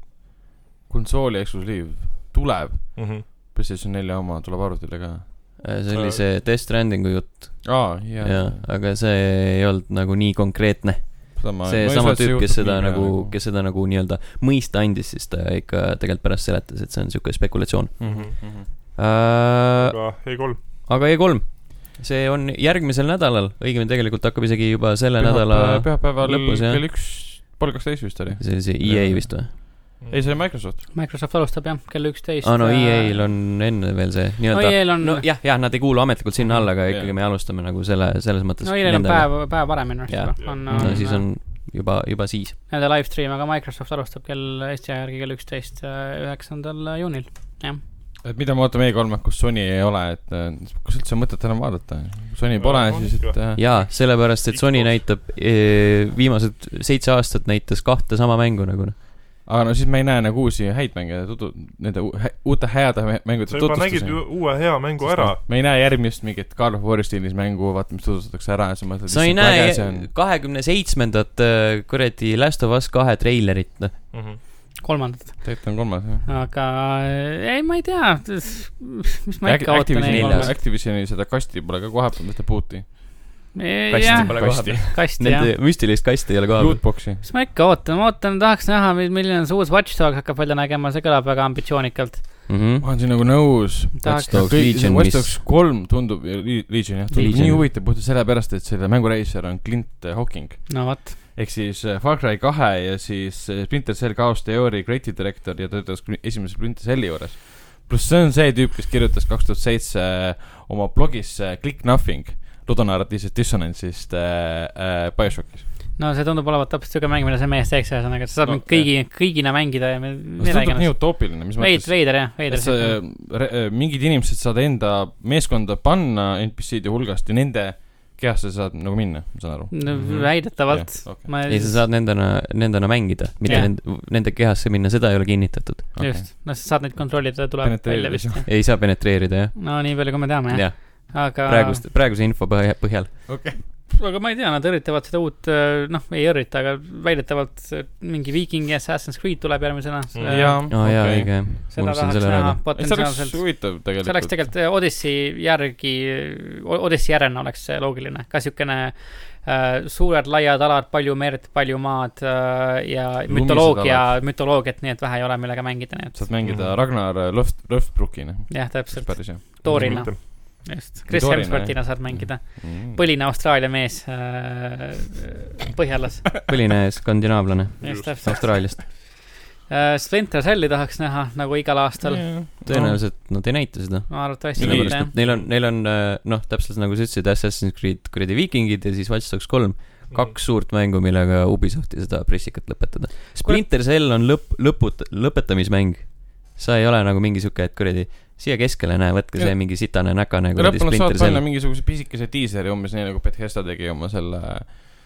konsooli eksklusiiv tuleb mm-hmm. PlayStation nelja oma, tuleb arvutile ka. See oli see Death Strandingu jutt. Aa, jah. Ja, aga see ei olnud nagu nii konkreetne. Sama, see no sama tüüp, kes seda nagu, nagu, kes seda nagu nii-öelda mõista andis, siis ta ikka tegelikult pärast seletas, et see on siuke spekulatsioon. Mm-hmm. Uh, aga E kolm. Aga E kolm. See on järgmisel nädalal, õigemini tegelikult hakkab isegi juba selle Pühap, nädala pühapäeval lõpus, jah. Kell üks, pool kaksteist vist oli. See oli see E A vist või? Ei, see oli Microsoft. Microsoft alustab jah, kell üksteist. Ah, no E A-l on enne veel see no, E A-l on... no jah, jah, nad ei kuulu ametlikult sinna alla, aga ikkagi me alustame nagu selle, selles mõttes. No E A-l on päev, päev varem ennast juba. On, no on, siis on juba, juba siis. Nende livestream, aga Microsoft alustab kell Eesti järgi kell üksteist üheksandal juunil, jah. Et mida me ootame E kolm, kus Sony ei ole, et kus üldse on mõtet enam vaadata? Sony pole, siis et... Jaa, sellepärast, et Sony näitab e, viimased seitse aastat näitas kahte sama mängu nagu. Aga no siis me ei näe nagu uusi häid mänge, tutu, nende u- uute heade mängude tutvustusi. Sa juba nägid ju uue hea mängu ära. Me ei näe järgmist mingit God of War stiilis mängu, vaata, mis tutvustatakse ära. Ja mõtled, sa ei näe kahekümne seitsmendat kuradi Last of Us kahe treilerit. Mm-hmm. Kolmandat. Tegelikult on kolmas, jah. Aga ei, ma ei tea, mis ma ikka ootan. Activisioni seda kasti pole ka kohe, mis ta puuti. Kasti pole kasti. Kasti, nende müstilist kasti ei ole koha. Lootboxi. Mis ma ikka ootan, ma ootan, tahaks näha, milline on see uus Watch Dogs hakkab välja nägema, see kõlab väga ambitsioonikalt. Mm-hmm. ma olen siin nagu nõus. Watch Dogs Legion, mis... Watch Dogs kolm tundub, Legion jah, tundub nii huvitav puhtud sellepärast, et selle mängureisser on Clint Hawking. No vat. Ehk siis Far Cry kahe ja siis Splinter Cell Chaos Theory creative director ja töötas esimese Splinter Celli juures. Plus see on see tüüp, kes kirjutas kaks tuhat seitse oma blogis Click Nothing ludonarratiivsest dissonantsist äh, äh, BioShockis. No see tundub olevat täpselt süge mäng, mida see mees teeks ühesõnaga, et sa saad no, kõigi, kõigina mängida ja me, no, see tundub nii utoopiline, mis Veid, veider jah, veider see, re, mingid inimesed saad enda meeskonda panna N P C-de hulgast ja nende kehasse saad nagu minna, ma saan aru no, väidetavalt yeah, okay. ma... ei, sa saad nendena, nendena mängida, mitte yeah. nende, nende kehasse minna, seda ei ole kinnitatud okay. Just, no sa saad neid kontrollida, tuleb välja vist ei saa penetreerida, jah no nii palju, kui me teame, jah yeah. Aga... Praegust, praeguse info põhjal. Okay. Aga ma ei tea, nad õritavad seda uut, noh, ei õrita, aga väidetavalt mingi Viking ja Assassin's Creed tuleb järgmisena. Mm. Jaa, oh, jaa, okay. õige. Seda tahaks näha potentsiaalselt. See oleks huvitav tegelikult. See oleks tegelikult Odyssey järgi, Odyssey järjena oleks loogiline. Ka siukene äh, suured, laiad alad, palju merd, palju maad äh, ja mütoloogia, mütoloogiat, nii et vähe ei ole millega mängida. Nii et... Saad mängida mm. Ragnar Löfbrukina. Jah, täpselt. Päris, jah. Toorina. Just, Chris Hemsworthina saad mängida mm. põline Austraalia mees äh, Põhjalas põline skandinaavlane Austraaliast äh, Splinter Celli tahaks näha nagu igal aastal yeah. Tõenäoliselt nad ei näita seda ma arvatavasti mitte neil on, neil on noh, täpselt nagu sa ütlesid Assassin's Creed kuradi Vikingid ja siis Watch Dogs kolm kaks suurt mängu, millega Ubisofti seda pressikat lõpetada Splinter Cell on lõp, lõput, lõpetamismäng sa ei ole nagu mingi siuke, et kuradi siia keskele näe, võtke ja. See mingi sitane näkane lõppunud saad panna mingisuguse pisikese tiiseri umbes nii nagu Bethesda tegi oma selle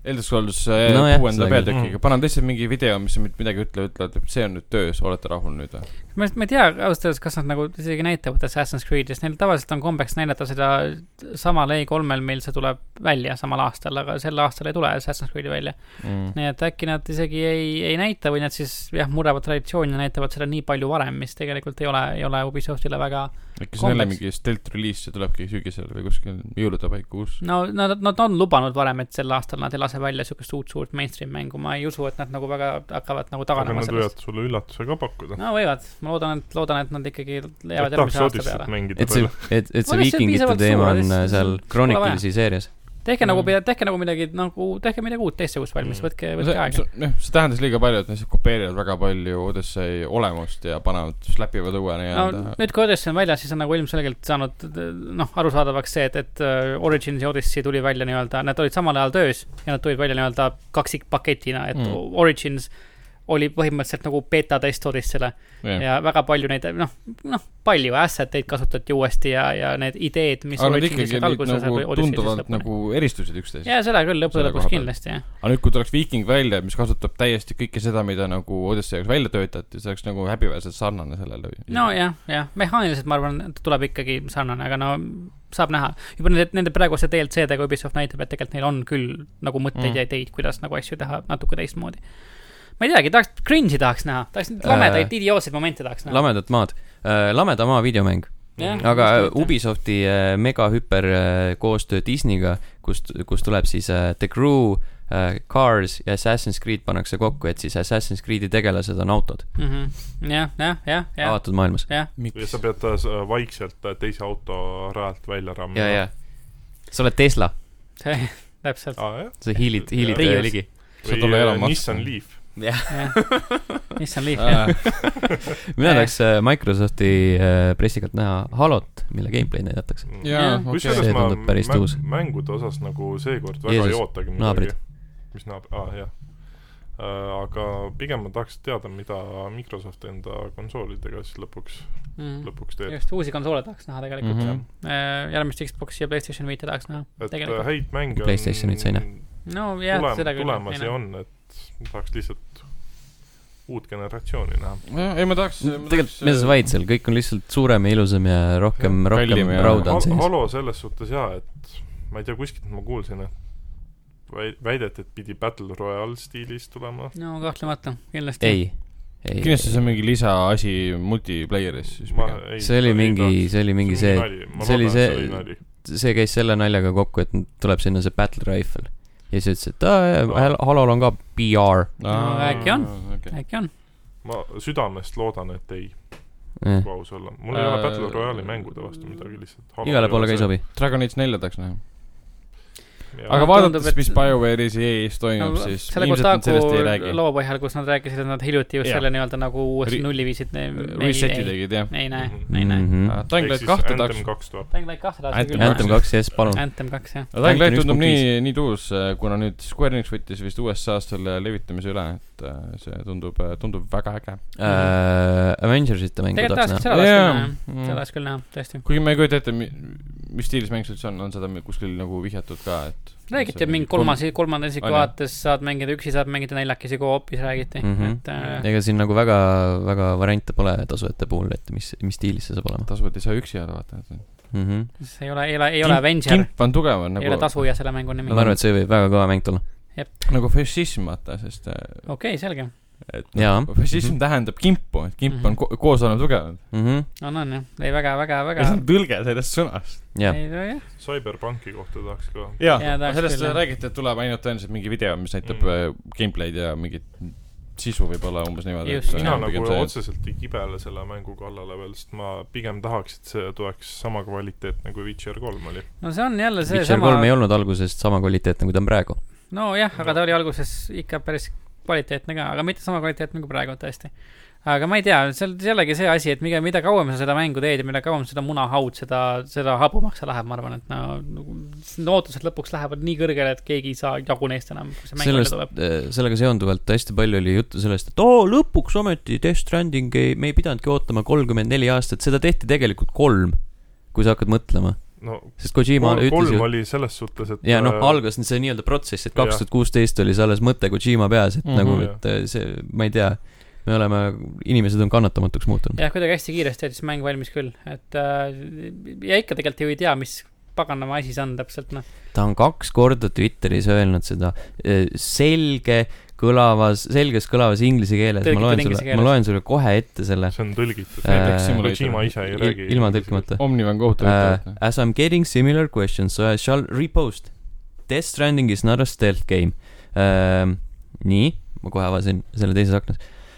Elder Scrolls no kuuenda peatükiga, panen teised mingi video, mis midagi ütle, ütlevad, et see on nüüd töös, olete rahul nüüd või? Ma, ma ei tea, ausalt, kas nad nagu isegi näitavad Assassin's Creed'is, neil tavaliselt on kombeks näidata seda samal E kolmel, meil see tuleb välja samal aastal, aga sel aastal ei tule Assassin's Creed'i välja. Mm. Nii et äkki nad isegi ei, ei näita või nad siis jah, murevad traditsiooni ja näitavad seda nii palju varem, mis tegelikult ei ole, ei ole Ubisoftile väga äkki see neile mingi stealth release ja tulebki sügisel või kuskil jõulude paikuus? No nad, nad on lubanud varem, et sel aastal nad ei lase välja sükest uut suurt mainstream mängu, ma ei usu, et nad nagu väga hakkavad nagu taganema sellest. Aga nad võivad sulle üllatuse ka pakkuda. No võivad, ma loodan, et, loodan, et nad ikkagi jäävad järgmise aasta peale. Et see, et, et see viikingite teema on seal Chroniclesi seerias. Tehke, mm. nagu, tehke nagu midagi, nagu, tehke midagi uut teistsugust valmis, mm. võtke, võtke aega. See, see tähendas liiga palju, et nad kopeerivad väga palju Odyssey olemust ja panevad, släpivad uue no, nüüd kui Odyssey on välja, siis on nagu ilmselgelt saanud noh, arusaadavaks see, et, et Origins ja Odyssey tuli välja nii-öelda, need olid samal ajal töös ja nad tulid välja nii-öelda kaksikpaketina, et mm. Origins oli põhimõtteliselt nagu beta-test Odyssey'le yeah. ja väga palju neid, noh, noh, palju asset'eid kasutati uuesti ja, ja need ideed, mis aga nad ikkagi nagu tunduvalt nagu eristusid üksteist. Ja seda küll lõpuks lõpuks kindlasti, jah. Aga nüüd, kui tuleks Viking välja, mis kasutab täiesti kõike seda, mida nagu Odyssey jaoks välja töötati, see oleks nagu häbiväärselt sarnane sellele. No jah, jah, mehaaniliselt ma arvan, et tuleb ikkagi sarnane, aga no saab näha. Juba nende, nende praeguse D L C-dega Ubisoft näitab, et tegelikult neil on küll nagu mõtteid mm. ja ideid, kuidas nagu asju teha natuke teistmoodi. Ma ei teagi, tahaks, cringe'i tahaks näha, tahaks lamedaid äh, idiootseid momente tahaks näha. Lamedat maad, äh, lameda maa videomäng. Ja, aga Ubisofti äh, megahüper äh, koostöö Disneyga, kust, kus tuleb siis äh, The Crew, äh, Cars ja Assassin's Creed pannakse kokku, et siis Assassin's Creed'i tegelased on autod. Mm-hmm. Jah, jah, jah, jah. Avatud maailmas. Ja. ja sa pead vaikselt teise auto rajalt välja rammida. Ja, ja. Sa oled Tesla. See, täpselt. Ah, sa hiilid, hiilid ligi. Või Nissan Leaf. jah Nissan Leaf, jah. Mina tahaks Microsofti pressikalt näha Halot, mille gameplay näidatakse. jaa, okay. See tundub päris tuus. Mängude osas nagu seekord väga Jeesus, ei ootagi midagi. Naabrid. Mis naabrid? Ah, jah. Äh, aga pigem ma tahaks teada, mida Microsoft enda konsoolidega siis lõpuks, mm. lõpuks teeb. Just uusi konsoole tahaks näha tegelikult. Mm-hmm. Järgmist Xboxi ja PlayStation viite tahaks näha. Et tegelikult. Häid mänge PlayStationit sain, no, jah, tulem, seda küll. Tulemas ei on, et tahaks lihtsalt uut generatsiooni näha. Ja, ei, ma tahaks... Tegelikult mida sa vaid seal, kõik on lihtsalt suurem ja ilusam ja rohkem, ja, rohkem rauda on sees. Halo selles suhtes jah, et ma ei tea, kuskilt ma kuulsin, et väidet, et pidi Battle Royale stiilis tulema. No kahtlemata, kindlasti. Ei, ei. Kindlasti see on mingi lisa asi multiplayeris. Ma, ei, see oli mingi, see oli mingi see, see oli see, see käis selle naljaga kokku, et tuleb sinna see Battle Rifle. Ja siis ütles, et äh, Halol on ka P R. No, äkki on, okay. äkki on. Ma südamest loodan, et ei eh. vaus olla. Mul ei äh, ole Battle Royale'i mängude vastu midagi lihtsalt. Igale poole ka ei sobi. Dragon Age nelja tahaks näha. Ja. Aga vaadates, mis BioWare'is ja E A-s toimub, no, siis selle Kotaku loo põhjal, kus nad rääkisid, et nad hiljuti just ja. Selle nii-öelda nagu uuesti nulli viisid. Reseti tegid, jah. Ei näe, ei näe. Dying Light kahte tahaks. Dying Light kahte tahaks küll. Anthem kaks, yes, palun. Anthem kaks, jah. Dying Light tundub nii, nii tuus, kuna nüüd Square Enix võttis vist U S A-st selle levitamise üle, et see tundub, tundub väga äge. Uh, Avengersite mängu tahaks näha. Seda tahaks küll näha, tõesti. Kuigi ma ei kujuta ette, mis stiilis mäng üldse on, on seda kuskil nagu vihjatud ka, et räägiti, et mingi kolmasi, kolmanda isiku vaates saad mängida üksi, saad mängida neljakesi koopis, räägiti. Mm-hmm. Et, äh... ega siin nagu väga, väga variante pole tasuete puhul, et mis, mis stiilis see saab olema. Tasuet ei saa üksi jääda, vaata. Mm-hmm. See ei ole, ei ole, ei ole Avenger. Kimp on tugev. Nagu... Ei ole tasu ja selle mängu nimi. Ma arvan, et see võib väga kõva mäng tulla. Jep. Nagu fašism, vaata, sest... Okei, okay, selge. Et no, fašism mm-hmm. tähendab kimpu, et kimp mm-hmm. on ko- koos olema tugev. Mm-hmm. On, on, jah. Ei väga, väga, väga... Ja see on tõlge sellest sõnast. Yeah. Ei, no, jah. Cyberpunki kohta tahaks ka. Jaa, ja, sellest küll, räägiti, et tuleb ainult tõenäoliselt mingi video, mis näitab mm. gameplay'd ja mingit sisu võib-olla umbes niimoodi. Mina nagu see... otseselt ei kibele selle mängu kallale veel, sest ma pigem tahaks, et see tuleks sama kvaliteetne kui Witcher kolm oli. No see on jälle see Witcher sama... kolm ei olnud algusest sama kvaliteetne, kui ta on praegu. No jah, aga ta oli alguses ikka päris kvaliteetne ka, aga mitte sama kvaliteetne kui praegu tõesti. Aga ma ei tea, see on jällegi see asi, et mida, mida kauem sa seda mängu teed ja mida kauem seda muna haud, seda, seda habumaks sa läheb, ma arvan, et no, ootused lõpuks lähevad nii kõrgele, et keegi ei saa jagu neist enam, kui see mäng välja tuleb. Sellega seonduvalt hästi palju oli juttu sellest, et oo, lõpuks ometi Death Stranding ei, me ei pidanudki ootama kolmkümmend neli aastat, seda tehti tegelikult kolm, kui sa hakkad mõtlema. no sest Kojima kolm, ütles kolm ju oli selles suhtes, et ja noh, algas see nii-öelda protsess, et kaks tuhat kuusteist oli see alles mõte Kojima peas, et mm-hmm. nagu, et see, ma ei tea, me oleme, inimesed on kannatamatuks muutunud. jah, kuidagi hästi kiiresti oli siis mäng valmis küll, et äh, ja ikka tegelikult ju ei tea, mis paganama asi see on täpselt, noh. Ta on kaks korda Twitteris öelnud seda selge kõlavas, selges kõlavas inglise keeles, ma loen, sulle, ma loen sulle kohe ette selle. See on tõlgitud. Äh, Kojima ise ei räägi. Ilma tõlkimata. Omnivan kohtu uh, As I'm getting similar questions, so I shall repost. Death Stranding is not a stealth game. Uh, nii, ma kohe avasin selle teises aknas.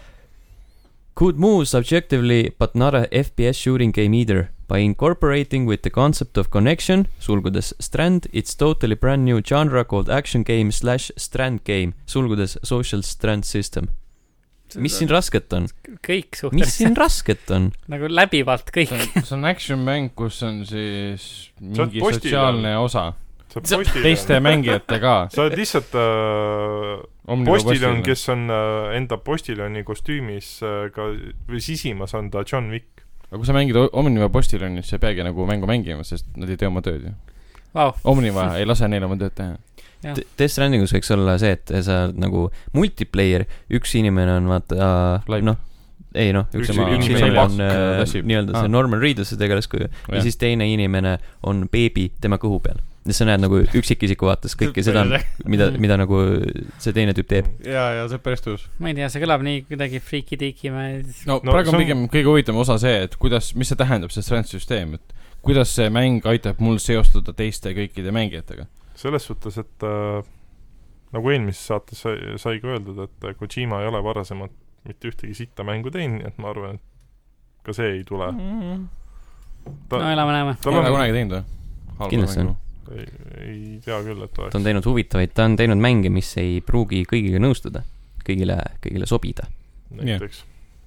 Could move subjectively, but not a F P S shooting game either. By incorporating with the concept of connection, sulgudes Strand, it's totally brand new genre called action game slash Strand game, sulgudes social Strand system. Mis siin rasket on? Kõik suhteliselt. Mis siin rasket on? Nagu läbivalt kõik. See on, see on action mäng, kus on siis mingi sotsiaalne osa. Teiste mängijate ka. Sa oled lihtsalt äh, postiljon, kes on äh, enda postiljoni kostüümis äh, ka, või sisimas on ta John Wick. Aga kui sa mängid Omniva postiljonis, sa peagi nagu mängu mängima, sest nad ei tee oma tööd ju. Wow. Omniva ei lase neile oma tööd teha. Death Strandingus võiks olla see, et sa nagu multiplayer, üks inimene on vaata, noh, ei noh, üks, üks, üks inimene on äh, nii-öelda see Norman Reedus see tegelaskuju ja siis teine inimene on beebi tema kõhu peal. Ja sa näed nagu üksikisiku vaates kõike seda, mida, mida nagu see teine tüüp teeb. Ja, ja see päris tõus. Ma ei tea, see kõlab nii kuidagi freaki-tiki. Ma... No, no praegu on pigem on... kõige huvitavam osa see, et kuidas, mis see tähendab, see Strand-süsteem, et kuidas see mäng aitab mul seostada teiste kõikide mängijatega. Selles suhtes, et äh, nagu eelmises saates sai, sai ka öeldud, et Kojima ei ole varasemalt mitte ühtegi sitta mängu teinud, et ma arvan, et ka see ei tule. Mm-hmm. Ta, no elame näeme. Ta ei ole kunagi teinud või? Kindlasti on. Ei, ei tea küll, et oleks. Ta on teinud huvitavaid, ta on teinud mänge, mis ei pruugi kõigiga nõustuda, kõigile, kõigile sobida. Näiteks.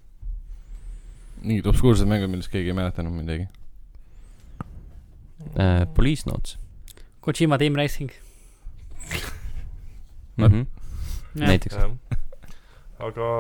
Mingid obskuursed mängud, millest keegi ei mäletanud midagi. Uh, Police Notes. Kojima Team Racing. mm-hmm. Näiteks. Aga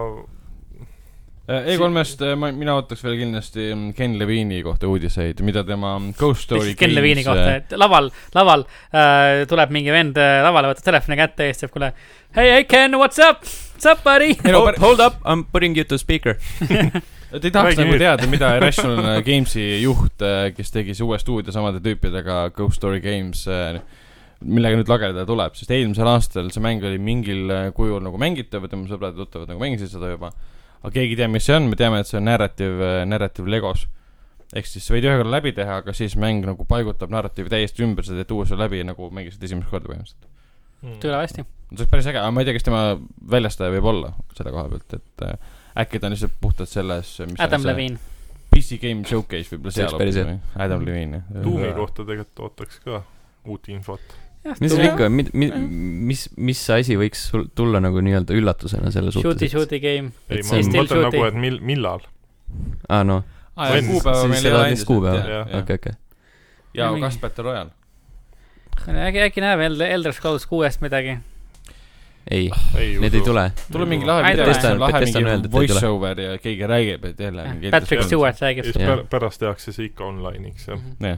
E kolmest ma, mina ootaks veel kindlasti Ken Levini kohta uudiseid, mida tema Ghost Story Ken Levini kohta, et laval, laval äh, tuleb mingi vend äh, lavale, võtta telefoni kätte ja siis kuule, hey, hey Ken, what's up? What's up, buddy? Hold, hold up, I'm putting you to speaker. Te ei tahaks nagu teada, mida Irrational Gamesi juht, kes tegi see uue stuudio samade tüüpidega Ghost Story Games, millega nüüd lageda tuleb, sest eelmisel aastal see mäng oli mingil kujul nagu mängitav, tema sõbrad ja tuttavad nagu mängisid seda juba. Aga keegi tea, mis see on, me teame, et see on narrative, narrative Legos. Ehk siis võid ühe korda läbi teha, aga siis mäng nagu paigutab narratiivi täiesti ümber, seda teed uues läbi nagu mängisid esimest korda põhimõtteliselt. Mm. Tule hästi. See oleks päris äge, aga ma ei tea, kes tema väljastaja võib olla selle koha pealt, et äh, äkki ta on lihtsalt puhtalt selles mis Adam Levine. P C Game Showcase võib-olla seal hoopis. Adam Levine. Tuumi kohta tegelikult ootaks ka uut infot. Mis on ikka, mis, mis, mis asi võiks tulla nagu nii-öelda üllatusena selle suhtes? Shooty, shooty game. Ei, ma mõtlen nagu, et mil, millal? Ah, no. Ah, ja kuupäeva meil ei ole endiselt. Okei, okei. Ja kas Battle Royale? Äkki, äkki näeb Elder Scrolls kuuest midagi? Ei, ei need ei tule. Tule mingi lahe video, lahe mingi voice over ja keegi räägib, et jälle Patrick Stewart räägib. Pärast tehakse see ikka online'iks.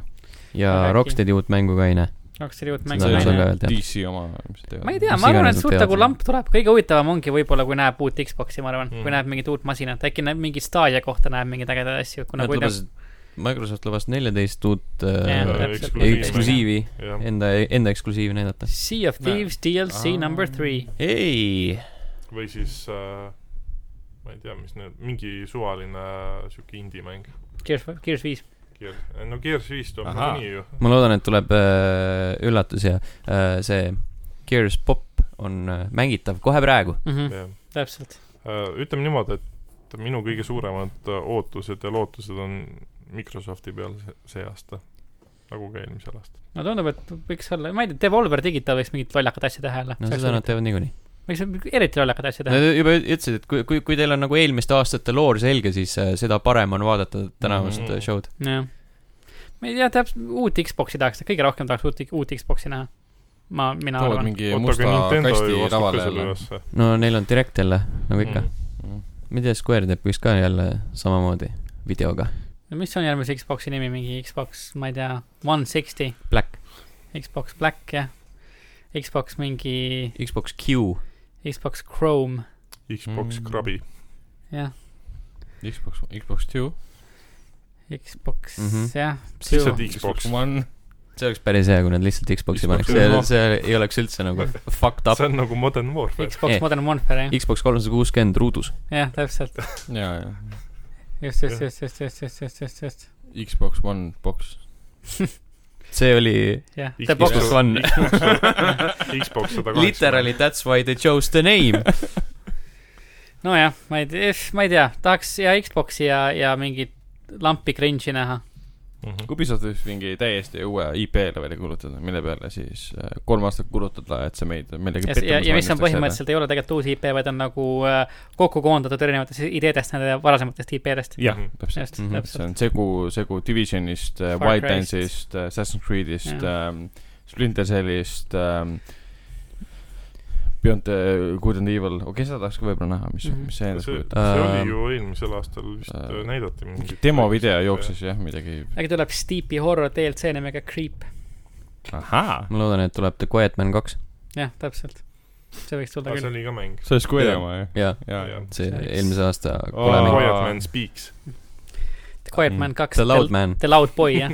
Ja Rocksteadi uut mängu ka ei näe. Rocksteadi uut mängu D C oma. Ma ei tea, ma arvan, et suurt nagu lamp tuleb. Kõige huvitavam ongi võib-olla, kui näeb uut Xboxi, ma arvan. Mm. Kui näeb mingit uut masinat. Äkki näeb mingi Stadia kohta näeb mingi ägedad asju. Lubas, Microsoft lubas neljateist uut äh, eksklusiivi, enda, enda eksklusiivi näidata. Sea of Thieves D L C ah. number three. Ei. Või siis, äh, ma ei tea, mis need, mingi suvaline siuke indie-mäng. Gears, Gears five. No Gears five tuleb nagu nii ju. Ma loodan, et tuleb äh, üllatus ja äh, see Gears Pop on äh, mängitav kohe praegu. Mm-hmm. Täpselt. Äh, ütleme niimoodi, et minu kõige suuremad ootused ja lootused on Microsofti peal see aasta. Nagu ka eelmisel aasta. No tundub, et võiks olla, ma ei tea, Devolver Digital võiks mingit lollakat asja teha jälle. No seda nad teevad niikuinii. Võiks eriti lollakat asja teha. Nad juba ütlesid, et kui, kui, kui teil on nagu eelmiste aastate loor selge, siis äh, seda parem on vaadata tänavast mm-hmm. show'd. Jah. Ma ei tea, täpselt uut Xboxi tahaks, kõige rohkem tahaks uut, uut Xboxi näha. Ma, mina Tood arvan. Mingi musta kasti ravale jälle. No neil on direct jälle, nagu ikka. Mm. Ma ei tea, Square teeb võiks ka jälle samamoodi videoga. mis on järgmise Xboxi nimi, mingi Xbox, ma ei tea, one sixty Black. Xbox Black, jah. Xbox mingi Xbox Q. Xbox Chrome. Xbox Mm. Krabi. jah. Xbox, Xbox two. Xbox, Mhm. jah. Lihtsalt Xbox. One. See oleks päris hea, kui nad lihtsalt Xboxi Xbox paneks. See, no. see ei oleks üldse nagu fucked up. See on nagu Modern Warfare. Xbox Eh. Modern Warfare, jah. Xbox kolmsada kuuskümmend ruudus. jah, täpselt. ja, ja. just, just, just, just, just, just, just, just, just. Xbox One box. See oli jah, Xbox The Box. Xbox One. Xbox sada kaheksakümmend. Literally that's why they chose the name. nojah, ma ei tea, ma ei tea, tahaks ja Xboxi ja, ja mingit lampi cringe'i näha. Mhm. Ubisoft võiks mingi täiesti uue I P-le välja kuulutada, mille peale siis äh, kolm aastat kulutada, et see meid millegi ja, ja, ja mis on põhimõtteliselt ei ole tegelikult uus I P, vaid on nagu äh, kokku koondatud erinevatest ideedest nende varasematest I P-dest. jah, Mhm. täpselt. just, Mhm. see täpselt. on segu, segu Divisionist, Far Wildlandsist, Assassin's Creedist, Jah. ähm, Splinter Cellist ähm, Beyond the Good and Evil. okei okay,, seda tahaks ka võib-olla näha, mis, Mhm. mis see endast see, kujutab. see oli Ähm, ju eelmisel aastal vist äh, äh, näidati mingi demovideo jooksis jah, midagi. äkki tuleb Steepi horror D L C nimega Creep. ahaa, Ma loodan, et tuleb The Quiet Man kaks. jah, täpselt. see võiks tulla aga see küll. oli ka mäng. see oli Square oma ju. Jaa, ja, Jah. see See- eelmise aasta Oo. kole mäng. Quiet Man Speaks. The Quiet Man kaks. The Loud Man. The Loud Boy, jah.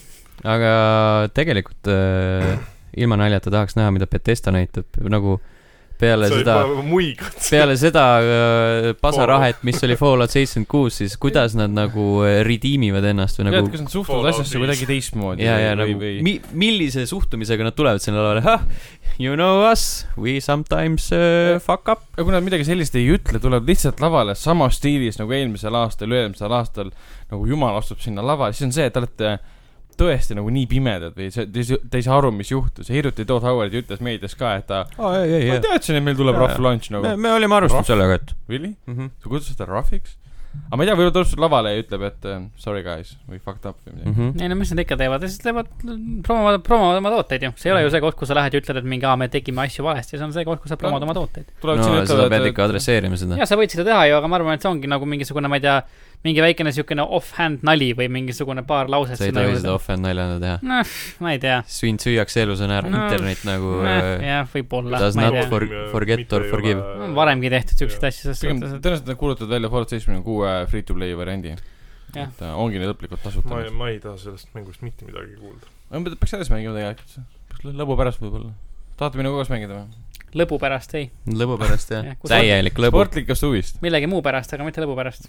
Aga tegelikult äh, ilma naljata tahaks näha, mida Bethesda näitab. Nagu peale see seda, oli muigad. peale seda äh, pasarahet, mis oli Fallout seitsekümmend kuus, siis kuidas nad nagu äh, redeemivad ennast või ja, nagu et kas nad suhtuvad asjasse kuidagi teistmoodi ja, ja või, nagu või... mi, millise suhtumisega nad tulevad sinna lavale, ha, you know us, we sometimes uh, fuck up. ja kui nad midagi sellist ei ütle, tuleb lihtsalt lavale samas stiilis nagu eelmisel aastal, üle-eelmisel aastal, nagu jumal astub sinna lavale, siis on see, et te olete tõesti nagu nii pimedad või see, te, te ei saa aru, mis juhtus. Hiljuti Todd Howard ütles meedias ka, et ta oh, ei, ei, ma teadsin, et meil tuleb rough launch nagu. me, me olime arvestanud sellega, et Really? mm -hmm. sa kutsusid seda rough'iks? aga ma ei tea, võib-olla tuleb lavale ja ütleb, et uh, sorry guys, we fucked up või midagi. mm -hmm. ei no mis nad ikka teevad, siis teevad promovad, promovad oma tooteid ju. see ei ole ju see koht, kus sa lähed ja ütled, et mingi aa, me tegime asju valesti, see on see koht, kus sa promod oma tooteid. Tulevad no sinna seda ütlevad, pead et ikka adresseerima seda. ja sa võid seda teha ju, aga ma arvan, et see ongi nagu mingisugune, ma ei tea, mingi väikene siukene off-hand nali või mingisugune paar lauset. sa ei tohi seda off-hand naljana teha. noh, ma ei tea. sind süüakse elus on ära No, internet nagu noh, äh, jah, võib-olla. does ma ei not tea. for, forget or forgive. On varemgi tehtud siukseid asju, sest pigem suhtes, et tõenäoliselt nad kuulutavad välja Fallout seitsekümmend kuus free-to-play variandi. Jah. et uh, ongi need lõplikult tasuta. ma ei, ma ei taha sellest mängust mitte midagi kuulda. aga peaks edasi mängima tegelikult. peaks lõbu pärast võib-olla. tahate minuga koos mängida või? lõbu pärast ei. lõbu pärast jah Jah, kus- täielik lõbu. sportlikust huvist. millegi muu pärast, aga mitte lõbu pärast.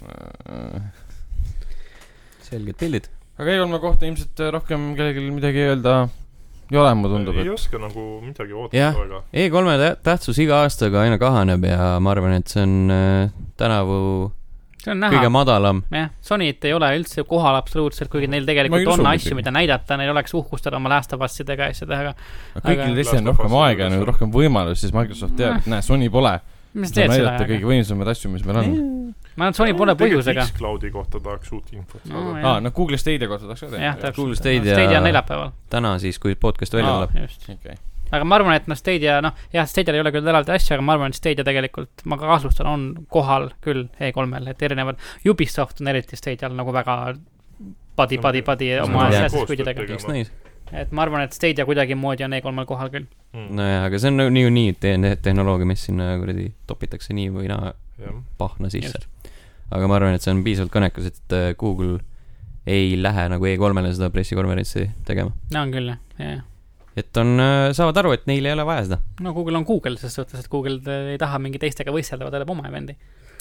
selged pildid. aga E kolme kohta ilmselt rohkem kellelgi midagi öelda ei ole, mulle tundub, ei et oska nagu midagi oodata Jah. väga. E kolme tä- tähtsus iga aastaga aina kahaneb ja ma arvan, et see on äh, tänavu see on kõige näha. madalam. jah, Sony't ei ole üldse kohal absoluutselt, kuigi neil Ma tegelikult ei on usu asju, muidugi. mida näidata, neil oleks uhkustada oma Last of Us'idega ja asjadega. kõigil teistel on Last of rohkem Us aega ja on- rohkem võimalusi, siis Microsoft teab, et näe, Sony pole. mis Saab teed selle näidata ajaga? kõige võimsamaid asju, mis meil on. ma arvan, et Sony pole põhjusega. Xcloudi kohta tahaks uut infot No, saada. jah. aa, no Google Stadia kohta tahaks ka jah, teha. täpselt. Google Stadia- Stadia on neljapäeval. täna siis, kui podcast välja Aa. tuleb. just. okei. aga ma arvan, et noh, Stadia, noh, jah, Stadial ei ole küll eraldi asja, aga ma arvan, et Stadia tegelikult, ma ka kahtlustan, on kohal küll E kolmel, et erinevad, Ubisoft on eriti Stadial nagu väga padi, padi, padi oma Jah. Assassin's Creed'idega. Miks näis? et ma arvan, et Stadia kuidagimoodi on E kolmel kohal küll. Mm. nojah, aga see on nagu niikuinii te- tehnoloogia, mis sinna kuradi topitakse nii või naa Jah. pahna sisse. aga ma arvan, et see on piisavalt kõnekas, et äh, Google ei lähe nagu E kolmele seda pressikonverentsi tegema. no on küll, jah, jah, jah. et on, saavad aru, et neil ei ole vaja seda. no Google on Google, selles suhtes, et Google ei taha mingi teistega võistelda, ta teeb oma event'i.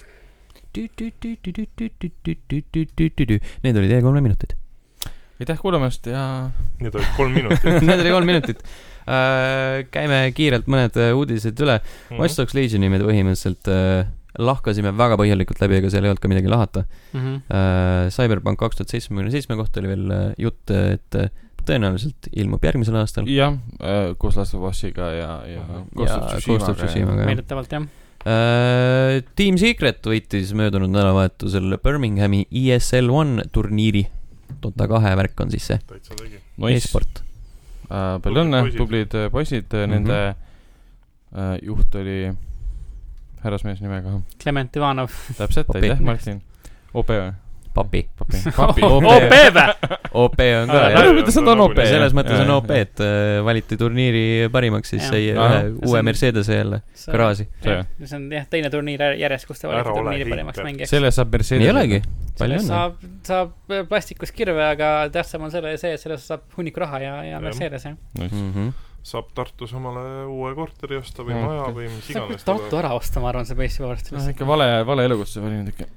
Need olid E kolme minutid. aitäh kuulamast ja Need olid kolm minutit. Need oli kolm minutit. Käime kiirelt mõned uudised üle. Watch Dogs Legioni me põhimõtteliselt lahkasime väga põhjalikult läbi, ega seal ei olnud ka midagi lahata. Mm -hmm. Cyberpunk kaks tuhat seitsekümmend seitse kohta oli veel jutt, et tõenäoliselt ilmub järgmisel aastal. jah, koos Last of Us'iga ja, ja Ghost of Tsushimaga. meeldetavalt, jah. Uh, Team Secret võitis möödunud nädalavahetusel Birminghami E S L one turniiri. Dota kahe värk on siis see täitsa tegi. e-sport. Uh, palju õnne, poisid. tublid poisid, Mhm. nende uh, juht oli härrasmees nimega. Clement Ivanov. täpselt, Ope. aitäh Martin. O P või? papi. papi. papi. O P vä? O P on ka, jah. Mõttes on O P. Selles mõttes on O P, et äh, valiti turniiri parimaks, siis sai ühe uue Mercedese jälle kraasi. See on jah, teine turniir järjest, kus ta valiti turniiri parimaks mängijaks. Selle saab Mercedes. Nii olegi. Selle saab, saab plastikus kirve, aga tähtsam on selle see, et sellest saab hunniku raha ja, ja Mercedes, jah. Mm-hmm. Saab Tartus omale uue korteri osta või maja või mis iganes. Saab Tartu ära osta, ma arvan, see peissi poolest. See on ikka vale, vale elukutse valinud ikka.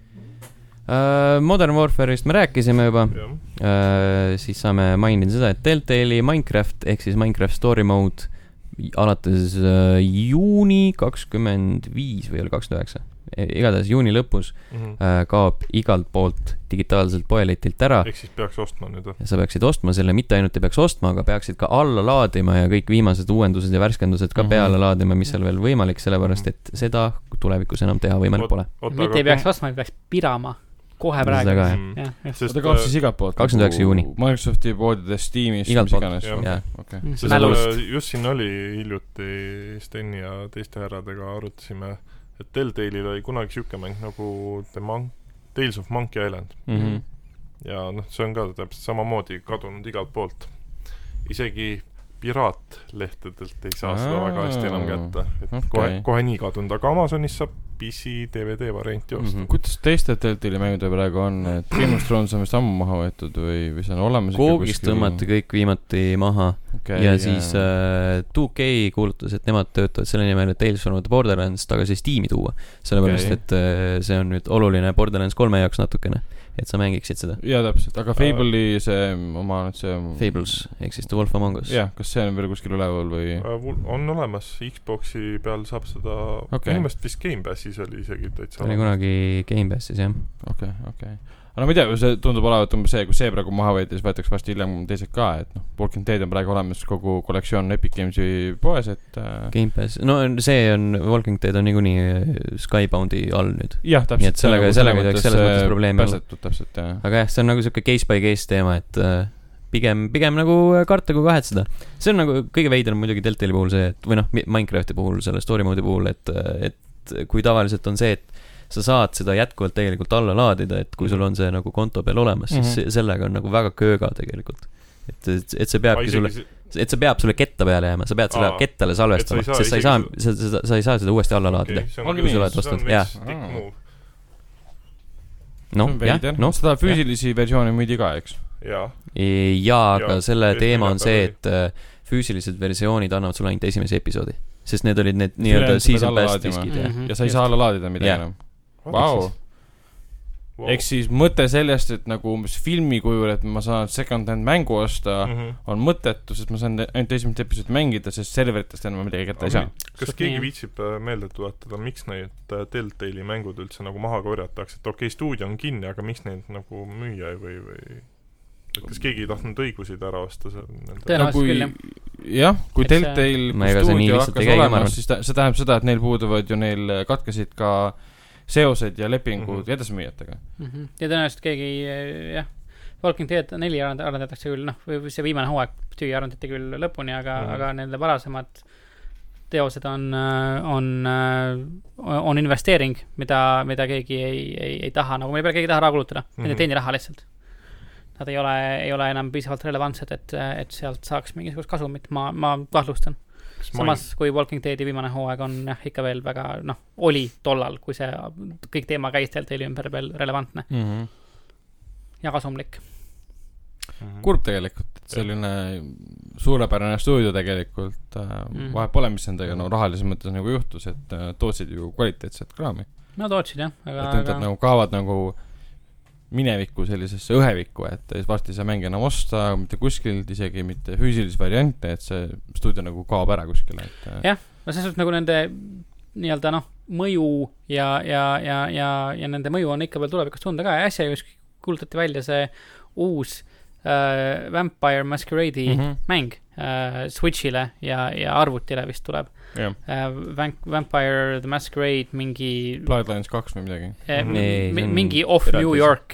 Uh, Modern Warfare'ist me rääkisime juba. Uh, siis saame mainida seda, et Telltale'i Minecraft ehk siis Minecraft Story Mode alates uh, juuni kakskümmend viis või oli kakskümmend üheksa. Igatahes juuni lõpus mm-hmm. uh, kaob igalt poolt digitaalselt poeletilt ära. Ehk siis peaks ostma nüüd. Sa peaksid ostma selle, mitte ainult ei peaks ostma, aga peaksid ka alla laadima ja kõik viimased uuendused ja värskendused ka mm-hmm. peale laadima, mis seal veel võimalik, sellepärast et seda tulevikus enam teha võimalik pole. Mitte ei peaks ostma, ei peaks pirama kohe praegu. Ta kaob siis igalt poolt. kakskümmend üheksa juuni. Microsofti poodides, Steamis, igalt poolt. Okay. Mm. Just siin oli hiljuti Steni ja teiste härradega arutasime, et Telltale'il oli kunagi siuke mäng nagu The Mon- Tales of Monkey Island. Mm-hmm. Ja noh, see on ka täpselt samamoodi kadunud igalt poolt. Isegi piraatlehtedelt ei saa seda väga hästi enam kätte. Et okay. kohe, kohe nii kadunud, aga Amazonis saab P C, D V D varianti osta. Mm-hmm. Kuidas teiste Telltale'i mängude praegu on, et Game of Thrones on vist ammu maha võetud või, või see on olemas? Koogist tõmmati kõik viimati maha okay, ja yeah. siis uh, two K kuulutas, et nemad töötavad selle nimel, et Tales from the Borderlands tagasi Steam'i tuua. Sellepärast, okay. et uh, see on nüüd oluline Borderlands kolme jaoks natukene, et sa mängiksid seda. Jaa, täpselt, aga Fable'i see oma see... Fables, ehk siis The Wolf Among Us. Jah, kas see on veel kuskil üleval või? On olemas, Xboxi peal saab seda okay. Inimest vist Game Passis oli isegi täitsa. Oli kunagi Game Passis, jah. Okei, okay, okei okay. Aga no mida, see tundub olevat umbes see, kui see praegu maha võeti, siis võetakse vast hiljem teised ka, et noh, Walking Dead on praegu olemas kogu kollektsioon Epic Games'i poes, et äh... Game Pass, no see on, Walking Dead on niikuinii Skybound'i all nüüd. Jah, täpselt. Nii et sellega, sellega ei tohiks selles mõttes probleemi olla. Täpselt, jah. Aga jah, see on nagu siuke case by case teema, et äh, pigem, pigem nagu karta kui kahetseda. See on nagu kõige veidram muidugi Telltale'i puhul see, et, või noh, Minecrafti puhul, selle story mode'i puhul, et, et kui tavaliselt on see, et sa saad seda jätkuvalt tegelikult alla laadida, et kui sul on see nagu konto peal olemas, siis mm-hmm. sellega on nagu väga kööga tegelikult. Et, et, et see peabki sulle, et see peab sulle ketta peale jääma, sa pead selle Aa, kettale salvestama, sest sa ei saa, sa, sa, sa ei saa seda uuesti alla laadida. Okay, see on, on, see on veits tikk move. No, jah, no. Seda füüsilisi versiooni müüdi ka, eks? Jaa. Jaa, aga selle teema on see, et füüsilised versioonid annavad sulle ainult esimese episoodi. Sest need olid need nii-öelda season pass diskid. Ja sa ei saa alla laadida midagi enam. Vau. Wow. Eks siis mõte sellest, et nagu umbes filmi kujul, et ma saan second hand mängu osta, mm-hmm. on mõttetu, sest ma saan ainult esimest episoodi mängida, sest serveritest enam midagi kätte ei saa. Kas keegi viitsib meelde tuletada, miks neid Telltale'i mängud üldse nagu maha korjatakse? Et okei, stuudio on kinni, aga miks neid nagu müüa või, või kas keegi ei tahtnud õigusid ära osta? Tõenäoliselt küll, jah. Jah, kui Telltale stuudio hakkas olemas, siis ta, see tähendab seda, et neil puuduvad ju neil katkesid ka seosed ja lepingud mm-hmm. edasimüüjatega. Mm-hmm. Ja tõenäoliselt keegi, jah, Walking Dead neli arendatakse küll, noh, või see viimane hooaeg tüüi arendati küll lõpuni, aga, mm-hmm. aga nende varasemad teosed on, on, on investeering, mida, mida keegi ei, ei, ei taha, nagu meil peale keegi taha raha kulutada, mm-hmm. nende teeni raha lihtsalt. Nad ei ole, ei ole enam piisavalt relevantsed, et, et sealt saaks mingisugust kasumit, ma, ma kahtlustan. Samas, kui Walking Deadi viimane hooaeg on jah, ikka veel väga, noh, oli tollal, kui see kõik teema käis Telltale'i ümber veel relevantne mm-hmm. ja kasumlik. Mm-hmm. Kurb tegelikult, et selline suurepärane stuudio tegelikult äh, mm-hmm. vahe pole, mis nendega no, rahalises mõttes nagu juhtus, et äh, tootsid ju kvaliteetset kraami. No tootsid, jah. Aga, et need aga... nagu kaavad nagu minevikku sellisesse õhevikku, et varsti sa mängi enam osta, mitte kuskilt, isegi mitte füüsilisi variante, et see stuudio nagu kaob ära kuskile. Et... jah, no see on nagu nende nii-öelda noh, mõju ja, ja, ja, ja, ja nende mõju on ikka veel tulevikus tunda ka. Äsja just kuulutati välja see uus äh, Vampire Masquerade'i mm-hmm. mäng äh, Switchile ja, ja arvutile vist tuleb. Yeah. Uh, Vamp- Vampire the Masquerade mingi Bloodlines kaks või midagi eh, mm-hmm. m- mingi Off New York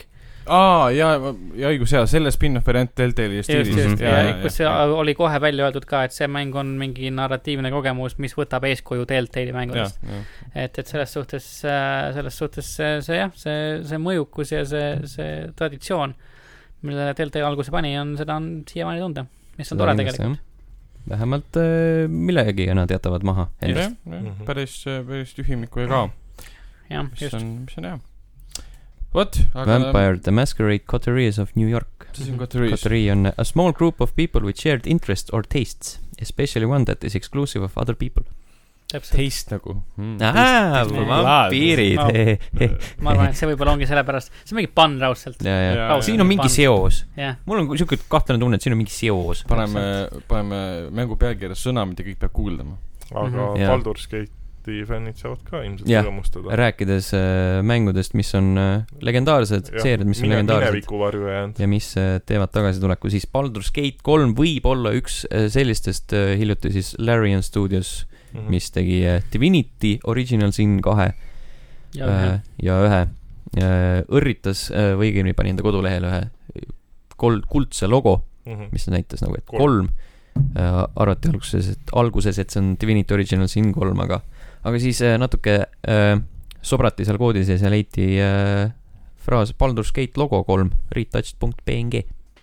aa, ja, ja õigus, ja selle spin-off variant Telltale'i stiilis. Just, just, ja, ja, kus ja, ja. oli kohe välja öeldud ka, et see mäng on mingi narratiivne kogemus, mis võtab eeskuju Telltale'i mängudest. Et, et selles suhtes, selles suhtes see, see jah, see, see mõjukus ja see, see traditsioon, mille Telltale alguse pani, on, seda on siiamaani tunda, mis on tore tegelikult. Vähemalt äh, millegagi nad jätavad maha. Ja, ja, päris, päris tühimiku ja ka. Ja, mis, just. on, mis on hea. What? Vampire the Masquerade Coteries of New York. Coterie on a small group of people with shared interests or tastes, especially one that is exclusive of other people. Taste nagu mm, Aa, vampiirid ma arvan, et see võib-olla ongi sellepärast see on mingi pann raudselt ja, ja. Ja, siin on mingi pan. Seos ja. Mul on siuke kahtlane tunne, et siin on mingi seos paneme, paneme mängu pealkirjas sõna, mida kõik peab kuuldama aga mm-hmm. Baldur's Gate'i fännid saavad ka ilmselt rõõmustada rääkides äh, mängudest, mis on äh, legendaarsed ja, seeriad, mis mine, on legendaarsed ja mis äh, teevad tagasituleku, siis Baldur's Gate kolm võib olla üks äh, sellistest äh, hiljuti siis Larian Studios Mm-hmm. mis tegi uh, Divinity Original Sin kahe ja ühe, uh, ja ühe. Uh, õrritas uh, või õigemini pani enda kodulehel ühe kol- kuldse logo mm-hmm. mis näitas nagu, et kolm, kolm. Uh, arvati alguses, et alguses, et see on Divinity Original Sin kolm, aga aga siis uh, natuke uh, sobrati seal koodis ja seal leiti uh, fraas Baldur's Gate logo kolm retouched punkt p n g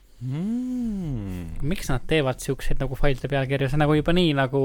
Mm. Miks nad teevad siukseid nagu failide pealkirja, see nagu juba nii nagu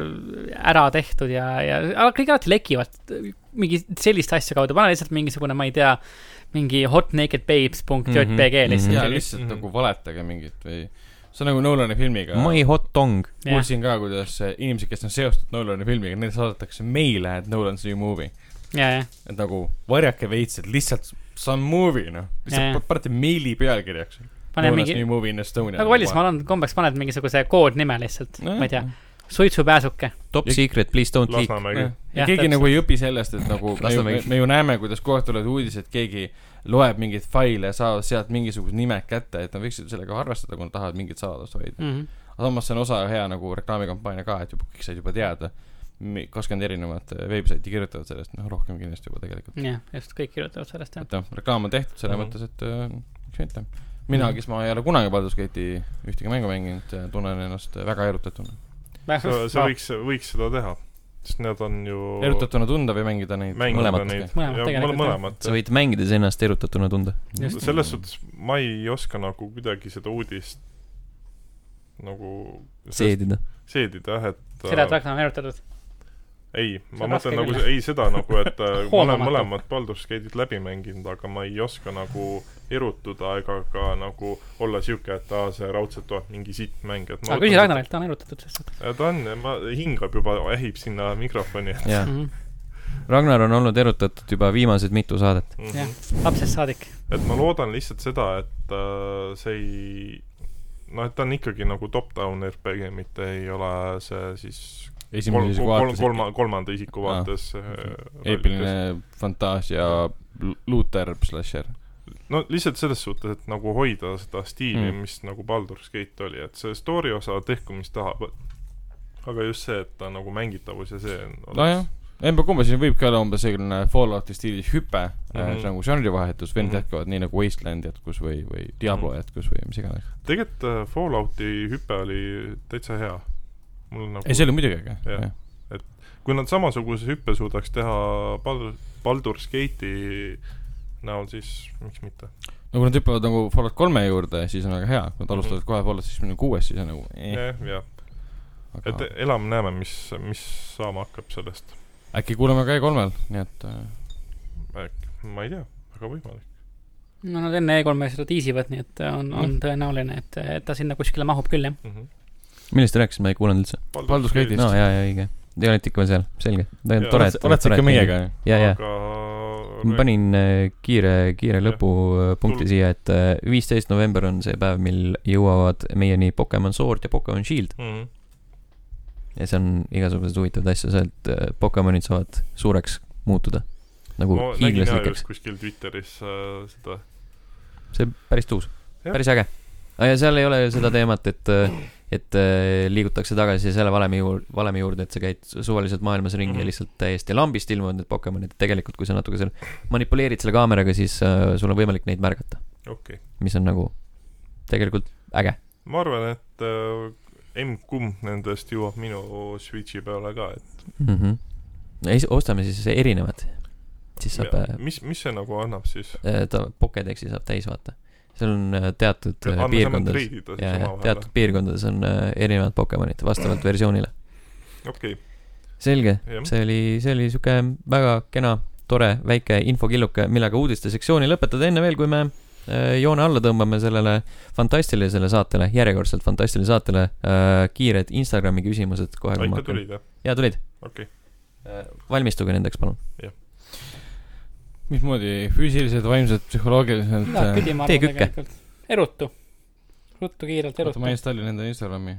ära tehtud ja, ja kõik alati lekivad mingi sellist asja kaudu, pane lihtsalt mingisugune, ma ei tea, mingi hotnakedbabes punkt j p g lihtsalt. Ja lihtsalt mm-hmm. nagu valetage mingit või see on nagu Nolani filmiga. My hot dong. Kuulsin ka, kuidas inimesed, kes on seostud Nolani filmiga, neil saadetakse meile, et Nolan's new movie. Ja, ja. Et nagu varjake veits, et lihtsalt some movie, noh. Lihtsalt panete meili pealkirjaks. Mingi, nagu vallis ma olen kombeks paned mingisuguse koodnime lihtsalt no, ma ei tea, suitsupääsuke top ja, secret, please don't leak ja, ja keegi täpselt. Nagu ei õpi sellest, et nagu me ju, me, me ju näeme, kuidas kogu aeg tulevad uudised, keegi loeb mingeid faile ja saavad sealt mingisugused nimed kätte, et nad võiksid sellega arvestada, kui nad tahavad mingit saladust hoida mm-hmm. aga samas see on osa hea nagu reklaamikampaania ka, et juba kõik said juba teada kakskümmend erinevat veebisaiti kirjutavad sellest, noh rohkem kindlasti juba tegelikult jah, just kõik kirjutavad sellest jah. et noh, reklaam on tehtud selle mm-hmm. mõttes, et üks mitte mina, kes ma ei ole kunagi Baldur's Gate'i ühtegi mängu mänginud, tunnen ennast väga erutatuna. See, see võiks, võiks seda teha, sest need on ju... Erutatuna tunda või mängida neid? Mängida mõlemat. neid. Mõlemat, mõlemat. Sa võid mängides ennast erutatuna tunda. Just. Selles suhtes ma ei oska nagu kuidagi seda uudist nagu... Seedida. Seedida, et... Seda, et Ragnar on erutatud. Ei, ma mõtlen nagu, ei seda nagu, et ma olen mõlemad Baldur's Gate'id läbi mänginud, aga ma ei oska nagu erutuda ega ka nagu olla siuke, et ta see raudselt on mingi sitt mäng. Aga küsi Ragnarilt, ta on erutatud sest. Ta on, ma hingab juba, ähib sinna mikrofoni. Mm-hmm. Ragnar on olnud erutatud juba viimased mitu saadet. Mm-hmm. jah, lapsest saadik. Et ma loodan lihtsalt seda, et uh, see ei... No, et ta on ikkagi nagu top-down R P G, mitte ei ole see siis... Kol, kol, kolma, kolmanda isiku vaates ah. eepiline fantaasia looter slasher no lihtsalt selles suhtes, et nagu hoida seda stiili mm. mis nagu Baldur's Gate oli, et see story osa tehku mis tahab, aga just see, et ta nagu mängitavus ja see oleks... no jah, emba kumba siin võibki olla umbes selline Fallouti stiilis hüpe mm-hmm. äh, nagu žanrivahetus, vend mm-hmm. jätkavad nii nagu Wasteland jätkus või, või Diablo mm-hmm. jätkus või mis iganes tegelikult uh, Fallouti hüpe oli täitsa hea. Nagu, ei, see oli muidugi äge. Ja. Et kui nad samasuguse hüppe suudaks teha Bald- Baldur's Gate'i näol, siis miks mitte? No kui nad hüppavad nagu Fallout kolme juurde, siis on väga hea. Kui nad alustavad mm-hmm. kohe Fallout siis mingi kuues, siis on nagu eh. jah, jah. Aga... et elame näeme, mis, mis saama hakkab sellest. Äkki kuuleme ka E kolmel, nii et Äk, ma ei tea, väga võimalik. No nad enne E kolme seda tiisivad, nii et on, on mm. tõenäoline, et, et ta sinna kuskile mahub küll, jah. Mm-hmm. Millest te rääkisime, ma ei kuulanud üldse? Baldur's Gate'ist. No, jaa, jaa, õige. Te olete ikka veel seal, selge. Ja, tore, et, oled sa ikka meiega? Jaa, jaa. Ma panin kiire, kiire lõpupunkti siia, et viisteist november on see päev, mil jõuavad meieni Pokemon Sword ja Pokemon Shield. Mm-hmm. Ja see on igasugused huvitavad asja, see, et Pokemonid saavad suureks muutuda. Nagu ma hiiglaslikeks. nägin just kuskil Twitteris äh, seda. See päris tuus. Ja. Päris äge. Ah, ja seal ei ole seda teemat, et et liigutakse tagasi selle valemi juurde, valemi juurde, et sa käid suvaliselt maailmas ringi mm-hmm. ja lihtsalt täiesti lambist ilmuvad need Pokemonid. Tegelikult, kui sa natuke seal manipuleerid selle kaameraga, siis uh, sul on võimalik neid märgata. okay. mis on nagu tegelikult äge. Ma arvan, et äh, M-kumb nendest jõuab minu Switchi peale ka, et mm-hmm. ostame siis erinevad. Siis saab, ja, mis, mis see nagu annab siis? Ta Pokédexi saab täis vaata. Seal on teatud ja, piirkondades ja, ja, teatud piirkondades on erinevad Pokemonid vastavalt versioonile. Okay. Selge, ja. see oli, see oli siuke väga kena, tore, väike infokilluke, millega uudiste sektsiooni lõpetada enne veel, kui me joone alla tõmbame sellele fantastilisele saatele, järjekordselt fantastilisele saatele äh, kiired Instagrami küsimused kohe. Ikka tulid, jah? Jaa, tulid. Okay. Äh, valmistuge nendeks, palun. Jah. Mismoodi füüsilised, vaimsed, psühholoogilised no, äh, tee kükke. Eruttu. Ruttu kiirelt, eruttu. Ma installin enda Instagrami.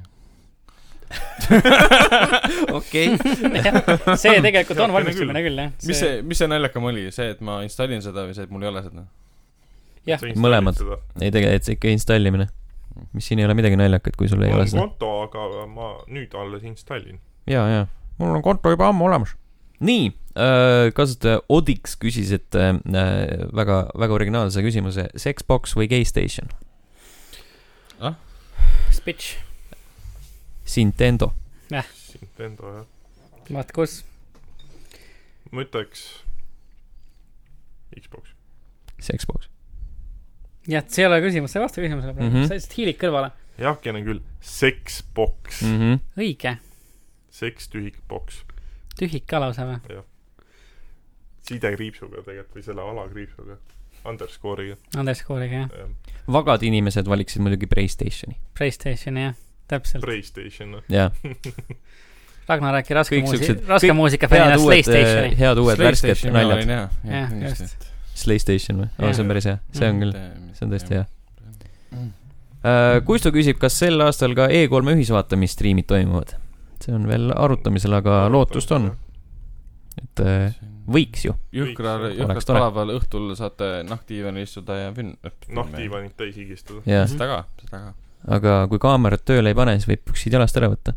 Okei. See tegelikult on valmistumine küll, jah. Mis see, mis see naljakam oli? See, et ma installin seda või see, et mul ei ole seda? Jah. Mõlemad. Ei tegelikult, see ikka installimine. Mis siin ei ole midagi naljakat, kui sul ei ole seda. Mul on konto, aga ma nüüd alles installin. Jaa, jaa. Mul on konto juba ammu olemas. Nii, äh, kasutaja Odix küsis, et äh, väga, väga originaalse küsimuse. Sexbox või Gaystation? Ah? Spitch. Nintendo. Jah. Nintendo, jah. Vaat kus? Ma ütleks Xbox. Sexbox. Jah, see ei ole küsimus, see vasta küsimusele mm-hmm. Sa lihtsalt hiilid kõrvale. Jah, kene küll. Sexbox. Mm-hmm. Õige. Sex tühikbox. Tühik ka lausa või? Jah. Side kriipsuga tegelikult või selle ala kriipsuga. Underscore'iga. Underscore'iga, jah. Ja. Vagad inimesed valiksid muidugi PlayStationi. PlayStationi, jah. Täpselt. PlayStation. Jah. Ragnar rääki raske, muusi, raske muusika fännina PlayStationi. Head uued värsked naljad. Jah, just. PlayStation või? Oh, see on päris hea. See on küll. See on tõesti hea. Uh, Kuistu küsib, kas sel aastal ka E kolme ühisvaatamistriimid toimuvad? See on veel arutamisel, aga lootust on. Et uh, võiks ju. Jõhkral, jõhkral palaval õhtul saate nahkdiivanil istuda ja fün... Nahkdiivanit täis higistada. Yeah. Seda ka, seda ka. Aga kui kaamerat tööle ei pane, siis võib püksid jalast ära võtta.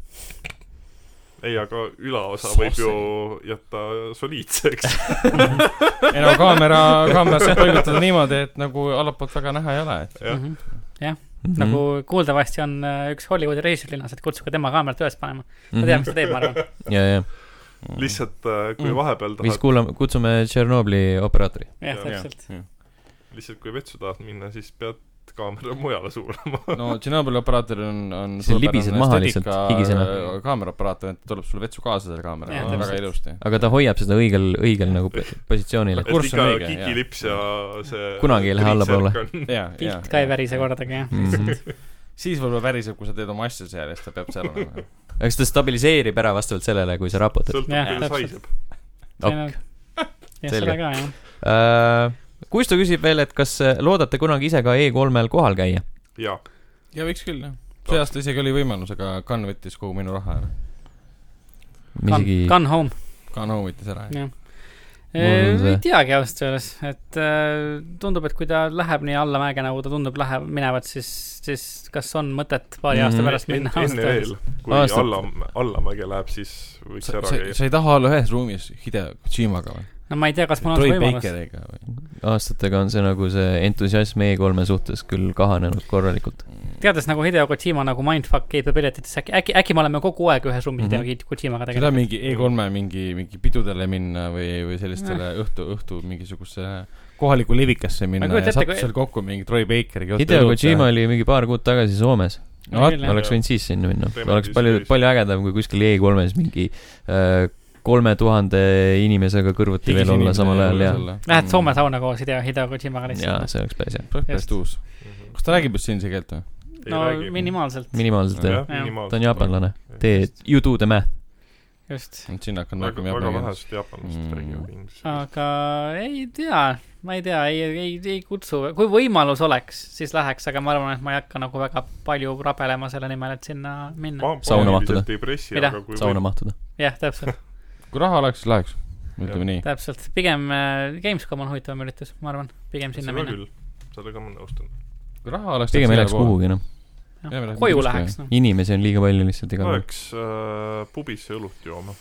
Ei, aga ülaosa Soose. Võib ju jätta soliidseks. Ei no kaamera, kaamera saab paigutada niimoodi, et nagu allapoolt väga näha ei ole. Et... Jah, mm-hmm. jah. Mm-hmm. Nagu kuuldavasti on üks Hollywoodi režissöörlinnas, et kutsuge tema kaamerat üles panema. Ma tean, mis ta teeb, ma arvan. Ja, ja. Lihtsalt, kui vahepeal tahad... Viis kuulame, kutsume Tšernobli operaatori. Jah, täpselt. Ja. Lihtsalt, kui vetsu tahad minna, siis pead kaamera mujale suulama. No Tšernobli operaator on, on see libised maha lihtsalt higisena. Kaameraoperaator, et tuleb sulle vetsu kaasa selle kaamera. Ja, väga ilusti. Aga ta hoiab seda õigel, õigel nagu positsioonil. Et ikka kikilips ja see... Kunagi ei lähe alla poole. Pilt ka ei värise kordagi, jah. Mm-hmm. Siis võib-olla väriseb, kui sa teed oma asju seal ja siis ta peab seal olema. Eks ta stabiliseerib ära vastavalt sellele, kui sa raputad. Sõltub, kuidas haiseb. Ok. Ja seda ka, jah. Uh, Kuistu küsib veel, et kas loodate kunagi ise ka E kolmel kohal käia? Jaa. Ja võiks küll, jah. See aasta isegi oli võimalus, aga Gun võttis kogu minu raha ära. Gun, gun home. Gun home võttis ära, jah. Ei teagi ausalt öeldes, et äh, tundub, et kui ta läheb nii alla mäge, nagu ta tundub läheb minevat, siis, siis kas on mõtet paari mm-hmm. aasta pärast minna en, enne veel, kui Aastat. alla, alla mäge läheb, siis võiks sa, ära sa, käia. Sa ei taha olla ühes ruumis Hideo Kojimaga või? No ma ei tea, kas mul on see võimalus. Aastatega on see nagu see entusiasm E kolme suhtes küll kahanenud korralikult. Teades nagu Hideo Kojima nagu mindfuck capabilities, äkki, äkki, äkki me oleme kogu aeg ühes ruumis mm-hmm. Hideo Kojimaga tegelikult. Seda mingi E kolme mingi, mingi pidudele minna või, või sellistele no. õhtu, õhtu mingisuguse kohaliku levikasse minna ja sattu kui... seal kokku mingi Troy Bakeriga. Hideo Kojima oli mingi paar kuud tagasi Soomes. No, oleks võinud siis sinna minna. Oleks palju, palju ägedam, kui kuskil E kolmes mingi äh, kolme tuhande inimesega kõrvuti Higis veel olla samal ajal. Ja. Lähed Soome sauna koos Hideo, Hideo Kojimaga lihtsalt. Jaa, see oleks päris hea. Päris tuus. Kas ta räägib just siinse keelt või? No räägi. minimaalselt. Minimaalselt, jah. Ja. Ta on jaapanlane. Tee, you do the math. Just. Sinna hakkan väga, väga vähest jaapanlast mm. räägivad. Aga ei tea, ma ei tea, ei, ei, ei kutsu. Kui võimalus oleks, siis läheks, aga ma arvan, et ma ei hakka nagu väga palju rabelema selle nimel, et sinna minna. Ma, sauna mahtuda. Mida? Sauna või... mahtuda. Jah, täpselt. Kui raha oleks, siis läheks. Ütleme nii. Täpselt. Pigem äh, Gamescom on huvitavam üritus, ma arvan. Pigem sinna seda minna. Küll. Sellega ma nõustun. Kui raha oleks... Pigem ei läheks kuhugi, noh. No, koju läheks, noh. Inimesi on liiga palju lihtsalt igal. Läheks äh, pubisse õlut jooma.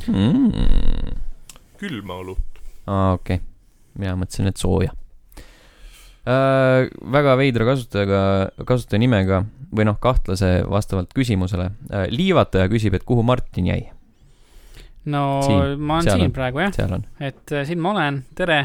Mm. Külma õlut. Aa, okei. Okay. Mina mõtlesin, et sooja. Äh, väga väga veidra kasutajaga, kasutaja nimega või noh, kahtlase vastavalt küsimusele. Liivataja küsib, et kuhu Martin jäi? No siin, ma olen siin on. praegu, jah. Seal on. Et siin ma olen, tere.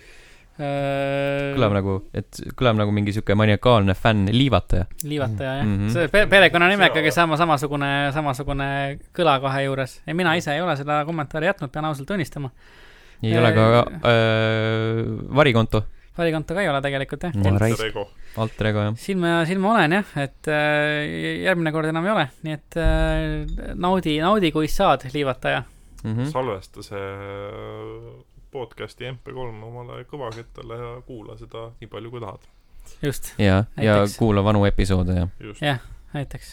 Kõlab nagu, et kõlab nagu mingi siuke maniakaalne fänn, Liivataja. Liivataja, jah. Mm-hmm. See pe- perekonna nimekagi sama, samasugune, samasugune kõla kohe juures. Ja mina ise ei ole seda kommentaari jätnud, pean ausalt tunnistama. Ei äh, ole ka äh, varikonto. Varikonto ka ei ole tegelikult, jah. Alter ego. Alter ego, jah. Siin ma, siin ma olen, jah, et äh, järgmine kord enam ei ole. Nii et äh, naudi, naudi kui saad, Liivataja. Mm-hmm. Salvesta see podcasti M P kolm omale kõvakettale ja kuula seda nii palju kui tahad. Just. Ja, ja kuula vanu episoode, jah. Jah, näiteks.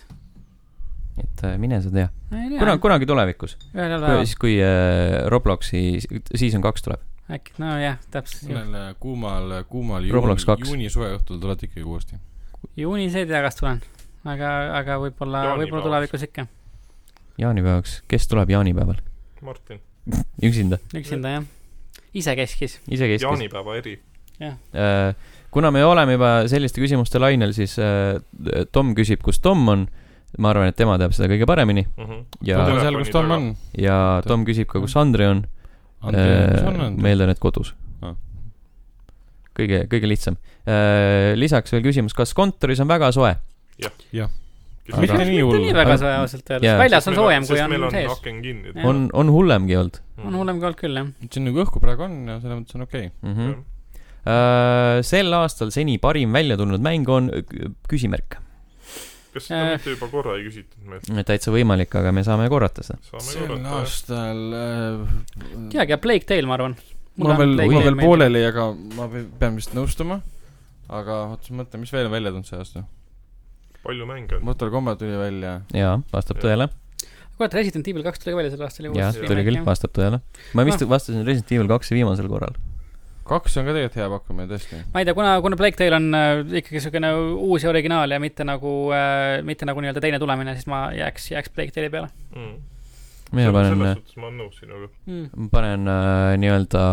Et mine sa tea. Kuna, kunagi tulevikus. Kui, siis kui äh, Robloxi season kaks tuleb. Äkki, no jah, täpselt. Sellel kuumal, kuumal juuni, juuni suve õhtul tuled ikkagi uuesti. Juunis ei tea, kas tulen. Aga, aga võib-olla, võib-olla tulevikus ikka. Jaanipäevaks. Kes tuleb jaanipäeval? Martin. Üksinda. Üksinda, jah. Ise keskis. Ise keskis. Jaanipäeva eri. Jah. Äh, kuna me oleme juba selliste küsimuste lainel, siis äh, Tom küsib, kus Tom on. Ma arvan, et tema teab seda kõige paremini. Uh-huh. Ja, seal, kus Tom on. Ja Tom küsib ka, kus Andre on. Andre, kus on Andre? Meeldan, et kodus. Ah. Kõige, kõige lihtsam. Äh, lisaks veel küsimus, kas kontoris on väga soe? Jah. Jah. Mitte nii hull. Nii väga soe ausalt öeldes. Väljas on soojem, kui on sees. On, on hullemgi olnud. On hullemgi olnud küll, jah. See on nagu õhku praegu on ja selle mõttes on okei. Okay. Mm-hmm. Uh, sel aastal seni parim välja tulnud mäng on küsimärk. Kas seda äh, mitte juba korra ei küsitud meil? Täitsa võimalik, aga me saame korrata seda. Sel korrata, aastal äh, teagi, Plague Tale, ma arvan. Mul on veel, mul on veel pooleli, aga ma pean vist nõustuma. Aga ootaks mõtle, mis veel välja tulnud see aasta? Palju mänge on. Mortal Kombat tuli välja. Jaa, vastab ja. Tõele. Kurat, Resident Evil kaks tuli välja selle aastal. Jaa, tuli küll, vastab tõele. Ma vist no. vastasin Resident Evil kaks viimasel korral. Kaks on ka tegelikult hea pakkumine, tõesti. Ma ei tea, kuna, kuna Plague Tale on äh, ikkagi selline uus ja originaal ja mitte nagu, äh, mitte nagu nii-öelda teine tulemine, siis ma jääks, jääks Plague Tale'i peale. Mm. Mina panen, selles suhtes ma olen nõus sinuga. Mm. Panen äh, nii-öelda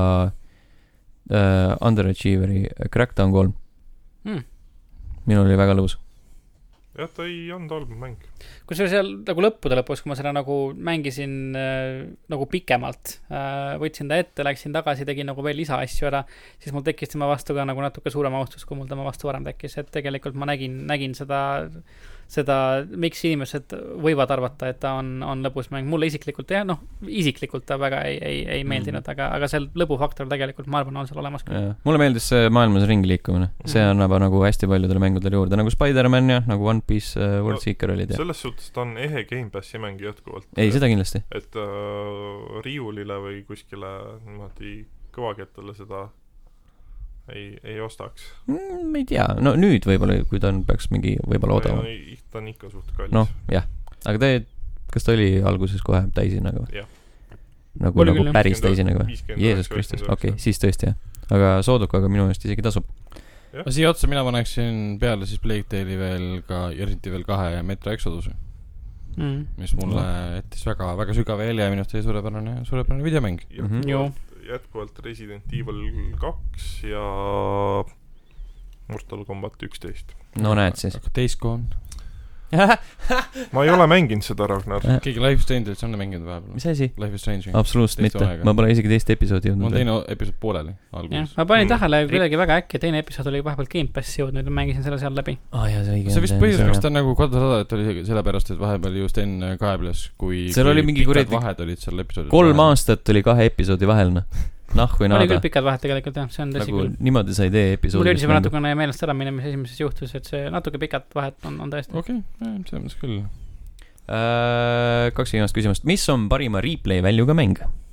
äh, Underachieveri Crackdown kolm. Mm. Minul oli väga lõus. Jah, ta ei olnud halb mäng. Kui see seal nagu lõppude lõpus, kui ma seda nagu mängisin äh, nagu pikemalt, äh, võtsin ta ette, läksin tagasi, tegin nagu veel lisa asju ära, siis mul tekkis tema vastu ka nagu natuke suurem austus, kui mul tema vastu varem tekkis, et tegelikult ma nägin, nägin seda, seda, miks inimesed võivad arvata, et ta on, on lõbus mäng. Mulle isiklikult, jah, noh, isiklikult ta väga ei, ei, ei meeldinud, mm. aga, aga see lõbufaktor tegelikult, ma arvan, on seal olemas. Mulle meeldis see maailmas ringi liikumine. Mm. See annab nagu hästi paljudele mängudele juurde, nagu Spider-Man ja nagu One Piece uh, World no, Seeker olid. Ja. Selles suhtes ta on ehe Game Passi mängi jätkuvalt. Ei, seda kindlasti. Et uh, riiulile või kuskile niimoodi kõvakettale seda ei, ei ostaks. Mm, ei tea, no nüüd võib-olla, kui ta on, peaks mingi võib-olla odavam. No, ta on ikka suht kallis. Noh, jah. Aga te, kas ta oli alguses kohe täisinaga või? Jah. Nagu, nagu päris täisinaga või? Jeesus Kristus, okei, okay, siis tõesti jah. Aga soodukaga minu eest isegi tasub. Ja. Siia otsa mina paneksin peale siis Plague Tale'i veel ka Resident Evil kahe ja Metro Exodus, mm. mis mulle jättis väga, väga sügava helja ja minust oli suurepärane, suurepärane videomäng. Mm-hmm. Joo. Jätkuvalt Resident Evil kaks ja Mortal Kombat üksteist. No näed siis. Aga Days Gone. Ma ei ole mänginud seda, Ragnar. Keegi Life is Strange on mänginud vahepeal. Mis asi? Life is Strange. Absoluutselt mitte. Aega. Ma pole isegi teist episoodi jõudnud. Ma teine episood pooleli alguses. Ma panin tähele mm. kuidagi väga äkki, teine episood oli vahepeal Game Passi jõudnud ja mängisin selle seal läbi. Ah, jah, see õige. See vist põhjuseks ta nagu kodusada, et oli sellepärast, et vahepeal just enne kaebles, kui, kui oli mingi pikad vahed olid seal episoodid. Kolm vahel. Aastat oli kahe episoodi vahel, noh. Nahku ei naada. Oli küll pikad vahed tegelikult, jah, see on tõsi nagu küll. Niimoodi sa ei tee episoodi. Mul üldse natukene meelest ära minna, mis esimeses juhtus, et see natuke pikad vahed on, on tõesti. Okei, okay, see on küll. Uh, kaks viimast küsimust. Mis on parima replay väljuga mäng?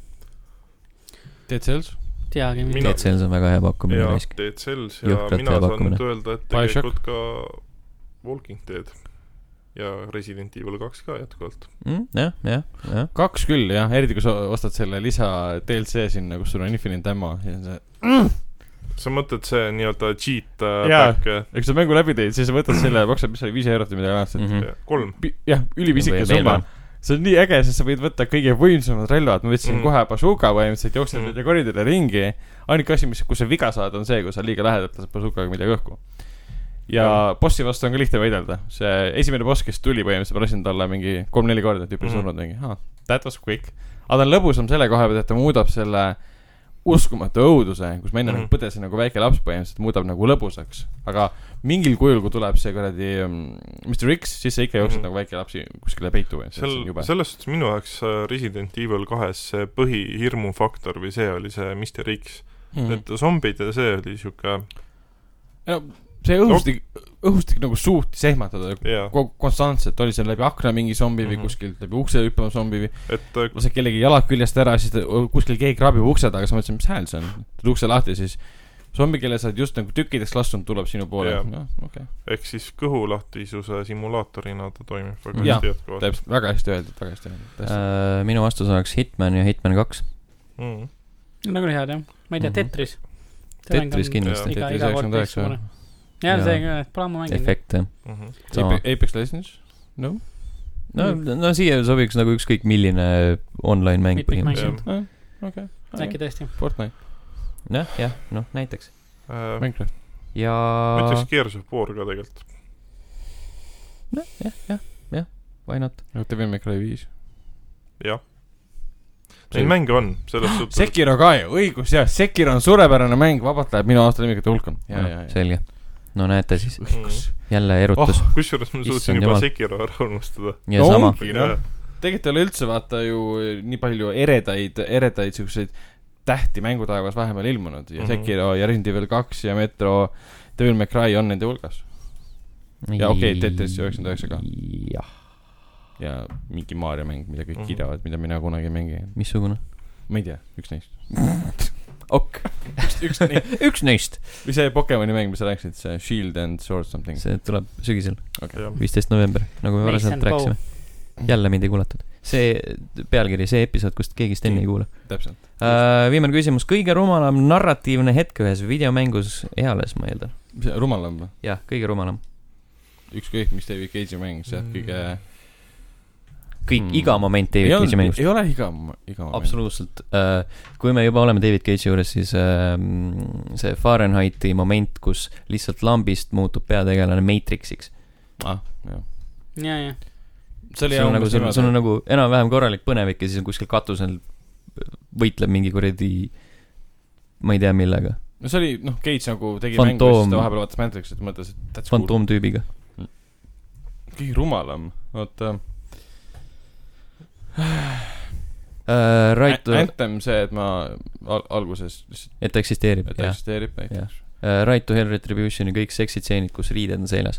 Dead Cells? Teagi. Mina... Dead Cells on väga hea pakkumine. Ja, Dead Cells ja Juhkrat mina saan nüüd öelda, et tegelikult ka Walking Dead ja Resident Evil kaks ka jätkuvalt. Mm, jah, jah, jah. Kaks küll, jah. Eriti kui sa ostad selle lisa D L C sinna, kus sul on Infinite Ammo. Ja see... Mm. Sa mõtled see nii-öelda cheat uh, back. Eks sa mängu läbi teid, siis sa võtad selle maksad, mis oli viis eurot või mida kannast. Mm-hmm. Kolm. Jah, ülipisike summa. See on nii äge, sest sa võid võtta kõige võimsamad relvad. Ma võtsin mm-hmm. kohe bazooka põhimõtteliselt jooksid mm-hmm. ja koridori ringi. Ainuke asi, mis, kus sa viga saad, on see, kui sa liiga lähedalt lased bazookaga midagi õhku. ja bossi vastu on ka lihtne võidelda. See esimene boss, kes tuli põhimõtteliselt, ma lasin talle mingi kolm-neli korda, tüüpil mm-hmm. surnud mingi, ah, that was quick. Aga ta on lõbusam selle koha pealt, et ta muudab selle uskumatu õuduse, kus ma enne mm-hmm. nagu põdesin nagu väike laps põhimõtteliselt, muudab nagu lõbusaks. Aga mingil kujul, kui tuleb see kuradi mister X, siis see ikka jookseb mm-hmm. nagu väike lapsi kuskile peitu. Sel, selles suhtes minu jaoks Resident Evil kahes see põhihirmufaktor või see oli see mister X. Mm-hmm. Et zombid ja see oli siuke... No, see õhustik, õhustik nagu suuti sehmatada yeah. konstantselt, oli seal läbi akna mingi zombi või mm-hmm. kuskilt läbi ukse hüppama zombi või et lase kellegi jalad küljest ära, siis kuskil keegi krabib ukse taga, siis ma mõtlesin, mis hääl see on, tuled ukse lahti, siis zombi, kelle sa oled just nagu tükkideks lastunud, tuleb sinu poole yeah. no, okay. Ehk siis kõhulahtisuse simulaatorina ta toimib väga ja, hästi jätkuvalt täpselt, väga hästi öeldud, väga hästi öeldud äh, minu vastus oleks Hitman ja Hitman kaks mm. nagu head jah, ma ei tea, Tetris Tetris kindlasti Tetris üheksakümmend üheksa jah, see ka, et pole ammu mänginud efekt, jah mm-hmm. Apex Legends? No? No, no siia sobiks nagu ükskõik milline online mäng põhimõtteliselt ah, okay. äkki tõesti Fortnite jah, jah, noh, näiteks uh, Minecraft ja ma ütleks Gears of War ka tegelikult jah, jah, jah, jah, why not Devil May Cry viis jah neid mänge on, selles suhtes Sekiro ka ju, õigus jah, Sekiro on suurepärane mäng, vabalt läheb minu aasta limikute hulka ja, ja, ja, selge no näete siis, jälle erutus oh, kusjuures ma suutsin juba Sekiro ära unustada ja no, sama no. Tegelikult ei ole üldse vaata ju nii palju eredaid, eredaid siukseid tähti mängutaevas vahepeal ilmunud ja mm-hmm. Sekiro ja Resident Evil kaks ja Metro Devil May Cry on nende hulgas ja okei, okay, Tetris üheksakümmend üheksa ka jah ja mingi Mario mäng, mida kõik mm-hmm. kiidavad, mida mina kunagi mängi missugune? ma ei tea, üks neist ok üks, üks, üks neist või see Pokemoni mäng, mis sa rääkisid, see Shield and Sword something see tuleb sügisel okay. viisteist november, nagu me varasemalt rääkisime jälle mind ei kuulatud see pealkiri, see episood, kust keegi stenni ei kuula täpselt uh, viimane küsimus, kõige rumalam narratiivne hetk ühes videomängus eales, ma eeldan rumalam või? jah, kõige rumalam ükskõik, mis David Cage'i mäng, see mm. kõige kõik hmm. iga moment David Cage'i mängust. Ei ole iga, iga moment. Absoluutselt. Uh, kui me juba oleme David Cage'i juures, siis uh, see Fahrenheiti moment, kus lihtsalt lambist muutub peategelane Matrixiks. Ah, jah. Ja, ja. See oli sul, nagu, sul, sul on nagu enam-vähem korralik põnevik ja siis on kuskil katusel võitleb mingi kuradi ma ei tea millega. No see oli, noh, Cage nagu tegi Fantoom, mängu, siis ta vahepeal vaatas Matrixit ja mõtles, et that's Fantoom cool. tüübiga. Kõige rumalam. Oota... Uh, right to... Anthem see, et ma al- alguses et ta eksisteerib, et ta eksisteerib uh, Right to Hell Retribution ja kõik seksitseenid, kus riided on seljas.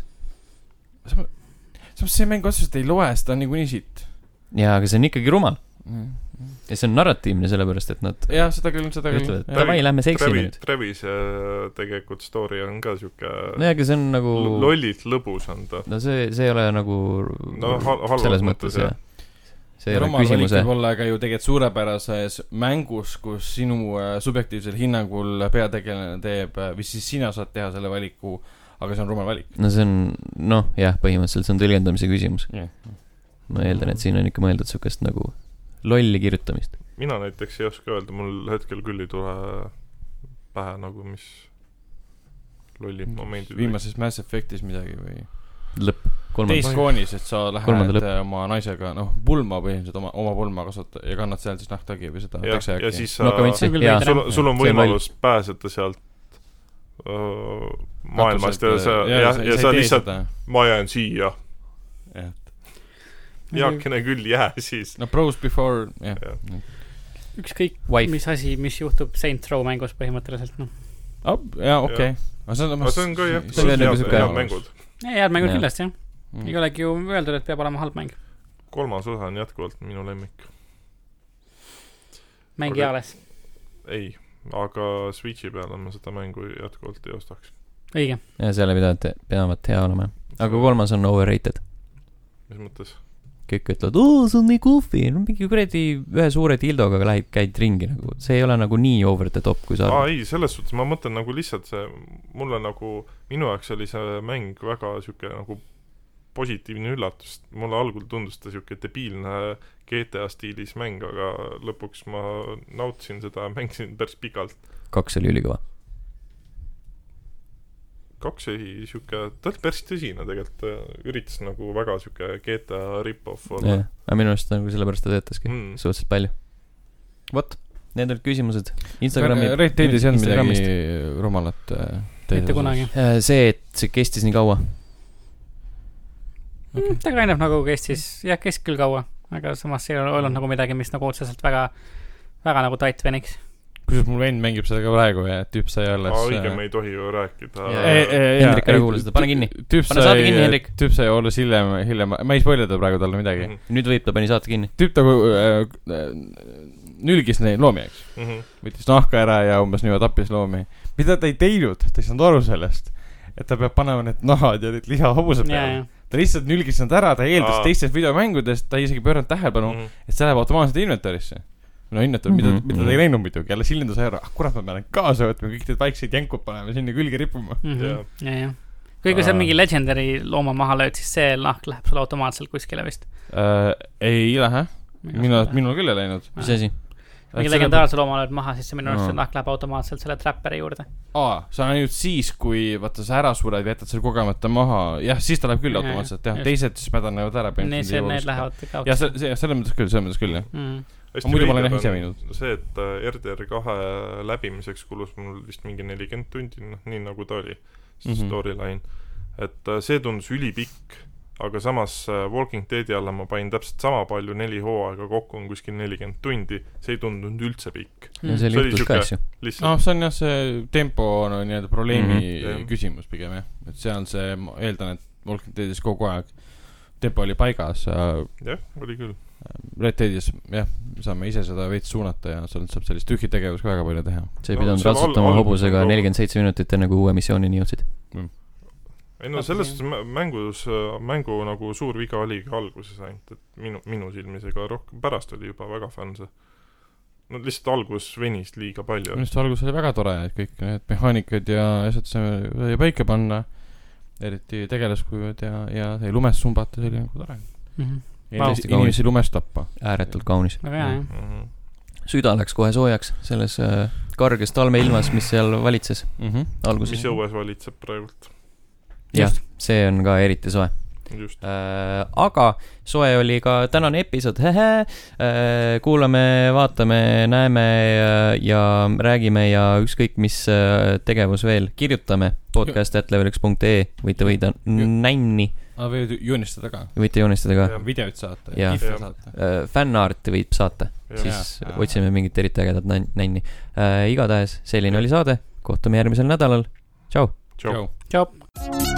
See mäng otseselt ei loe, seda on niikuinii siit. Jaa, aga see on ikkagi rumal mm. ja see on narratiivne sellepärast, et nad jah, seda küll, seda küll ütlevad, et davai, lähme seksime nüüd. Travis tegelikult story on ka siuke no ja, aga see on nagu lollit lõbus on ta no see, see ei ole nagu no, hal- selles mõttes jah see ei ole küsimuse võib olla ka ju tegelikult suurepärases mängus, kus sinu äh, subjektiivsel hinnangul peategelane teeb äh, või siis sina saad teha selle valiku, aga see on rumal valik. No see on, noh, jah, põhimõtteliselt see on tõlgendamise küsimus yeah. Ma eeldan, et siin on ikka mõeldud sukest nagu lolli kirjutamist. Mina näiteks ei oska öelda, mul hetkel küll ei tule pähe nagu mis lolli momendid viimases Mass Effectis midagi või lõpp teist koonis, et sa lähed oma naisega, noh, pulma põhimõtteliselt oma, oma pulma kasvata ja kannad seal siis nahktagi või seda ja, ja siis sa, no, ja, sul, sul on võimalus pääseda sealt uh, maailmast ja sa, ja, ja, ja sa lihtsalt seda. Ma jään siia heakene küll jää siis no pros before yeah. ja. ükskõik mis asi, mis juhtub Saints Row mängus põhimõtteliselt no. oh, jaa, okei okay. aga see on, see on ka jah see on head, head mängud head mängud kindlasti jah mm. ei olegi ju öeldud, et peab olema halb mäng kolmas osa on jätkuvalt minu lemmik mängi aga... alles ei, aga Switchi peale ma seda mängu jätkuvalt ei ostaks õige ja selle pidavad, peavad hea olema aga kolmas on overrated mis mõttes? kõik ütlevad, oo, see on nii goofy no mingi kuredi ühe suure tildoga lähed, käid ringi nagu, see ei ole nagu nii over the top kui sa aa ei, selles suhtes ma mõtlen nagu lihtsalt see mulle nagu, minu jaoks oli see mäng väga siuke nagu positiivne üllatus mulle algul tundus ta siuke debiilne G T A stiilis mäng aga lõpuks ma nautisin seda mängisin päris pikalt kaks oli ülikõva kaks ei siuke, ta oli päris tõsine tegelikult, üritas nagu väga siuke G T A rip-off olla. jah, aga minu arust nagu sellepärast ta töötaski mm. suhteliselt palju. Vot, need olid küsimused Instagrami. Red Deadis ei olnud midagi rumalat mitte kunagi. See, et see kestis nii kaua okay. Ta kaineb nagu kestis, jah, kest küll kaua, aga samas ei olnud nagu midagi, mis nagu otseselt väga väga nagu tait veniks. Kusjuures mul vend mängib seda ka praegu ja tüüp sai alles Aa, õige, me ei tohi ju rääkida. Hendrik ära kuule seda, pane kinni. Pane saate kinni, Hendrik. Tüüp sai alles hiljem, hiljem, ma ei spoilida praegu talle midagi. Mm-hmm. Nüüd võib ta pani saate kinni. Tüüp nagu äh, nülgis neid loomi, eks. Mm-hmm. Võttis nahka ära ja umbes niimoodi tappis loomi. Mida ta ei teinud, ta ei saanud aru sellest, et ta peab panema need nahad ja need lihahobused peale. Ta lihtsalt nülgis nad ära, ta eeldas Aa. teistest videomängudest, ta isegi pööranud tähelepanu, mm-hmm. et see läheb automaatselt inventarisse. No inventar, mida, mm-hmm. mida ta ei läinud muidugi, jälle sillindu sai ära, ah kurat, ma pean kaasa võtma, kõik need vaikseid jänkud paneme sinna külge rippuma. Mm-hmm. Ja, ja. Kui kui seal mingi legendary looma maha lööd, siis see lahk läheb sulle automaatselt kuskile vist? Äh, ei lähe, minu, minul küll ei läinud. Mis asi? Mingi legendaarse looma lööd maha, siis see minu arust no. lahk läheb automaatselt selle trapperi juurde. Aa, see on ainult siis, kui vaata sa ära sured ja jätad selle kogemata maha. Jah, siis ta läheb küll automaatselt, jah. Teised siis mädanevad ära. Need, need lähevad ka. Ja selles mõttes küll, selles mõttes küll, jah. Mm. Hästi õiged on see, et R D R kahe läbimiseks kulus mul vist mingi nelikümmend tundi, noh, nii nagu ta oli, see mm-hmm. storyline. Et see tundus ülipikk, aga samas Walking Deadi alla ma pain täpselt sama palju, neli hooaega kokku on kuskil nelikümmend tundi, see ei tundunud üldse pikk. Ja see oli juhtus ka asju. No see on jah, see tempo no, nii-öelda probleemi mm-hmm. küsimus pigem, jah. Et see on see, ma eeldan, et Walking Deadis kogu aeg tempo oli paigas. Jah, oli küll. Red Deadis, jah, saame ise seda veits suunata ja seal saab sellist tühji tegevus ka väga palju teha. See ei pidanud no, ratsutama al- hobusega nelikümmend seitse minutit enne kui uue missioonini jõudsid. Mm. Ei no sellest mängus, mängu nagu suur viga oligi alguses ainult, et minu, minu silmis ega rohkem pärast oli juba väga fänn see. No lihtsalt algus venis liiga palju. Just algus oli väga tore, et kõik need mehaanikad ja asjad sai paika panna, eriti tegelaskujud ja, ja see lumest sumbata, see oli nagu tore. Mm-hmm. Inimesi lumest tappa. Ääretult kaunis. Väga hea, mm-hmm. Süda läks kohe soojaks selles äh, karges talmeilmas, mis seal valitses mm-hmm. alguses. Mis õues valitseb praegult. Jah, see on ka eriti soe. Just. Äh, aga soe oli ka tänane episood. Äh, kuulame, vaatame, näeme ja, ja räägime ja ükskõik mis tegevus veel kirjutame podcast at level üks punkt ee võite võida nänni. Ah, võid joonistada ka. Võite joonistada ka. Ja videoid saata. Ja saata. Uh, fännarti võib saata. Ja. Siis ja, otsime mingit eriti ägedat nänni. Uh, igatahes selline oli saade. Kohtume järgmisel nädalal. Tšau. Tšau. Tšau.